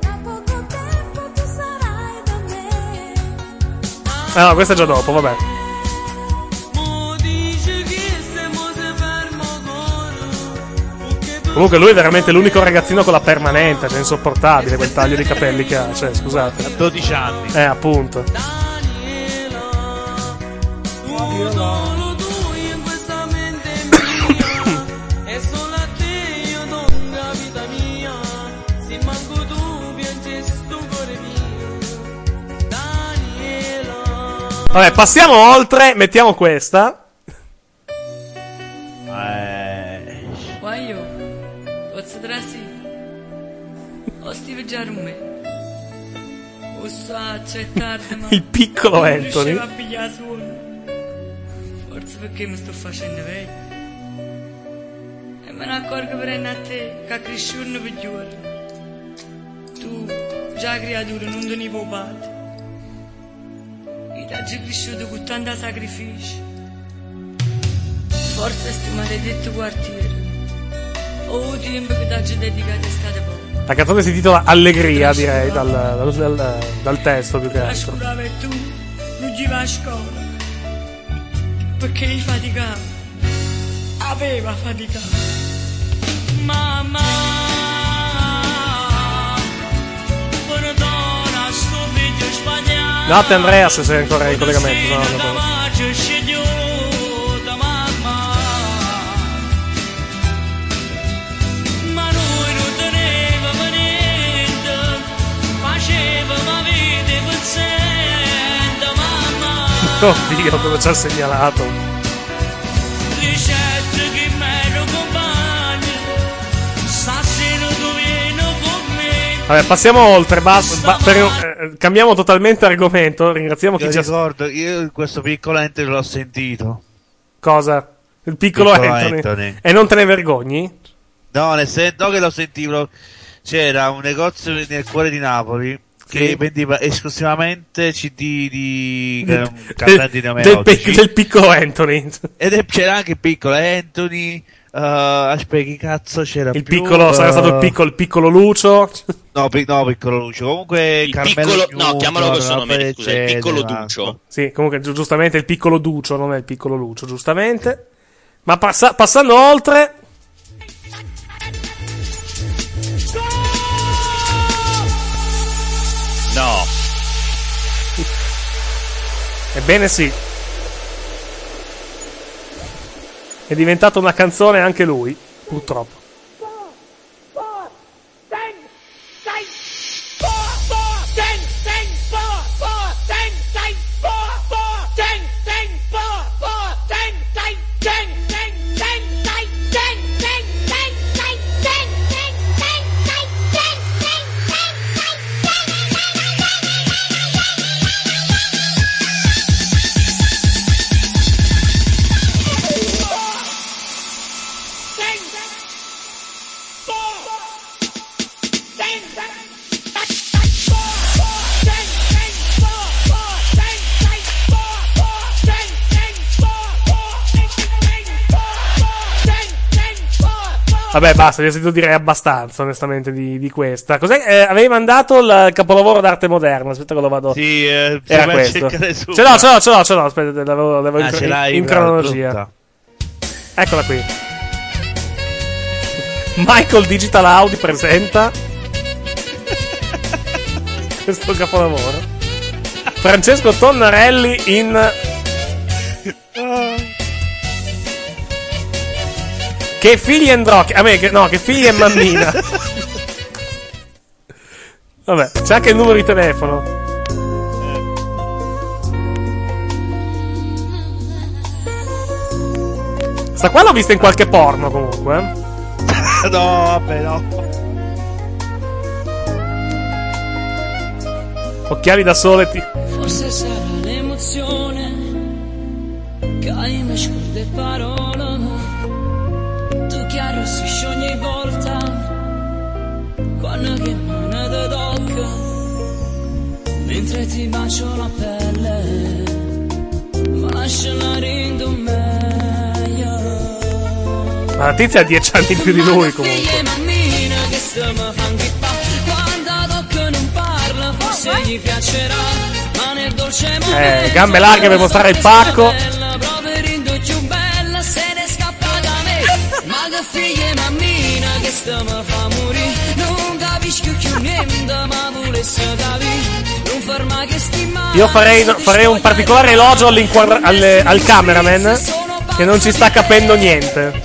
Ah no, questa è già dopo, vabbè. Comunque lui è veramente l'unico ragazzino con la permanente, cioè insopportabile quel taglio di capelli che ha, cioè scusate.
A dodici anni.
Eh, appunto. Vabbè, passiamo oltre, mettiamo questa.
Guaio, posso trasì? O Steve Giarume? O so accettare, ma
Il piccolo
non
Anthony.
riuscivo a pigliare suono. Forse perché mi sto facendo vecchio. E me ne accorgo per a te che cresci un peggiore. Tu, già creatura, non te ne puoi battere. E ti hai cresciuto con tanto sacrificio. Forse sto maledetto quartiere. O tempo che ti hai dedicato a stare poco.
La canzone si intitola Allegria, direi, dal, dal, dal, dal testo più che
La
altro.
scuola e tu non ci vai a scuola. Perché hai faticato. Aveva faticato. Mamma, perdona sto figlio sbagliato.
Notte Andrea, se sei ancora in collegamento. No, no, no.
Maggio scegliò da mamma. Ma noi non tenevamo niente. Facevamo vita pezzente, mamma.
Oddio, dove ci ha segnalato.
Ricette che mi ero compagno. Stasera tu vieni con me.
Vabbè, passiamo oltre. Basta, ba- per- eh, cambiamo totalmente argomento. Ringraziamo chi
Io
ci ha.
ricordo, io questo piccolo Anthony l'ho sentito.
Cosa? Il piccolo,
Piccolo
Anthony.
Anthony.
E non te ne vergogni?
No, nel senso no che lo sentivo. C'era un negozio nel cuore di Napoli che
Sì.
vendeva esclusivamente C D di
Del-
eh, cantanti
del,
neomelodici.
pe- del piccolo Anthony.
Ed è- c'era anche il piccolo Anthony. Uh, aspetta, che cazzo c'era
Il
più?
piccolo, sarà
Uh,
stato il piccolo, il piccolo Lucio.
No, pic- no, piccolo Lucio. Comunque
Il
Carmelo
piccolo-
Junior,
no, chiamalo col suo nome,
roba
scusa, il
eccetera.
piccolo Duccio.
Sì, comunque giu- giustamente il piccolo Ducio, non è il piccolo Lucio, giustamente. Ma passa- passando oltre.
No.
Ebbene sì. È diventata una canzone anche lui, purtroppo. Vabbè, basta, vi ho sentito dire abbastanza, onestamente, di, di questa. Cos'è? Eh, avevi mandato il capolavoro d'arte moderna. Aspetta che lo vado.
Sì, eh, se
Era
vai a
questo.
cercare su-
Ce l'ho, ce l'ho, ce l'ho, ce l'ho. Aspetta, l'avevo, l'avevo
Ah,
in,
ce
in-
l'hai,
in
brava,
cronologia.
brutta.
Eccola qui. Michael Digital Audi presenta questo capolavoro. Francesco Tonnarelli in Che figli andrò? A me, che, no, che figli e mammina. Vabbè, c'è anche il numero di telefono. Sta qua l'ho vista in qualche porno comunque. eh.
No, vabbè, no.
Occhiali da sole ti...
Forse sarà l'emozione che mi scorda parole. Tu che arrossisci ogni volta quando che mano ti tocca, mentre ti bacio la pelle, ma lasciala rindo meglio.
Ma la tizia ha dieci anni più di lui comunque. Eh, gambe larghe per mostrare il pacco. Io farei, farei un particolare elogio all'inquadra- alle- al cameraman che non ci sta capendo niente.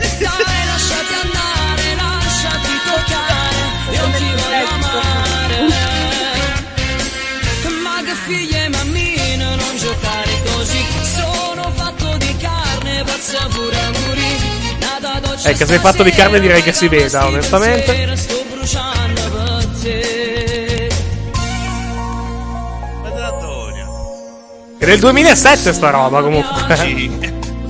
Eh, che sei fatto di carne direi che si veda, onestamente. È del duemilasette sta roba comunque.
Sì.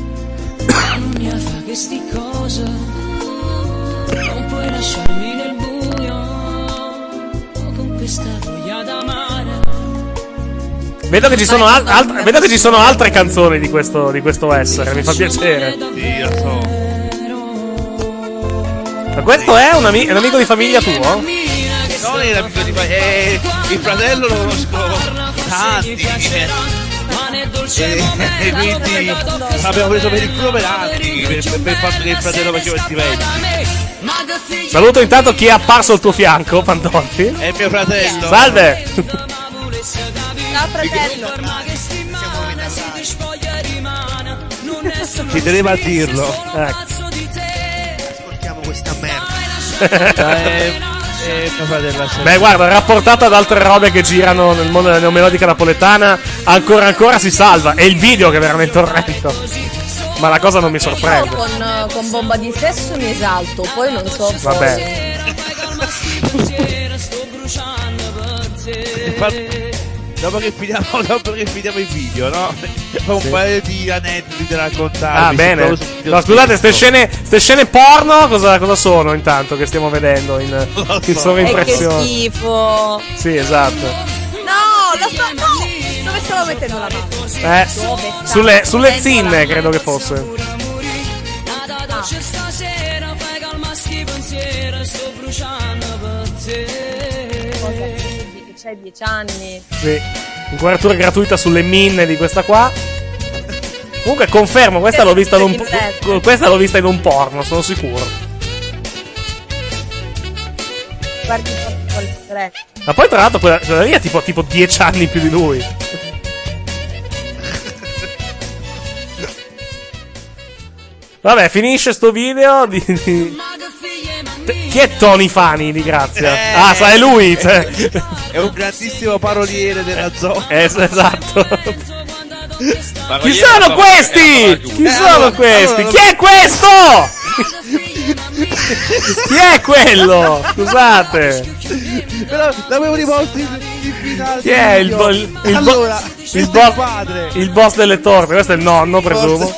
Non puoi lasciarmi nel buio con questa voglia d'amare.
Vedo che ci sono, al- alt- vedo che ci sono altre canzoni di questo, di questo essere, mi fa piacere.
Sì, lo so.
Ma questo è un, ami- è un amico di famiglia tuo?
Non è l'amico di famiglia, eh, il fratello lo conosco tanti. Eh, e quindi abbiamo preso per il culo per anni per, per, per il fatto che il fratello faceva il stipendio.
Saluto intanto chi è apparso al tuo fianco, Pantolfi.
È mio fratello.
Salve.
Ciao fratello.
Ci teneva a dirlo.
Ecco.
Ascoltiamo questa merda.
eh, eh, mio fratello.
Beh, guarda, rapportato ad altre robe che girano nel mondo della neomelodica napoletana, ancora ancora si salva. E il video che è veramente orrendo. Ma la cosa non mi sorprende.
Io con, con bomba di sesso mi esalto, poi non so.
Vabbè.
Dopo che finiamo, dopo che finiamo il video, no? Ho un
Sì.
paio di aneddoti da raccontare.
Ah, bene. No, scusate, ste scene, ste scene porno cosa, cosa sono intanto che stiamo vedendo in, in
E che
sovraimpressione?
schifo.
Sì, esatto.
No, lo sto. No! Dove stavo mettendo la mano?
Eh,
Dove stavo
sulle, sulle
mettendo
zinne
la
credo che fosse.
Cosa? Che c'hai dieci anni.
Sì. Inquadratura gratuita sulle minne di questa qua. Comunque confermo, questa l'ho vista in un po- questa l'ho vista in un porno, sono sicuro.
Guardi col tre.
Ma poi tra l'altro quella, quella lì ha tipo, tipo dieci anni più di lui. Vabbè, finisce sto video di, di... Chi è Tony Fani di Grazia?
Eh,
ah, sa, è lui! Cioè.
È un grandissimo paroliere della zona.
Eh, esatto.
Ma
Chi sono questi? Chi sono questi? Chi è questo? Chi è quello? Scusate.
Però l'avevo rivolto in, in finale.
Chi è il, bo- il, il, bo-
allora,
il,
il
bo-
padre.
il boss delle torte? Questo è il nonno, presumo.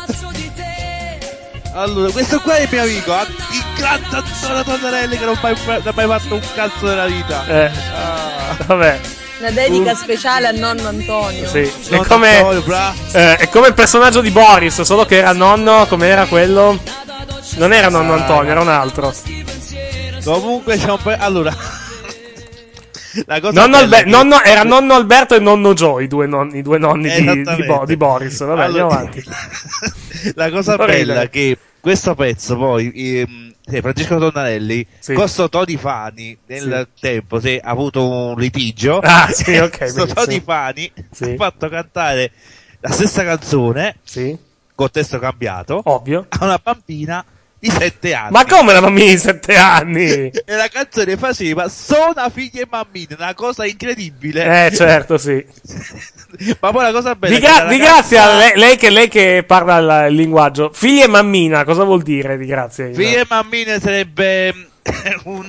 Allora, questo qua è il mio amico, il grande Antonio Tonarelli che non ha mai, non ha mai fatto un cazzo della vita.
Eh, vabbè.
Una dedica speciale al nonno Antonio.
Sì, è
Nonno
come,
Antonio, bra.
eh, è come il personaggio di Boris, solo che era nonno, come era quello? Non era nonno Antonio, era un altro.
Comunque c'è un po'. Allora. La cosa
Nonno
bella
Albe-
è che-
nonno- era nonno Alberto e nonno Joe, i due nonni, i due nonni di, di,
Esattamente.
Bo- di Boris. Vabbè,
Allora-
andiamo avanti.
La cosa
Non
bella
ridere.
è che questo pezzo poi ehm, sì, Francesco Tonnarelli
Sì.
con sto Tony Fani nel
Sì.
tempo si è avuto un litigio.
Ah, sì, ok,
sto
benissimo.
Tony Fani
Sì.
ha fatto cantare la stessa canzone
Sì,
con testo cambiato
ovvio.
a una bambina di sette anni.
Ma come una bambina di sette anni?
E la canzone faceva Sono figlia e mammina, una cosa incredibile.
Eh, certo, sì.
Ma poi la cosa bella
Di,
è che
gra-
la
di
ragazza-
grazie a lei, lei che, lei che parla il, il linguaggio. Figlia e mammina, cosa vuol dire di grazie?
Figlia e mammina sarebbe un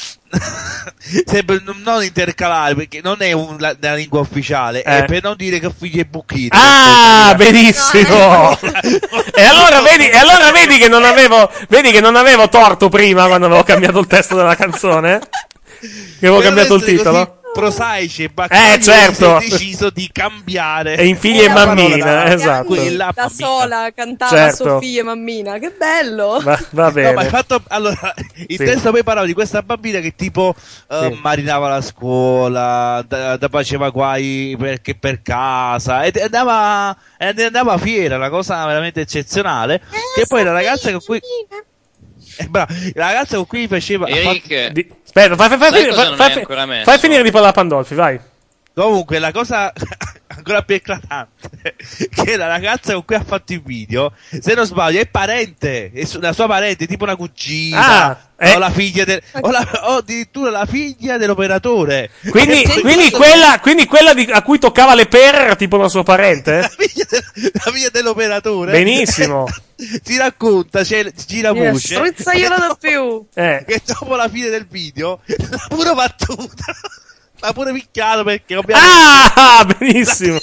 sarebbe non intercalare, perché non è un, la, la lingua ufficiale,
Eh.
è per non dire che figlia e bucchino.
Ah, benissimo. E allora vedi, e allora vedi che non avevo, vedi che non avevo torto prima quando avevo cambiato il testo della canzone? Che avevo
Per
cambiato il
essere così
titolo?
prosaici e baccani,
Eh, certo.
si è deciso di cambiare
E in figlia e
la parola
mammina,
da-
esatto.
quella
Da sola cantava
Certo.
Sofia e mammina, che bello!
Va, va bene.
No, ma il fatto, allora, il
Sì.
testo poi parlava di questa bambina che tipo eh,
Sì.
marinava la scuola, da, da faceva guai perché per casa, ed andava, ed andava fiera, una cosa veramente eccezionale. che poi la ragazza con cui eh, bravo, la ragazza con cui faceva
Eric,
Di- Aspetta, fai, fai, fai,
sai
finire-
cosa
fai,
non
fai,
hai
fai-
ancora messo?
fai finire di parlare a Pandolfi, vai.
Comunque la cosa ancora più eclatante che la ragazza con cui ha fatto il video, se non sbaglio, è parente, è su- una sua parente, tipo una cugina,
Ah, eh.
o la figlia del, o, la, o addirittura la figlia dell'operatore.
Quindi,
E-
quindi quella, quindi quella di- a cui toccava le perre era tipo una sua parente?
la figlia dell'operatore.
Benissimo.
Si racconta, c'è, gira
Yes,
voce.
strizzagliela da più.
Eh.
Che dopo la fine del video, l'ha pure battuta. L'ha pure picchiato perché ovviamente.
Ah, benissimo.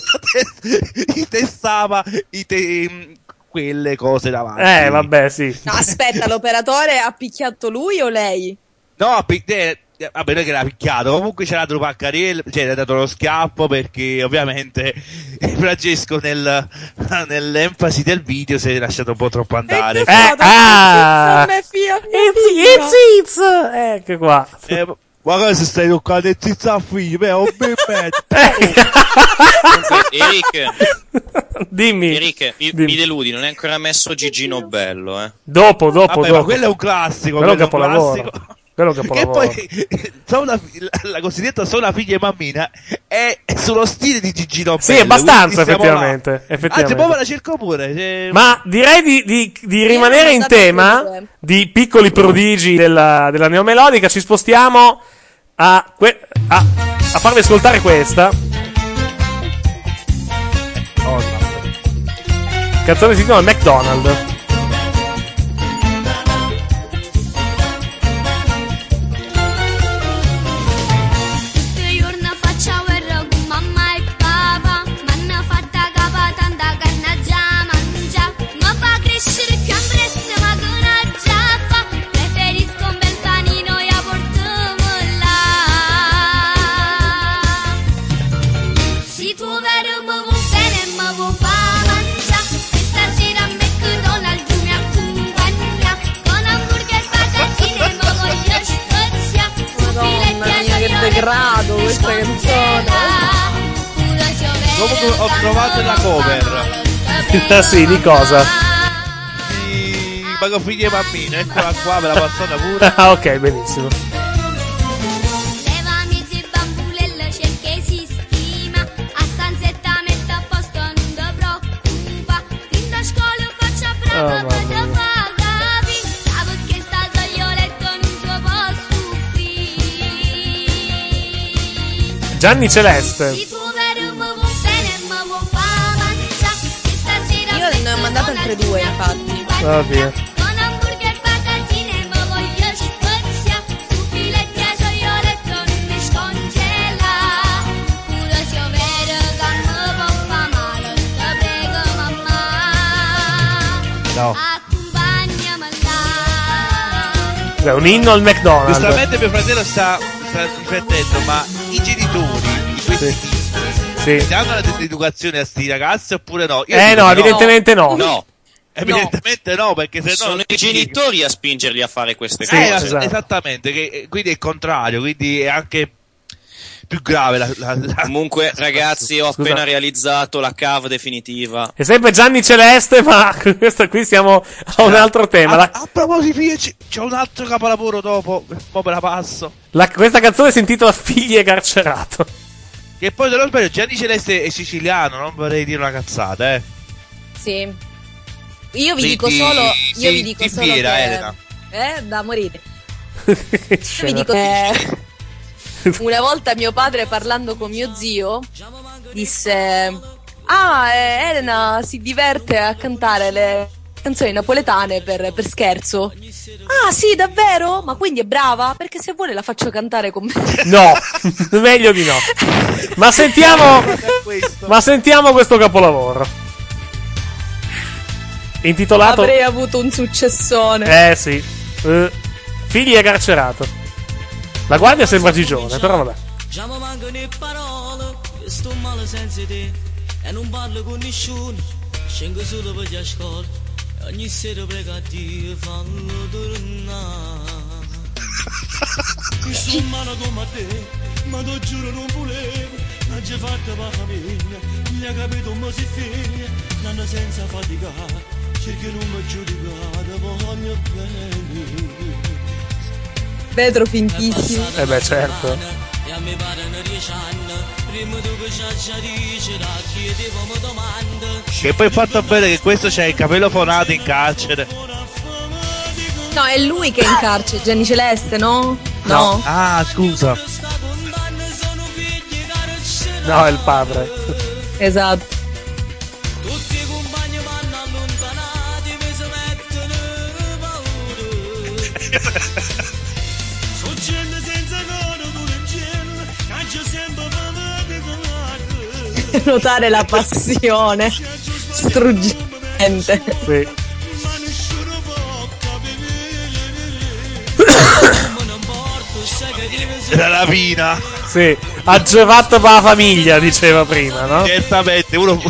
Gli testava i te- quelle cose davanti.
Eh, vabbè, sì.
No, aspetta, l'operatore ha picchiato lui o lei?
No, pic- eh, vabbè, non è che l'ha picchiato, comunque c'era dato paccarello, cioè le ha dato lo schiaffo perché ovviamente Francesco nel, nell'enfasi del video si è lasciato un po' troppo andare.
Eh, ah.
me fia,
It's, it's, it's. Ecco qua.
Eh, ma cosa se stai toccando il zizza figlio? Beh, un bel pezzo.
Comunque, Eric,
Dimmi.
Eric, mi,
Dimmi.
mi deludi, non è ancora messo Gigino Bello, eh.
Dopo, dopo,
Vabbè,
dopo.
ma quello è un classico.
Quello è un
quello è un
capolavoro.
classico.
Quello è un
Che
capolavoro.
poi sono una- la, la cosiddetta sono una figlia e mammina è sullo stile di Gigino Bello.
Sì, abbastanza,
quindi stiamo là.
effettivamente, effettivamente.
Anzi, poi me la cerco pure. cioè-
Ma direi di, di- di rimanere in
mandato
tema
due.
di piccoli prodigi della, della neomelodica. Ci spostiamo a, que- a, a farvi ascoltare questa canzone si chiama McDonald's.
Tutti i giorni faccio guerra con mamma e papà. M'hanno fatta capa tanta carne già mangia. Ma fa crescere più presto ma che una giaffa. Preferisco un bel panino e a portavo là. Se tu vero mi vuoi bene mi vuoi fa mangia. Questa sera a McDonald's tu mi accompagna. Con hamburger, patatine mi voglio scoccia.
Madonna mia, che degrado questa canzone.
Comunque ho trovato la cover
Ah, sì, di cosa?
di Mago figlie e bambine. Eccola qua, me la passata pure.
Ah, ok, benissimo.
Levami zi bambulella cerche si schima. A stanzetta metto a posto non ti preoccupa. In da scuola faccio a
Oh,
prova
mamma
per
mia.
te fa capi. Sapo che sta toglioletto non ti posso soffrire.
Gianni Celeste.
Se tu vero mi vuoi bene mi vuoi fa mangia. Questa sera
Io ne ho mandate altre due, infatti.
Va via.
con hamburger, patatine mi voglio scoccia. Su filetti a toglioletto non mi scongela. Pure se io vedo che mi può fa male, te prego mamma.
No.
Accompagnami là.
È un inno al McDonald's.
Giustamente mio fratello sta, sta riflettendo, ma i genitori di questi
Sì.
tipi danno l'educazione a sti ragazzi oppure no? Io
Eh
dico
no,
di
evidentemente no.
No,
Evidentemente no, perché se no...
sono i genitori a spingerli a fare queste
Sì,
cose.
es-
esatto.
esattamente, che, eh, quindi è il contrario, quindi è anche più grave la... la- la-
Comunque, ragazzi, ho
Scusa.
appena realizzato la cave definitiva.
È sempre Gianni Celeste, ma questo qui siamo a un altro tema.
A,
La,
a proposito, figli, c- c'è un altro capolavoro dopo, poi me la passo.
la- questa canzone si intitola Figli e carcerato.
Che poi, se non sbaglio, Gianni Celeste è siciliano, non vorrei dire una cazzata, eh.
Sì. io vi
Di-
dico
di-
solo, io
sì,
vi dico
di
solo
Piera,
che
Elena.
eh, da morire. Io vi dico che una volta mio padre, parlando con mio zio, disse: ah, eh, Elena si diverte a cantare le canzoni napoletane per, per scherzo. Ah sì, davvero? Ma quindi è brava? Perché se vuole la faccio cantare con me.
No, meglio di no. Ma sentiamo, ma sentiamo questo capolavoro. Intitolato...
Avrei avuto un successone.
Eh sì. Eh, figli è carcerato. La guardia sembra Gigione, però vabbè.
Già mi mancano le parole, io sto male senza te e non parlo con nessuno, scengo solo per la scuola e ogni sera prego a Dio fallo tornare. Questo è umano come te, ma ti giuro non volevo, non ci fatto per la famiglia, mi ha capito ma si figlia, nanno senza faticare, cerchi non mi giudicare, voglio bene.
Vetro finchissimo.
Eh beh, certo.
E a me pare una dieci anni, prima tu che già dice, da chiedevo mi domanda.
Che poi fatto bene che questo c'ha il capello fonato in carcere.
No, è lui che è in carcere, Gianni Celeste, no? No.
Ah, scusa.
No, è il padre.
Esatto.
Tutti i compagni mi hanno allontanati, mi si mettono paura. Sono gente senza coro, pure gente, caccio sempre per
Notare la passione struggente.
Sì.
La rapina.
Sì, ha giovato per la famiglia, diceva prima, no?
Certamente, uno...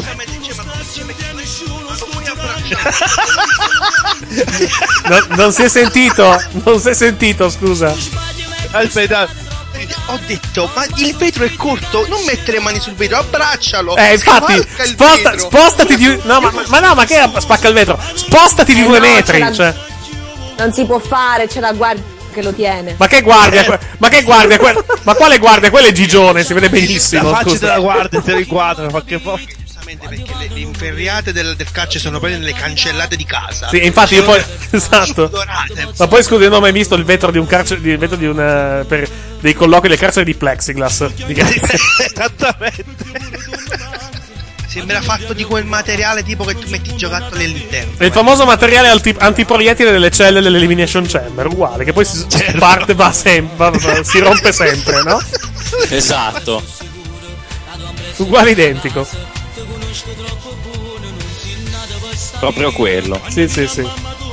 No, non si è sentito, non si è sentito, scusa.
Aspetta, ho detto, ma il vetro è corto, non mettere le mani sul vetro, abbraccialo.
Eh, infatti,
Scavalca il
sposta,
vetro.
spostati di... No, ma, ma no, ma che spacca il vetro? Spostati di
Eh
due
no,
metri,
c'è la-
cioè...
Non si può fare, c'è la guardia che lo tiene.
Ma che guardia, que- ma che guardia, que- ma quale guardia? Quello è Gigione, si vede benissimo.
La faccia
scusa.
della guardia se riquadra qualche volta.
Perché le, le inferriate del, del carcere sono proprio nelle cancellate di casa.
Sì, infatti io poi...
Sono
Esatto.
dorate.
Ma poi scusa, io non ho mai visto il vetro di un carcere... Di, il vetro di un... eh, per dei colloqui del carcere di plexiglass. Di
Esattamente.
Sembra fatto di quel materiale tipo che tu metti i giocattoli all'interno.
È il famoso materiale alti- antiproiettile delle celle dell'elimination chamber, uguale, che poi si
Certo.
parte, va sempre, va- va- si rompe sempre, no?
Esatto.
Uguale identico.
Proprio quello.
Sì, sì, sì.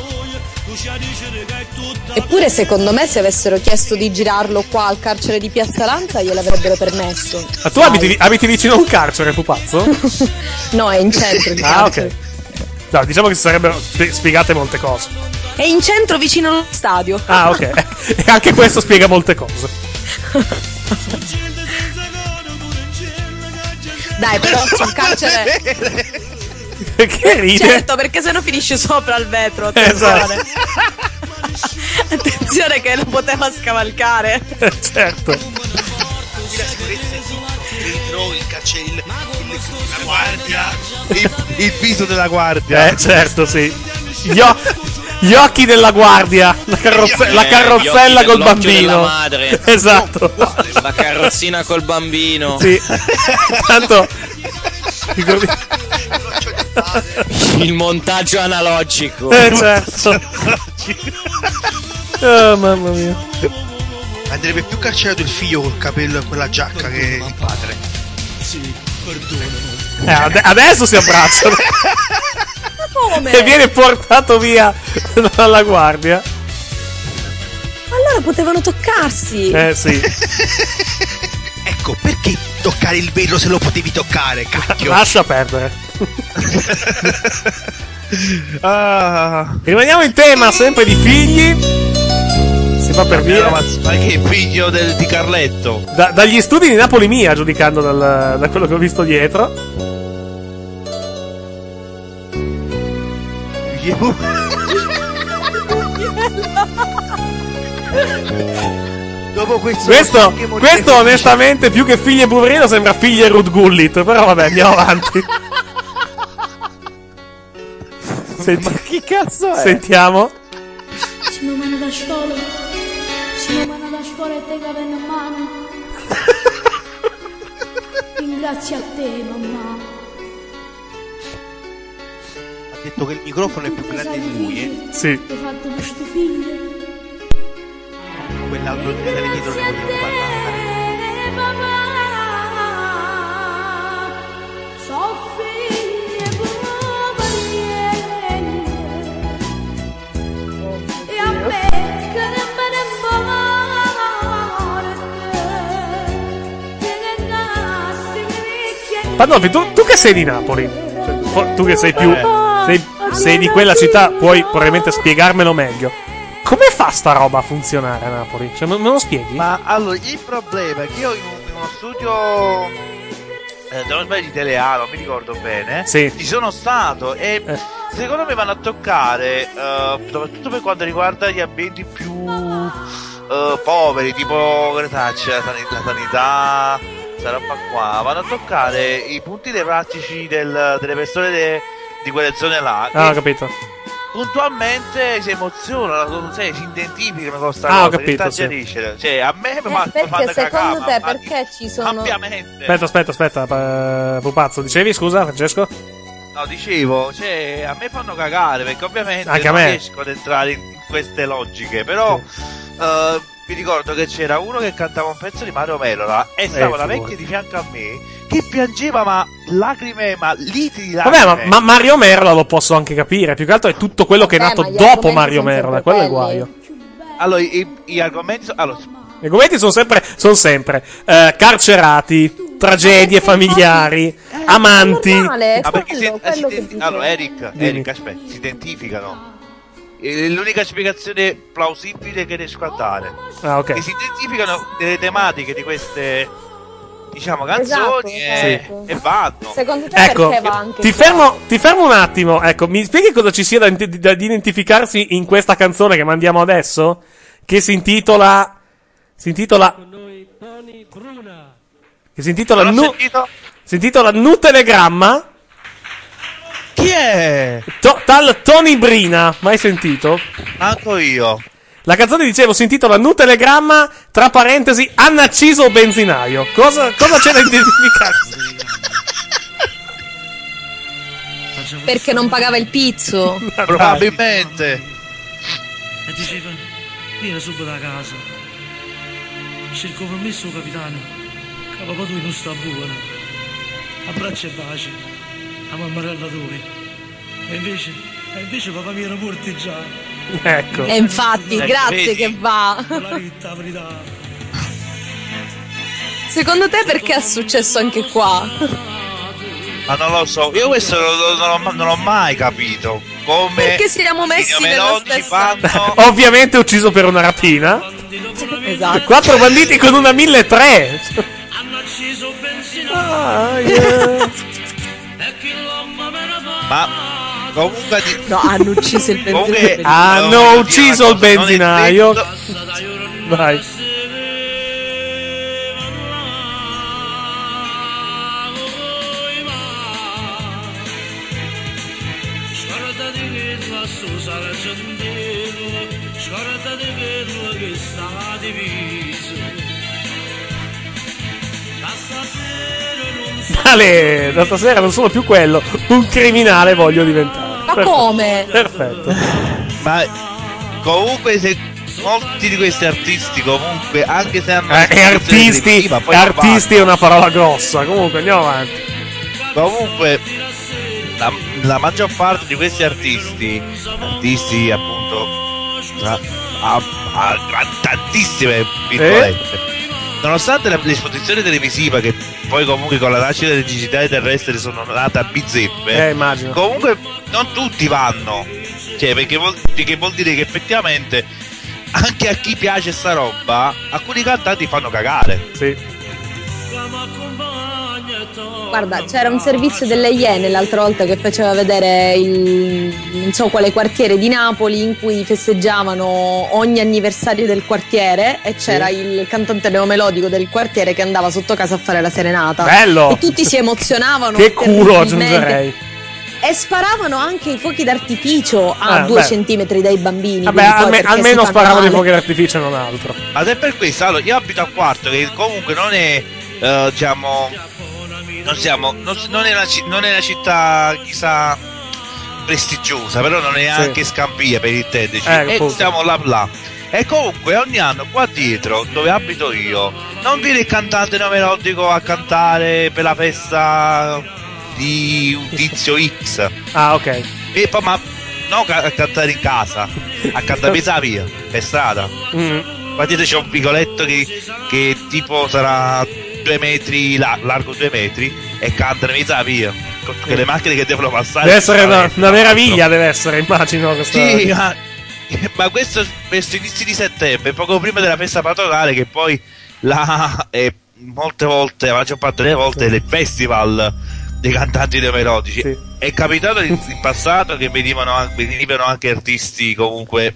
Eppure secondo me se avessero chiesto di girarlo qua al carcere di Piazza Lanza gliel'avrebbero permesso.
Ma tu abiti, abiti vicino a un carcere, pupazzo?
No, è in centro il
Ah,
carcere.
ok. No, diciamo che si sarebbero spie- spiegate molte cose.
È in centro vicino allo stadio.
Ah, ok. E anche questo spiega molte cose.
Dai, però sul carcere...
Che ride?
Certo, perché sennò finisce sopra il vetro. Attenzione.
Esatto.
Attenzione che lo poteva scavalcare.
Certo.
Dentro il carcere, il, il- la guardia.
Il, il viso della guardia.
Eh, certo, sì. Gli, o- gli occhi della guardia. La, carrozze- la
Eh,
carrozzella
gli occhi
col
dell'occhio
bambino.
della madre.
Esatto.
La carrozzina col bambino.
Sì. Tanto. ricordi-
Il montaggio analogico.
Eh, certo. Oh, mamma mia.
Andrebbe più carcerato il figlio col capello e quella giacca che il padre.
Sì, perdonami.
Eh, ade- adesso si abbracciano.
Come?
E viene portato via dalla guardia.
Allora potevano toccarsi.
Eh, sì.
Ecco, perché toccare il vetro se lo potevi toccare, cacchio?
Lascia perdere.
Ah.
Rimaniamo in tema sempre di figli. Si fa per dire.
Ma che è figlio del, di Carletto?
Da- dagli studi di Napoli Mia, giudicando dal- da quello che ho visto dietro.
Dopo questo,
Questo, questo onestamente, più che figlie Buvrino, sembra figlie Ruth Gullit. Però vabbè, andiamo avanti. Senti-
Ma chi cazzo è?
Sentiamo.
Se non viene da scuola, se non viene da scuola e te capelli in mano. Ringrazio a te, mamma.
Ha detto che il microfono è più grande di lui, eh?
Sì.
Ti hai fatto questo figlio.
Quell'altro di dietro non vogliamo parlare.
Pandolfi, tu, tu che sei di Napoli, cioè, fo- tu che sei più sei, sei di quella città, puoi probabilmente spiegarmelo meglio. Come fa sta roba a funzionare a Napoli? Cioè, me me lo spieghi?
Ma allora, il problema è che io in, un- in uno studio, eh, non sbaglio di Telea, non mi ricordo bene,
Sì.
ci sono stato e secondo me vanno a toccare, eh, soprattutto per quanto riguarda gli ambienti più eh, poveri, tipo che ne so, c'è la, san- la sanità, questa roba qua, vanno a toccare i punti nevralgici del, delle persone de- di quelle zone là.
Ah, ho
che
capito.
puntualmente si emozionano, cioè, si identificano con sta
Ah, ho
cosa,
capito,
che
sì.
t'aggerisce. Cioè, a me mi
Eh,
fa- mi
perché
fanno
secondo
cagare,
te
ma-
perché ci sono
ampiamente.
Aspetta, aspetta, aspetta, pa- pupazzo, dicevi scusa, Francesco?
No, dicevo, cioè, a me fanno cagare perché ovviamente
Anche a
non
me.
riesco ad entrare in, in queste logiche, però eh, mi ricordo che c'era uno che cantava un pezzo di Mario Merola e stava una
figurati.
vecchia di fianco a me che piangeva, ma lacrime, ma litri di lacrime.
Vabbè, ma, ma Mario Merola lo posso anche capire. Più che altro è tutto quello che è
Vabbè,
nato
ma gli
dopo
argomenti
Mario
sono
Merola.
sempre
Quello è il
quelli.
guaio.
Allora, i, gli argomenti sono... Allora,
Gli argomenti sono sempre, sono sempre eh, carcerati, tragedie familiari, amanti.
ah, perché si, eh, si identi- allora, Eric,
Dimmi.
Eric, aspetta, si identificano. È l'unica spiegazione plausibile che riesco a dare.
Ah, ok.
Che si identificano delle tematiche di queste, diciamo, canzoni
Esatto,
e,
esatto.
e vanno.
Secondo te
Ecco,
perché va anche
ti
qua?
fermo, ti fermo un attimo. Ecco, mi spieghi cosa ci sia da, da- da identificarsi in questa canzone che mandiamo adesso? Che si intitola. Si intitola. Che si intitola.
Non ho
Nu,
sentito?
si intitola Nu Telegramma.
Chi è?
To- tal Tony Brina, mai sentito?
Manco io.
La canzone, dicevo, si intitola Nu Telegramma, tra parentesi, Annaciso o benzinaio. Cosa, cosa c'è da identificarsi?
Perché non pagava il pizzo.
Probabilmente.
E diceva, vieni subito da casa. C'è il compromesso, capitano. Che papà tu non sta buono. Abbraccia e baci. A mammarella tua. E invece, e invece papà mio era morto già.
Ecco.
E infatti,
Ecco,
grazie
vedi?
che va.
La vita, la verità.
Secondo te perché è successo anche qua?
Ma non lo so, io questo non, non- non l'ho- non l'ho mai capito. Come
Perché siamo messi
i
nella
meloni ci
stessa...
fanno.
Ovviamente ucciso per una rapina.
Esatto.
Quattro banditi con una mille tre. Ah, yeah.
Ma comunque di...
No, hanno ucciso il
Comunque,
benzinaio.
Hanno
devo dire
ucciso
una
il
cosa, non è
benzinaio.
detto-
Vai.
Scordati che la stosa la gentillo, scordati quello che sta diviso. Da stasera non so.
Ale, da stasera non sono più quello. Un criminale voglio diventare.
Ma
Perfetto.
come?
Perfetto.
Ma comunque se molti di questi artisti comunque anche se hanno
Eh, e artisti,
televisiva, poi
artisti è una parola grossa. Comunque andiamo avanti.
comunque la, la maggior parte di questi artisti artisti appunto a, a, a- a tantissime virgolette nonostante la- l'esposizione televisiva che poi comunque con la nascita del digitale terrestre sono nate a bizzeffe
Eh, immagino.
comunque non tutti vanno, cioè perché vuol, che vuol dire che effettivamente anche a chi piace sta roba alcuni cantanti fanno cagare.
Sì.
Guarda, c'era un servizio delle Iene l'altra volta che faceva vedere il non so quale quartiere di Napoli in cui festeggiavano ogni anniversario del quartiere e c'era
Sì.
il cantante neomelodico del quartiere che andava sotto casa a fare la serenata.
Bello!
E tutti si emozionavano.
Che culo
terribilmente.
aggiungerei.
E sparavano anche i fuochi d'artificio a
Eh,
due
beh.
centimetri dai bambini.
Vabbè,
quindi poi
alme-
perché si
almeno
fanno
sparavano i
male.
fuochi d'artificio e non altro.
Ma se per questo, allora, io abito a Quarto, che comunque non è, eh, diciamo, non siamo, non, non è una, ci- non è una città chissà prestigiosa, però non è anche Scampia per intenderci,
Eh,
e
appunto.
stiamo là là. E comunque ogni anno qua dietro, dove abito io, non viene il cantante no melodico a cantare per la festa di un tizio X.
Ah, ok.
E poi, ma non ca- a cantare in casa, a cantare per la via, per strada.
Mm.
Qua dietro c'è un vicoletto che, che tipo sarà due metri, la- largo due metri, e cantano in mezzo alla via. Con tutte le macchine che devono passare.
Deve essere una,
giustamente.
una meraviglia, deve essere, immagino. Questa...
Sì, ma, ma questo verso inizi di settembre, poco prima della festa patronale, che poi la, eh, molte volte, la maggior parte delle volte, è il festival dei cantanti neomelodici.
Sì.
È capitato in, in passato che venivano, an- venivano anche artisti comunque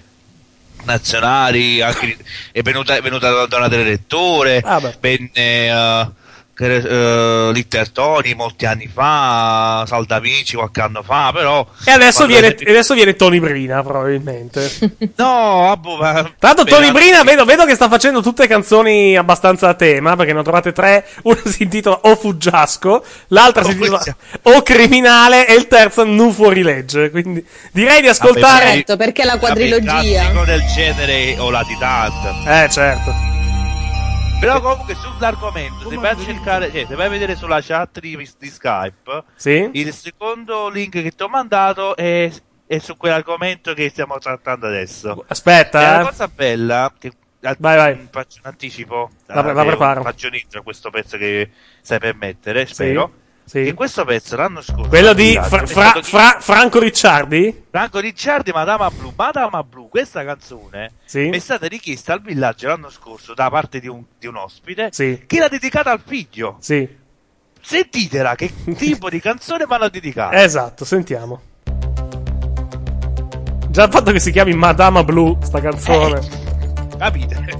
nazionali, anche, è venuta, è venuta Donatella Lettore,
Ah, beh.
venne eh, che ne- eh, Little Tony molti anni fa, Saldamici qualche anno fa, però
E adesso
quando
viene,
la gente-
e adesso viene Tony Brina, probabilmente.
no, abbo, ma
Tra l'altro Tony
veramente-
Brina vedo, vedo che sta facendo tutte canzoni abbastanza a tema, perché ne ho trovate tre. Una si intitola O Fuggiasco, l'altra si intitola O Criminale e il terzo Nu Fuori Legge. Quindi direi di ascoltare...
Certo, perché la
Vabbè, il
quadrilogia.
classico del genere o latitante.
Eh, certo.
Però comunque sull'argomento, se vai a cercare, cioè, se vai a vedere sulla chat di, di Skype,
Sì?
il secondo link che ti ho mandato è, è su quell'argomento che stiamo trattando adesso.
Aspetta,
E
eh.
la cosa bella, che
Vai, vai.
faccio un anticipo,
La- la
che
preparo.
faccio un intro a questo pezzo che sai permettere, spero.
Sì.
Che questo pezzo l'anno scorso,
Quello di
è
Fra-
stato
Fra-
chi-
Fra- Franco Ricciardi?
Franco Ricciardi, Madama Blu. Madama Blu, questa canzone
Sì.
è stata richiesta al villaggio l'anno scorso da parte di un, di un ospite
Sì.
che l'ha dedicata al figlio.
Sì.
Sentitela che tipo di canzone mi hanno dedicato.
Esatto, sentiamo. Già il fatto che si chiami Madama Blu, sta canzone.
Capite?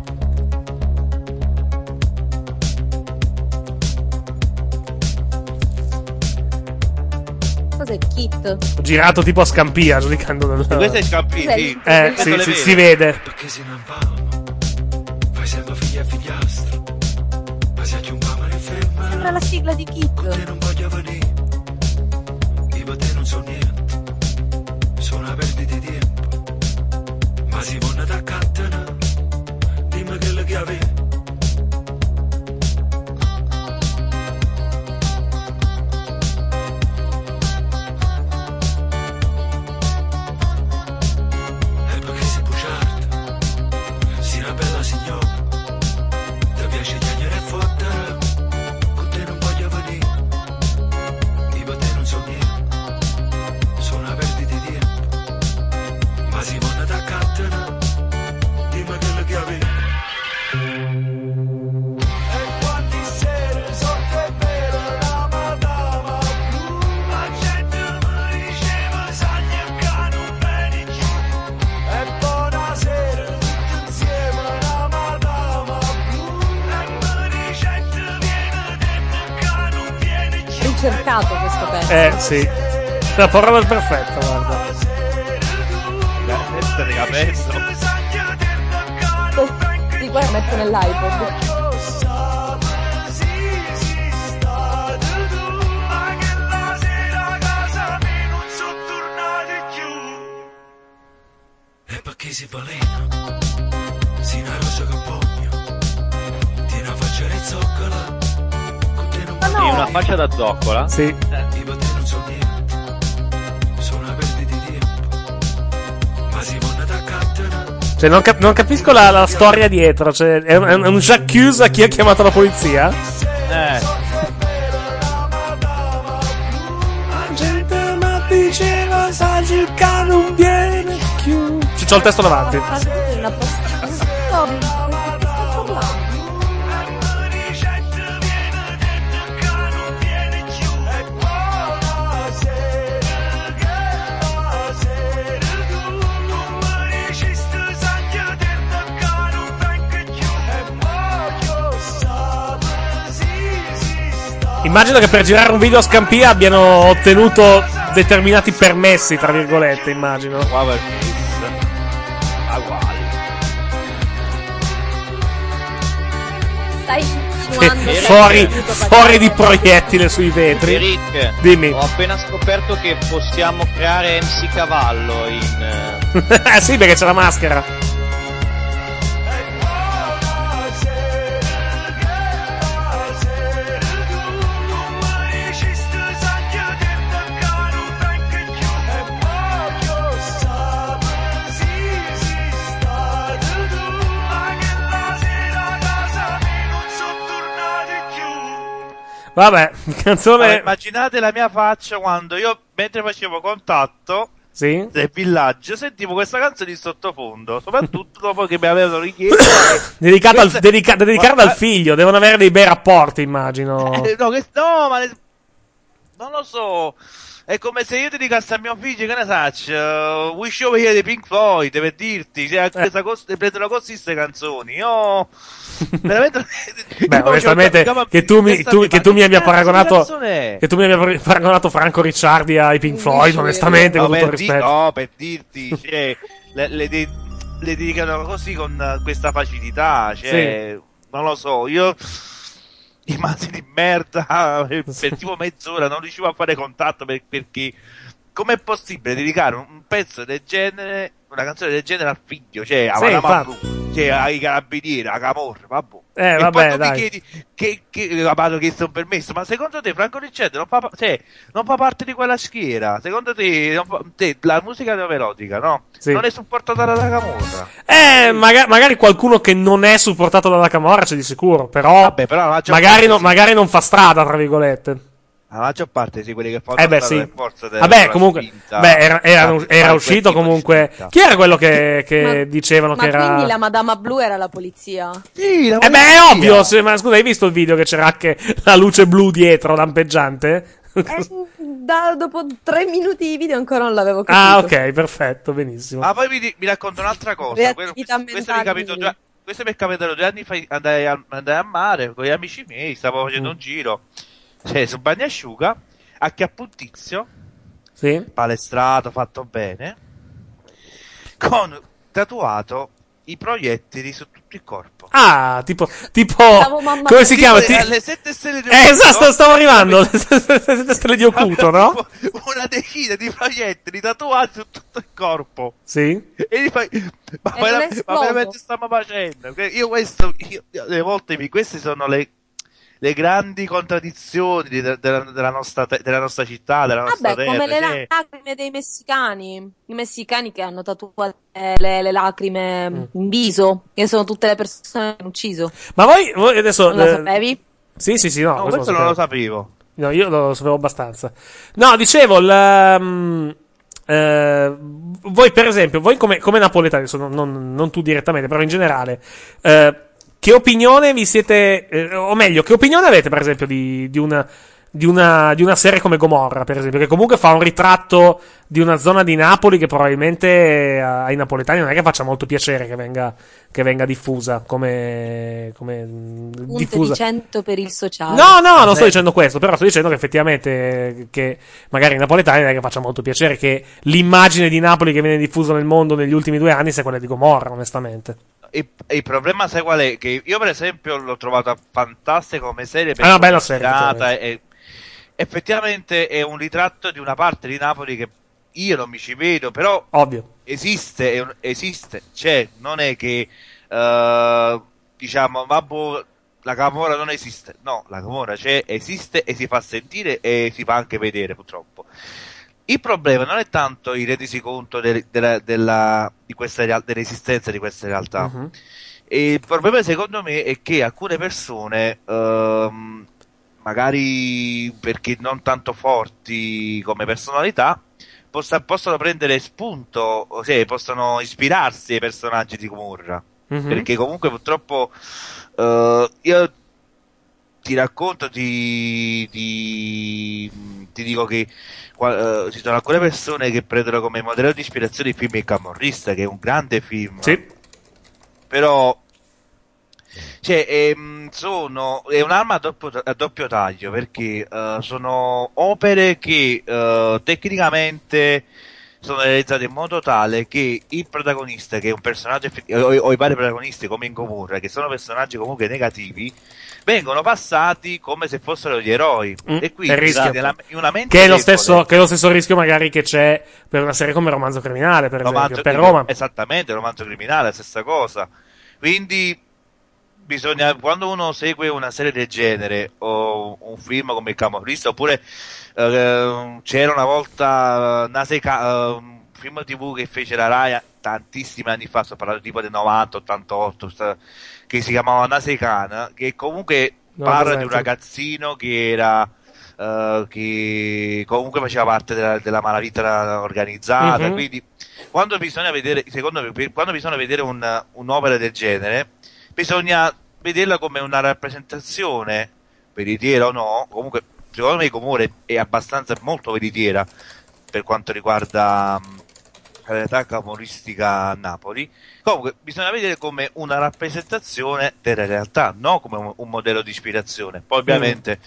Cos'è Kit?
Ho girato tipo a Scampia, giudicando dal...
Questo è Scampia,
Cos'è?
sì.
Eh,
Questo
sì,
le
sì,
vede.
si vede.
Perché se non parlo, fai sempre figlia e figliastro. Ma se aggiungiamo le femmine,
Sembra la sigla di Kit.
non voglio venire. Io per te non so niente, sono una perdita di tempo. Ma si vuole attaccare, dimmi quello che avevi. E perché sei bugiardo, sei una bella signora, ti piace chiagliare e fottere, con te non voglio venire, io per te non so niente, sono una perdita di tempo, ma si vuole attaccare, dimmi quello che avevi. E quanti sere sotto è vero la madama blu, la gente mi diceva saglia che non vedi giù. E buonasera tutti insieme la madama blu, e mi dicette viene detto che non viene giù.
Ricercato questo pezzo.
Eh, sì. La parola perfetta, guarda.
Questo è capello.
Di qua lo metto nell'iPod.
E perché si balena, si una rosa che pugno, ti una faccia di zoccola, con te non
Ma
Sì, una
no!
faccia da zoccola.
Sì.
io per te non so niente, sono una perdita di tempo, ma si vuole attaccare.
Cioè, non, cap- non capisco la, la storia dietro. Cioè, è un, è un j'accuse a chi ha chiamato la polizia?
Eh.
La gente mi diceva, sai che non viene più. Ci c'ho il testo davanti.
Una posta. No, di che sta parlando?
Immagino che per girare un video a Scampia abbiano ottenuto determinati permessi, tra virgolette, immagino.
Stai insinuando
fuori, fuori di proiettile sui vetri.
Eric,
Dimmi.
ho appena scoperto che possiamo creare M C Cavallo in...
Eh sì, perché c'è la maschera. Vabbè, canzone.
Allora, immaginate la mia faccia quando io, mentre facevo contatto
sì?
del villaggio, sentivo questa canzone di sottofondo, soprattutto dopo che mi avevano richiesto
dedicata
questa...
al, dedica... dedicata
ma...
al figlio, devono avere dei bei rapporti, immagino.
Eh, no, che... no, ma le... non lo so. È come se io dedicassi a mio figlio, che ne faccio, uh, Wish Over Here dei Pink Floyd, per dirti, cioè, eh. cost- prendono così queste canzoni. Io veramente...
Beh, onestamente, che tu mi, tu, che tu mi abbia paragonato, che tu mi abbia paragonato Franco Ricciardi ai Pink Floyd, onestamente,
no,
con tutto il
di-
rispetto.
no, per dirti, cioè, le, le, de- le dedicano così con questa facilità, cioè,
Sì.
non lo so, io... rimasi di merda per tipo mezz'ora, non riuscivo a fare contatto per, perché com'è possibile dedicare un, un pezzo del genere, una canzone del genere al figlio, cioè a
Sì,
Madama
infatti.
Blu, cioè ai carabinieri, a Camorra, vabbè.
Eh,
e
vabbè,
poi tu
dai.
mi chiedi che, che ah, ma hanno chiesto un permesso, ma secondo te Franco Ricciardi non fa, cioè, non fa parte di quella schiera? Secondo te, non fa, te la musica neomelodica, no?
Sì.
Non è supportata dalla Camorra?
Eh, maga- magari qualcuno che non è supportato dalla Camorra c'è di sicuro, però,
Vabbè, però la maggior
magari,
parte
no-
sì.
magari non fa strada, tra virgolette.
La maggior parte sì, quelli che fanno
Eh beh,
strada
sì.
per forza della-
Vabbè,
della
comunque,
spinta.
beh, era, era,
Ah,
era
fare
uscito
quel tipo di
comunque.
spinta.
Chi era quello che, che
Ma-
dicevano
Ma
che era.
quindi la Madama Blu era la polizia?
Sì, la
Eh beh, è ovvio, se- ma scusa, hai visto il video che c'era anche la luce blu dietro, lampeggiante?
Eh, da- dopo tre minuti di video ancora non l'avevo capito.
Ah, ok, perfetto, benissimo.
Ma poi mi, mi racconto un'altra cosa. Quello-
Reattività
questo, questo mi è
mentali.
capitato già, questo mi è capitato due anni fa. Andai, al- andai a mare con gli amici miei, stavo facendo
Mm.
un giro, cioè su Bagnasciuga, acchiappo un tizio,
Sì?
palestrato, fatto bene, con tatuato i proiettili su tutto il corpo.
Ah, tipo, tipo,
Stavo mamma-
come si
Tipo
chiama?
le-
Ti-
le sette stelle di
Eh,
Oculto.
esatto, stavo arrivando. Le sette stelle di Oculto, no?
Tipo una decina di proiettili tatuati su tutto il corpo.
Sì?
E gli fai, ma,
E
vera-
non è
ma
esploso.
veramente stiamo facendo? Que- Io questo, io, le volte mi, queste sono le, le grandi contraddizioni di- della, della nostra, te- della nostra città, della nostra
Vabbè,
terra.
come le
cioè-
lacrime dei messicani. I messicani che hanno tatuato le, le lacrime
Mm.
in viso, che sono tutte le persone che hanno ucciso.
Ma voi, voi adesso.
Non lo
eh,
sapevi?
Sì, sì, sì, no.
No, questo non lo sapevo.
No, io lo sapevo abbastanza. No, dicevo, il, um, eh, voi per esempio, voi come, come napoletani, adesso non, non, non tu direttamente, però in generale, eh, che opinione vi siete, eh, o meglio, che opinione avete per esempio di, di una... Di una, di una serie come Gomorra, per esempio, che comunque fa un ritratto di una zona di Napoli che probabilmente eh, ai napoletani non è che faccia molto piacere che venga, che venga diffusa come, come mh,
Punte
diffusa.
di cento per il sociale.
No, no, non sto dicendo questo, però sto dicendo che effettivamente eh, che magari ai napoletani non è che faccia molto piacere che l'immagine di Napoli che viene diffusa nel mondo negli ultimi due anni sia quella di Gomorra, onestamente.
Il, il problema sai qual è? Che io per esempio l'ho trovata fantastica come serie,
È una bella serie,
personalizzata e effettivamente è un ritratto di una parte di Napoli che io non mi ci vedo, però
Ovvio.
esiste, è un- esiste, c'è, non è che eh, diciamo, vabbè, la Camorra non esiste, no, la Camorra c'è, esiste e si fa sentire e si fa anche vedere purtroppo. Il problema non è tanto il rendersi conto del- della, della, di questa real- dell'esistenza di queste realtà.
Mhm.
E il problema secondo me è che alcune persone, ehm, magari perché non tanto forti come personalità, possa- possono prendere spunto, cioè possono ispirarsi ai personaggi di Gomorra.
Mhm.
Perché comunque purtroppo eh, io ti racconto, ti, ti, ti dico che qua- eh, ci sono alcune persone che prendono come modello di ispirazione il film Il Camorrista, che è un grande film.
Sì.
Però Cioè, ehm, sono, è un'arma a doppio, a doppio taglio, perché uh, sono opere che uh, tecnicamente sono realizzate in modo tale che il protagonista, che è un personaggio, o, o i vari protagonisti come in Gomorra, che sono personaggi comunque negativi, vengono passati come se fossero gli eroi.
Mm,
e quindi
è il rischio.
nella, in una mente
Che è, lo
debole-
stesso, che è lo stesso rischio magari che c'è per una serie come Romanzo Criminale, per
romanzo,
esempio, per Roma.
Esattamente, romanzo criminale, la stessa cosa. Quindi bisogna, quando uno segue una serie del genere o un film come Il Camorrista, oppure eh, c'era una volta uh, Naseka, uh, un film tv che fece la Rai tantissimi anni fa, sto parlando tipo del novanta ottantotto, sta, che si chiamava Nasekan, che comunque
No,
parla
presente.
di un ragazzino che era uh, che comunque faceva parte della, della malavita organizzata.
Mhm.
Quindi quando bisogna vedere, secondo me, quando bisogna vedere un, un'opera del genere, bisogna vederla come una rappresentazione, veritiera o no. Comunque secondo me Gomorra è abbastanza molto veritiera per quanto riguarda mh, la realtà camoristica a Napoli. Comunque bisogna vedere come una rappresentazione della realtà, non come un, un modello di ispirazione. Poi ovviamente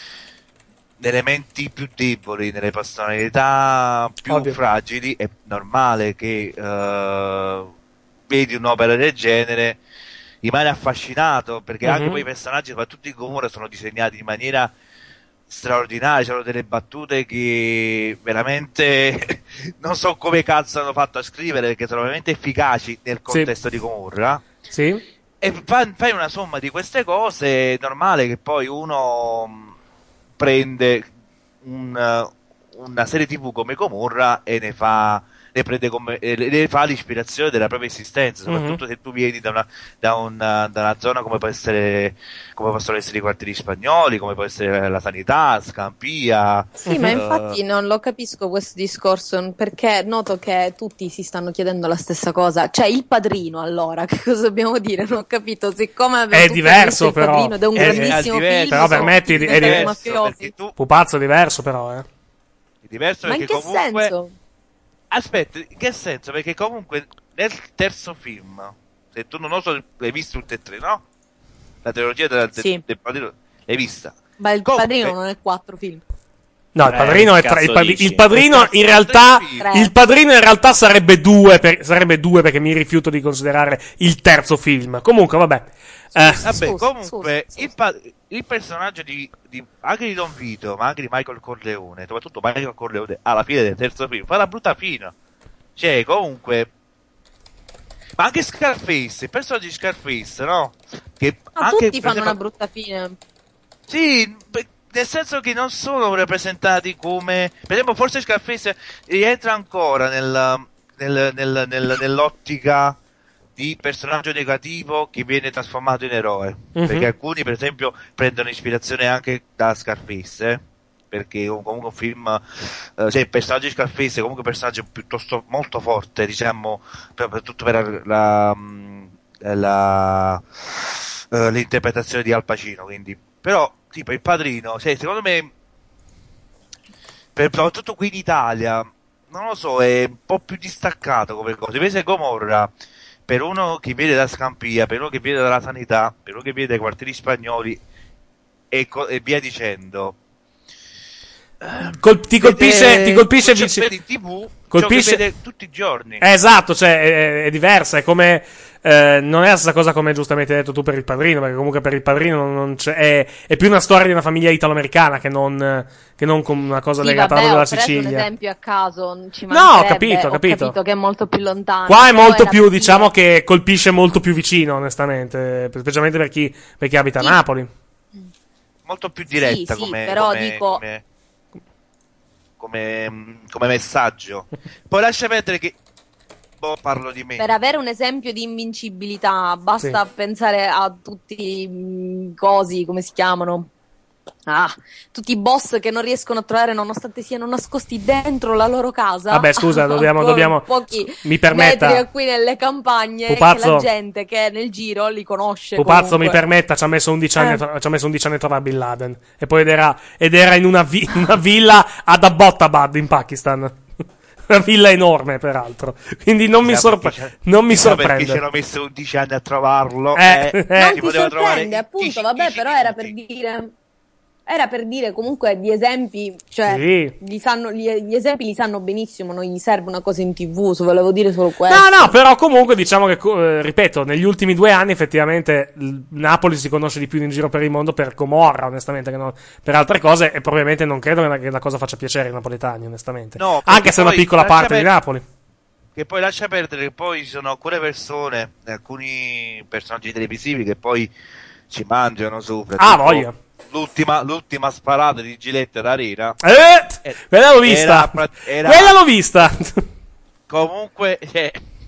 elementi più deboli, nelle personalità più
Ovvio.
fragili, è normale che eh, vedi un'opera del genere, rimane affascinato, perché anche
Mhm.
poi i personaggi, soprattutto in Gomorra, sono disegnati in maniera straordinaria, c'erano delle battute che veramente non so come cazzo hanno fatto a scrivere, perché sono veramente efficaci nel contesto di Gomorra.
Sì.
E fa- fai una somma di queste cose, è normale che poi uno mh, prende un, una serie tv come Gomorra e ne fa ne prende come eh, ne fa l'ispirazione della propria esistenza, soprattutto
Mhm.
se tu vieni da una, da una, da una zona come può essere, come possono essere i quartieri spagnoli, come può essere la Sanità, Scampia.
Sì, ma
eh,
infatti non lo capisco questo discorso, perché noto che tutti si stanno chiedendo la stessa cosa. Cioè, Il Padrino, allora, che cosa dobbiamo dire? Non ho capito, siccome abbiamo
È
tutti
diverso,
visto Il
però.
Padrino ed è un
È-
grandissimo
è diverso.
film,
Però
sono
permetti
tutti
di- è
diventati
diverso,
mafiosi.
Pupazzo è diverso, però, eh.
È diverso
Ma in
perché
che
comunque
senso?
aspetta, in che senso? Perché comunque nel terzo film, se tu non lo so, l'hai visto tutte e tre, no? La trilogia del, del,
Sì.
del Padrino, l'hai vista?
Ma Il
Comunque-
Padrino non è quattro film.
No, il
Eh,
padrino, è
che
tra- il,
cazzo
padri-
dici?
il padrino
Cazzo,
in realtà
Tre.
il padrino in realtà sarebbe due, per- sarebbe due perché mi rifiuto di considerare il terzo film. Comunque, vabbè. Eh,
Vabbè,
Scusa,
comunque
scusa,
il, pa- il personaggio di, di anche di Don Vito, ma anche di Michael Corleone, soprattutto Michael Corleone alla fine del terzo film fa la brutta fine. Cioè, comunque, ma anche Scarface, il personaggio di Scarface, no? Che
Ma
anche,
tutti
per
fanno una
esempio-
brutta fine.
Sì, beh, nel senso che non sono rappresentati come, per esempio, forse Scarface rientra ancora nel, nel- nel- nel- nell'ottica di personaggio negativo che viene trasformato in eroe.
Mhm.
Perché alcuni, per esempio, prendono ispirazione anche da Scarface, eh? Perché è comunque un film, eh, cioè il personaggio di Scarface è comunque un personaggio piuttosto molto forte, diciamo, per- soprattutto per la, mh, la, eh, l'interpretazione di Al Pacino, quindi. Però, tipo, Il Padrino, cioè, secondo me, per, soprattutto qui in Italia, non lo so, è un po' più distaccato come cosa. Invece Gomorra, per uno che viene da Scampia, per uno che viene dalla Sanità, per uno che viene dai quartieri spagnoli e, co- e via dicendo,
Col- ti colpisce,
vede-
ti colpisce
ciò
vici-
che vede in TV,
colpisce-
ciò che vede tutti i giorni.
Eh, esatto, cioè è, è diversa, è come eh, non è la stessa cosa come giustamente hai detto tu per Il Padrino, perché comunque per Il Padrino non, non c'è, è, è più una storia di una famiglia italo-americana che non, che non con una cosa
Sì,
legata
vabbè,
alla
ho preso un
Sicilia.
esempio a caso, ci
No, ho
mancherebbe,
capito, ho
ho
capito.
che è molto più lontano.
Qua è
però
molto
era
più,
per
diciamo
dire-
che colpisce molto più vicino, onestamente, specialmente per chi, per chi abita a
Sì.
Napoli.
Molto più diretta
Sì, sì,
come,
però
come-
dico-
come, come, come messaggio. Poi lascia perdere che boh, parlo di me.
Per avere un esempio di invincibilità basta pensare a tutti i cosi, come si chiamano? Ah, tutti i boss che non riescono a trovare nonostante siano nascosti dentro la loro casa.
Vabbè, scusa, dobbiamo-
Con
dobbiamo-
pochi
mi permetta-
metri qui nelle campagne,
Pupazzo-
che la gente che è nel giro li conosce.
Pupazzo,
comunque.
mi permetta, ci ha messo undici anni,
Eh.
a tro- ci ha messo undici anni a trovare Bin Laden. E poi ed era, ed era in una, vi- una villa ad Abbottabad in Pakistan. Una villa enorme, peraltro. Quindi non mi, sorpre- non mi sorprende.
Perché ci hanno messo undici anni a trovarlo.
Eh,
eh,
eh.
Non
si
ti
poteva
sorprende,
trovare
appunto, vabbè, però era per dire... Era per dire comunque di esempi, cioè,
Sì.
gli, sanno, gli, gli esempi li sanno benissimo, non gli serve una cosa in tv, se volevo dire solo questo.
No, no, però comunque diciamo che, eh, ripeto, negli ultimi due anni effettivamente il Napoli si conosce di più in giro per il mondo per Comorra, onestamente, che non per altre cose, e probabilmente non credo che la cosa faccia piacere ai napoletani, onestamente.
No,
anche se è una
poi
piccola
lascia
parte di
per-
Napoli.
Che poi lascia perdere che poi ci sono alcune persone, alcuni personaggi televisivi che poi ci mangiano sopra.
Ah,
Tipo
voglia.
L'ultima, l'ultima sparata di Gillette Arena.
Eh, quella l'ho vista.
Era, era-
Quella l'ho vista.
Comunque, eh,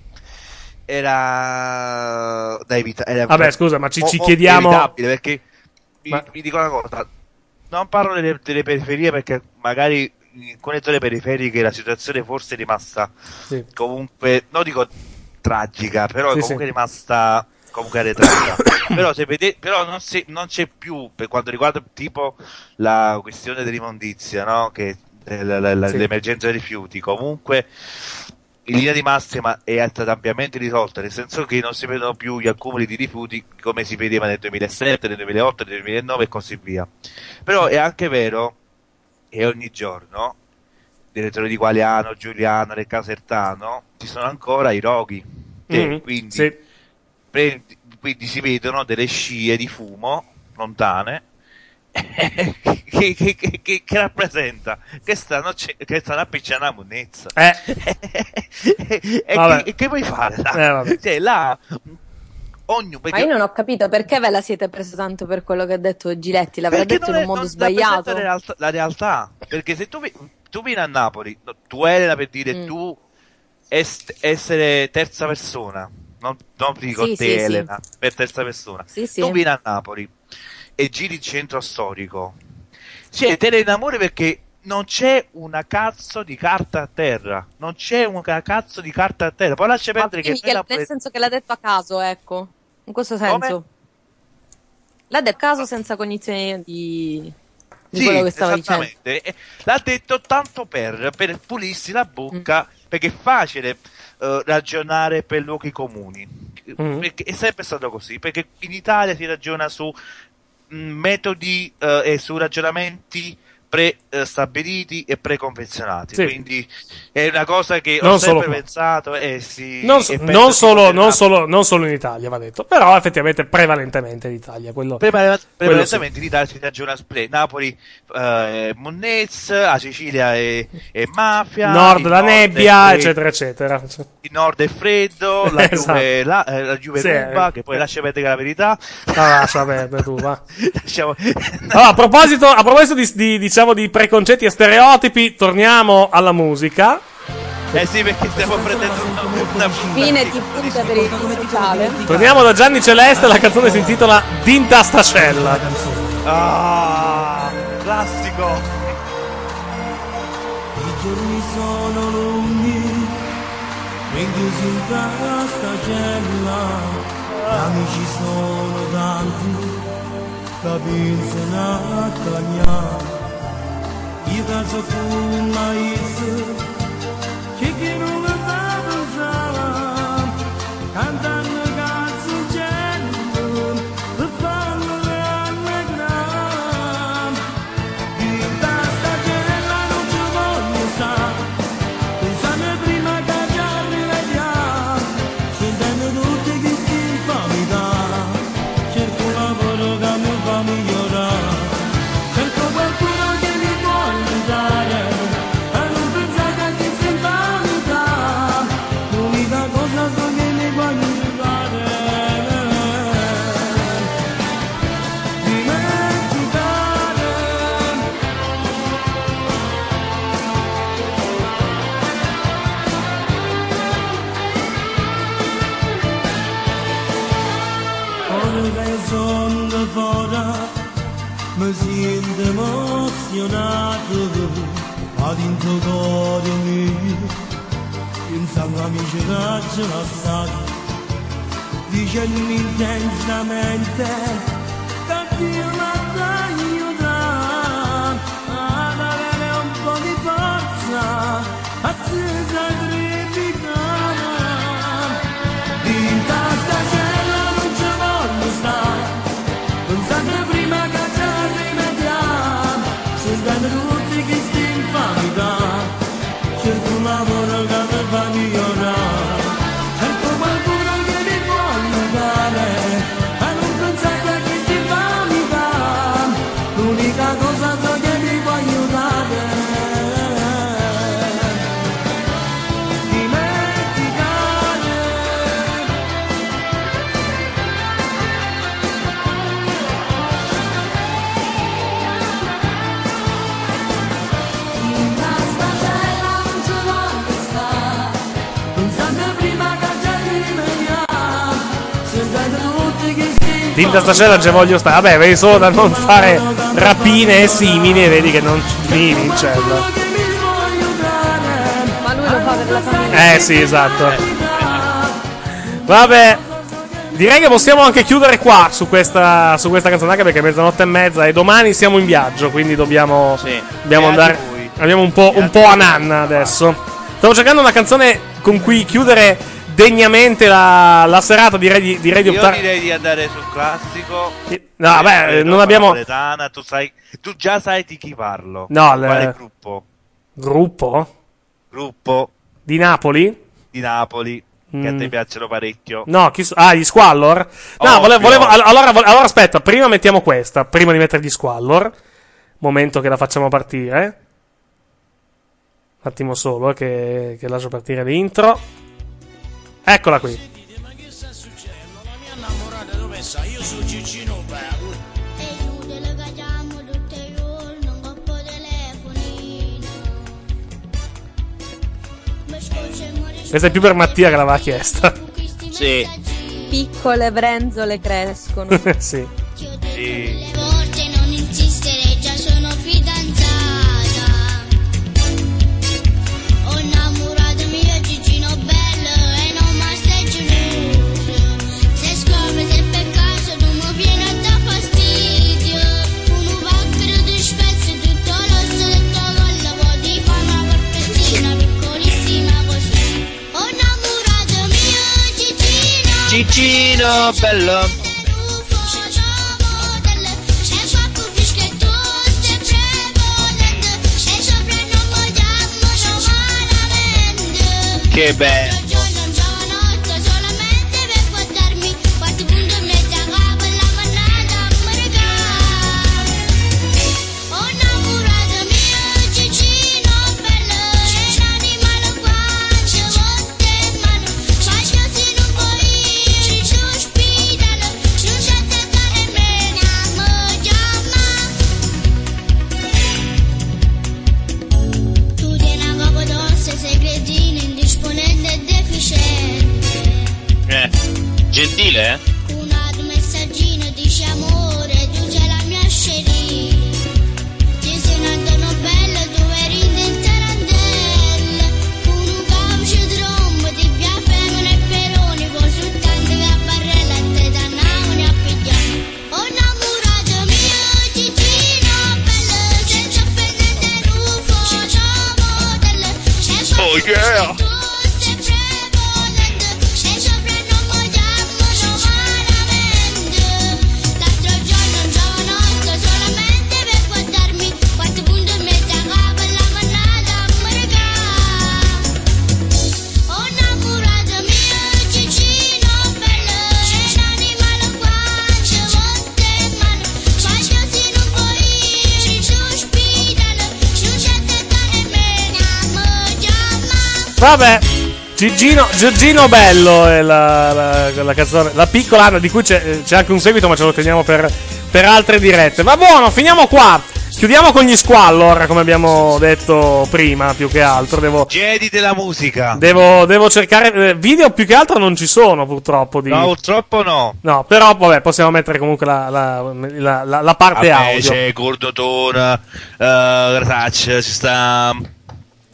era da evitare. Era
Vabbè, scusa, ma ci-
mo-
ci
mo-
chiediamo-
evitabile, perché vi,
Ma-
vi dico una cosa. Non parlo delle, delle periferie perché magari in alcune zone periferiche la situazione forse è rimasta
Sì.
comunque, non dico tragica, però
Sì,
comunque
sì.
è rimasta comunque arretrata. però se vedete, però non, si, non c'è più per quanto riguarda tipo la questione dell'immondizia, no? Che eh, la- la- la-
Sì.
l'emergenza dei rifiuti, comunque in linea di massima è stata ampiamente risolta, nel senso che non si vedono più gli accumuli di rifiuti come si vedeva nel duemilasette, nel duemilaotto, nel duemilanove e così via. Però è anche vero che ogni giorno direttore di Qualiano, Giuliano, del Casertano ci sono ancora i roghi. Cioè,
Mhm,
quindi,
sì.
pre- quindi si vedono delle scie di fumo lontane che, che, che, che, che rappresenta che stanno, ce- che stanno appicciando la monnezza.
Eh.
e
Vabbè.
che, che vuoi fare là?
Eh, vabbè.
Cioè, là ognuno,
Ma io non ho capito perché ve la siete preso tanto per quello che ha detto Giletti, l'avrà
perché
detto
non
in un
è-
modo
non rappresenta
sbagliato.
la realtà, la realtà. Perché se tu, vi- tu vieni a Napoli, no, tu Elena, per dire
Mm.
tu est- essere terza persona, non, non dico
Sì,
te
sì, sì.
Elena, per terza persona,
Sì, sì.
tu vieni a Napoli e giri il centro storico, cioè te ne innamori perché non c'è una cazzo di carta a terra, non c'è una cazzo di carta a terra, poi lascia
Ma
perdere che
quindi
noi
che-
napole-
nel senso che l'ha detto a caso, ecco, in questo senso. L'ha detto a caso senza cognizione di, di
Sì,
quello che stava dicendo.
esattamente. E l'ha detto tanto per, per pulirsi la bocca, perché è facile eh, ragionare per luoghi comuni.
Mm.
Perché è sempre stato così, perché in Italia si ragiona su mh, metodi eh, e su ragionamenti prestabiliti e preconfezionati.
Sì.
Quindi è una cosa che
Non
ho
solo
sempre
qua.
pensato e si
Non, so-
e penso
non
si
solo,
continuerà.
non, solo, non solo in Italia, va detto, però effettivamente prevalentemente in Italia. Quello,
Prepara-
quello
Prevalentemente in Italia si ragiona spray. Napoli eh, Monnez, a Sicilia è, è mafia,
Nord
il
la
è
nebbia,
freddo,
eccetera, eccetera.
il nord è freddo, la
Esatto.
Juve, la, eh, la Juve
Sì.
ruba, che poi lascia perdere la verità.
Ah, lascia perdere tu, va.
Lasciamo-
Allora, a proposito, a proposito di, di, diciamo, di preconcetti e stereotipi, torniamo alla musica.
Eh sì, perché stiamo prendendo una, una
Fine di punta per il musicale.
Torniamo da Gianni Celeste, la canzone si intitola D'Intastacella.
Ah, classico.
I giorni sono lunghi, rinchiusi in questa cella, gli amici sono tanti, capiscono a cagnare. Io penso con mais, che che non mi fa pensare, cantando canzoncelle, per farmi rallegrare. Di questa cella non ci voglio stare, pensando prima che ci arriviamo, sentendo tutti questi infamità, cerco un lavoro che mi fa migliorare, cerco qualcuno che mi può aiutare, e non pensate a chi si infamità, l'unica cosa so che mi può aiutare, dimenticare. Ora che sono da fuori mi sento emozionato, ma dentro il cuore mio pensavo amici che ce l'ha stato, dicendo intensamente che Dio mi ha aiutato ad avere un po' di forza, a Pensate prima che ci rimediamo, cercando tutti questi infamità, cerco un lavoro che mi fa migliorare, cerco qualcuno che mi può aiutare, e non pensate a questi infamità, l'unica cosa so che mi può aiutare.
Tinta stasera ci voglio stare. Vabbè, vedi solo da non fare rapine e simili e vedi che non vivi in cella.
Ma lui lo fa per la famiglia.
Eh sì, esatto. Vabbè, direi che possiamo anche chiudere qua su questa, su questa canzonaccia perché è mezzanotte e mezza e domani siamo in viaggio, quindi dobbiamo, dobbiamo andare. Abbiamo un po', un po' a nanna adesso. Stavo cercando una canzone con cui chiudere degnamente la, la serata, direi di, direi di
Io
optare.
direi di andare sul classico.
No, vabbè, non abbiamo.
Napoletana, tu sai, tu già sai di chi parlo.
No,
Di quale
le-
gruppo?
Gruppo?
Gruppo
Di Napoli?
di Napoli che a te
Mm.
piacciono parecchio.
No, chi so- ah, gli Squallor? No,
Ovvio.
volevo, volevo- all- allora, vo- allora aspetta, prima mettiamo questa, prima di mettere gli Squallor. Momento che la facciamo partire. Un attimo solo, eh, che, che lascio partire l'intro. Eccola qui.
Io sono Cicino bello.
Questa è più per Mattia che l'aveva chiesta.
Sì.
Piccole brenzole crescono.
Sì.
Sì.
Forte non insistere, già sono fidanzata. Ho innamorato mio Gigino bello e non mi stai geloso. Se scopri se per caso tu mi vieni a dar fastidio, uno vaccaro di spezzo tutto l'osso del tuo collo, vuoi di fare una porpettina piccolissima così. Ho innamorato mio Gigino
Cicino bello. Che bello.
Tu tieni a capo d'osso, segretino, indisponente e deficiente.
Eh, gentile, eh?
Un altro messaggino dice amore, tu sei la mia scerie. Ti sei nato bello, tu eri in tarantella. Con un caucio trombo, ti piacevano e peroni, poi soltanto che a barrella e te dannavano a pigliare. Ho innamorato mio Gigino bello, senza offendere rufo, ciao modello.
Oh yeah.
Vabbè, Gigino, Gigino Bello è la, la, la canzone, la piccola Anna, di cui c'è, c'è anche un seguito, ma ce lo teniamo per, per altre dirette. Va buono, finiamo qua. Chiudiamo con gli Squallor, come abbiamo detto prima, più che altro. Devo,
Jedi della musica.
devo, devo cercare. eh, Video più che altro non ci sono, purtroppo. Di...
No, purtroppo no.
No, però vabbè, possiamo mettere comunque la, la, la, la, la parte
Vabbè,
audio.
c'è Gordotone, uh, Grataccia, ci sta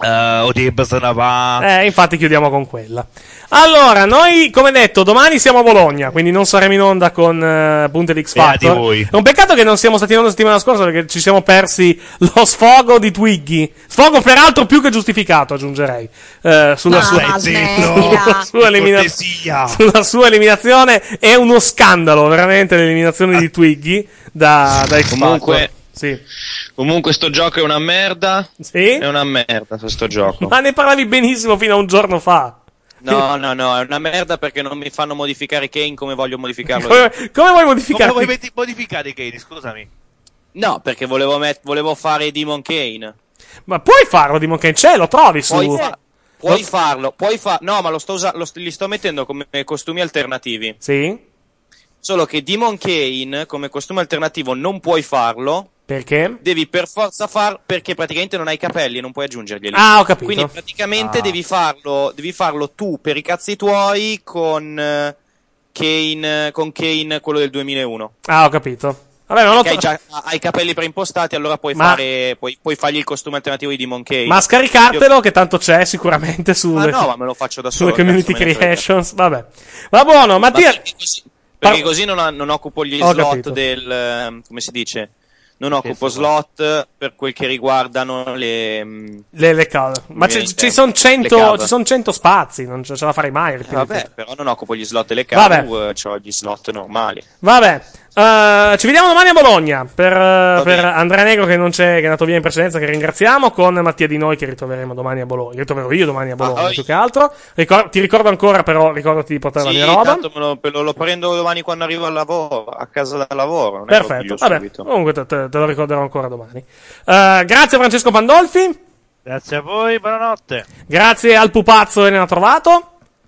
Uh, o tempo se ne va.
Eh, infatti chiudiamo con quella. Allora, noi, come detto, domani siamo a Bologna, quindi non saremo in onda con uh, punte di X Factor.
voi.
È un peccato che non siamo stati in onda la settimana scorsa perché ci siamo persi lo sfogo di Twiggy. Sfogo peraltro più che giustificato, aggiungerei. Uh, sulla,
No,
sua,
smettila.
sua elimina-
Cortesia.
sulla sua eliminazione. È uno scandalo, veramente, l'eliminazione di Twiggy da, da X Factor.
Comunque,
Sì.
comunque sto gioco è una merda.
Sì?
È una merda sto gioco.
Ma ne parlavi benissimo fino a un giorno fa.
No, no, no, è una merda perché non mi fanno modificare Kane come voglio modificarlo.
Come,
io.
come vuoi modificare?
Come vuoi modificare Kane? Scusami.
No, perché volevo, met- volevo fare Demon Kane.
Ma puoi farlo, Demon Kane? C'è, lo trovi su...
Puoi, fa- puoi
Lo-
farlo, puoi fa- No, ma lo sto usa- lo st- li sto mettendo come costumi alternativi.
Sì?
Solo che Demon Kane come costume alternativo non puoi farlo.
Perché?
Devi per forza far perché praticamente non hai capelli e non puoi aggiungerglieli.
Ah, ho capito.
Quindi praticamente
Ah.
devi farlo devi farlo tu per i cazzi tuoi con eh, Kane con Kane quello del duemilauno.
Ah, ho capito. Vabbè, non lo
Perché hai già hai i capelli preimpostati, allora puoi
Ma-
fare puoi, puoi fargli il costume alternativo di Demon Kane.
Ma scaricartelo, che tanto c'è sicuramente sulle,
Ma no, ma me lo faccio da
sulle
solo,
community
cazzo me ne frega.
creations. Vabbè. Va buono, Mattia.
Ma perché così, perché così non, ha- non occupo gli
Ho
slot
capito.
del ehm, come si dice? Non occupo slot per quel che riguardano le mm,
Le, le cose. Ma ci,
Niente.
ci sono
Le
cento,
cave.
ci son cento spazi, non ce ce la farei mai.
Eh, vabbè, però non occupo gli slot delle
Vabbè.
cave, ho gli slot normali.
Vabbè. Uh, ci vediamo domani a Bologna per, uh, per
bene.
Andrea Negro che non c'è, che è andato via in precedenza, che ringraziamo, con Mattia Di Noi che ritroveremo domani a Bologna. Ritroverò io domani a Bologna,
Ah,
più che altro. Ricor- ti ricordo ancora, però, ricordati di portare
Sì,
la mia roba.
tanto me lo, pe- lo- lo prendo domani quando arrivo al lavoro, a casa da lavoro. Non è che lo
Perfetto.
piglio
Vabbè,
subito.
comunque te, te- te lo ricorderò ancora domani. Uh, grazie a Francesco Pandolfi.
Grazie a voi, buonanotte.
Grazie al pupazzo Elena Trovato,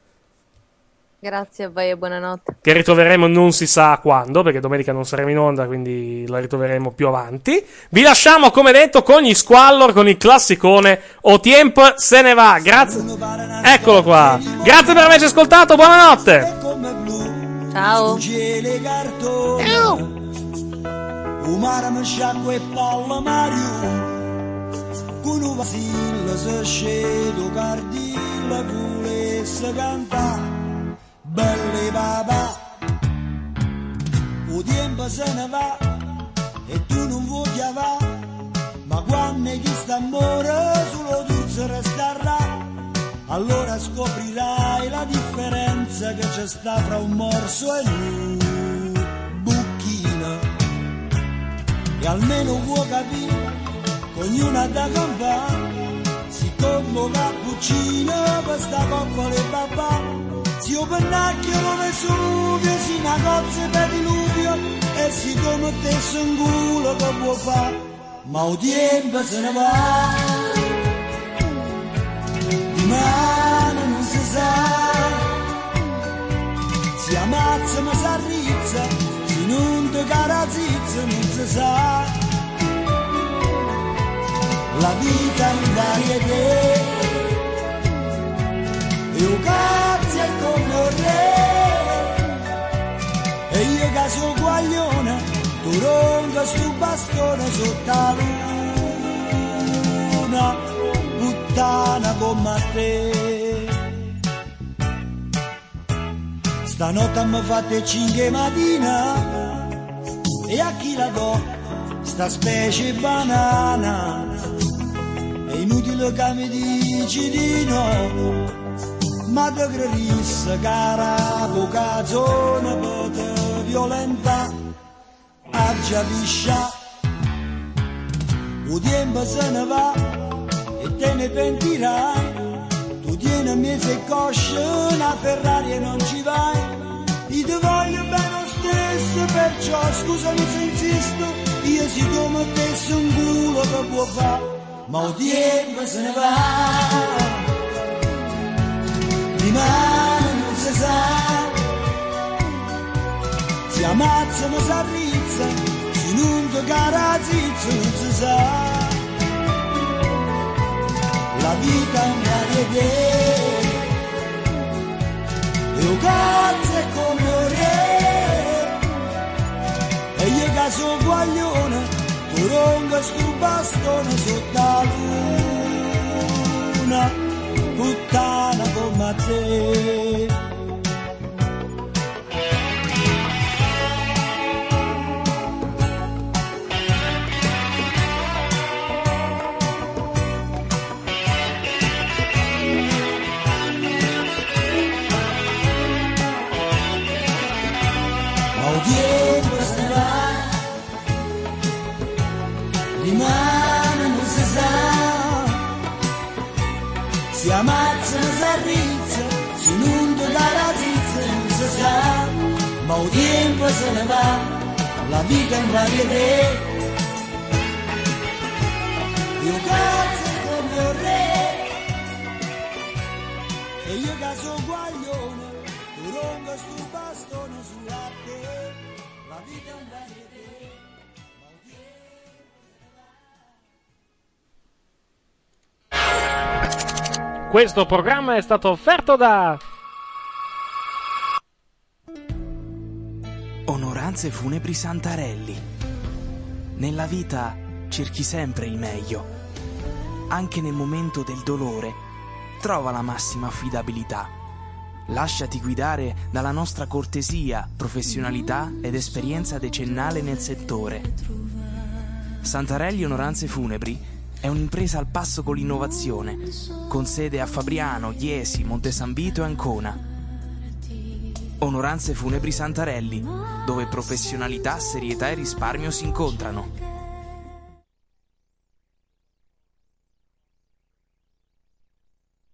Grazie a voi e buonanotte.
che ritroveremo non si sa quando, perché domenica non saremo in onda, quindi la ritroveremo più avanti. Vi lasciamo, come detto, con gli Squallor, con il classicone O Tiempo se ne va. Grazie. Eccolo qua. Grazie per averci ascoltato, buonanotte.
Ciao.
O mare mi sciacqua e palla Mario, con un vasillo se scedo cardilla volesse cantare, belle papà, o tempo se ne va e tu non vuoi chiamare, ma quando è chi sta amore solo tu se resterà, allora scoprirai la differenza che c'è sta fra un morso e un bucchino. E almeno vuoi capire che ognuna da campare si come cappuccino per sta coppola e papà, si o pennacchio Vesuvio si una cozza per diluvio e si come te un culo che può fare, ma o tempo se ne va, di mano non si sa, si ammazza ma si arrizza, non te carazizza, non si sa, la vita in varietà, e un cazzo è come un re, e io che sono guaglione, tu ronca sto bastone sotto la luna, puttana come te. Stanotte mi fate cinque mattina e a chi la do sta specie banana, è inutile che mi dici di no, ma te credisse cara vocazione per te violenta a già viscia, o tempo se ne va e te ne pentirai. Tu tieni a mezzo cosce una Ferrari e non ci vai, io ti voglio bene lo stesso, perciò scusami se insisto, io si tu mettessi un culo che può fare, ma o tempo se ne va, di mano non si sa, si ammazza ma si arrizza, si non ti carazizza non si sa. La vita è una varietà, e un cazzo è come un re, e io che sono guaglione, tu ronca sto bastone sotto la puttana come te. Tiempo se va, rimane non si sa, si ammazza, si arrizza, si inunda dalla zizza, non si sa, ma il tempo se ne va, la vita non va a vedere, io cazzo come un re, e io caso guaglione, tu ronco sul bastone sulla te.
Questo programma è stato offerto da
Onoranze Funebri Santarelli. Nella vita cerchi sempre il meglio. Anche nel momento del dolore, trova la massima affidabilità. Lasciati guidare dalla nostra cortesia, professionalità ed esperienza decennale nel settore. Santarelli Onoranze Funebri è un'impresa al passo con l'innovazione, con sede a Fabriano, Iesi, Monte San Vito e Ancona. Onoranze Funebri Santarelli, dove professionalità, serietà e risparmio si incontrano.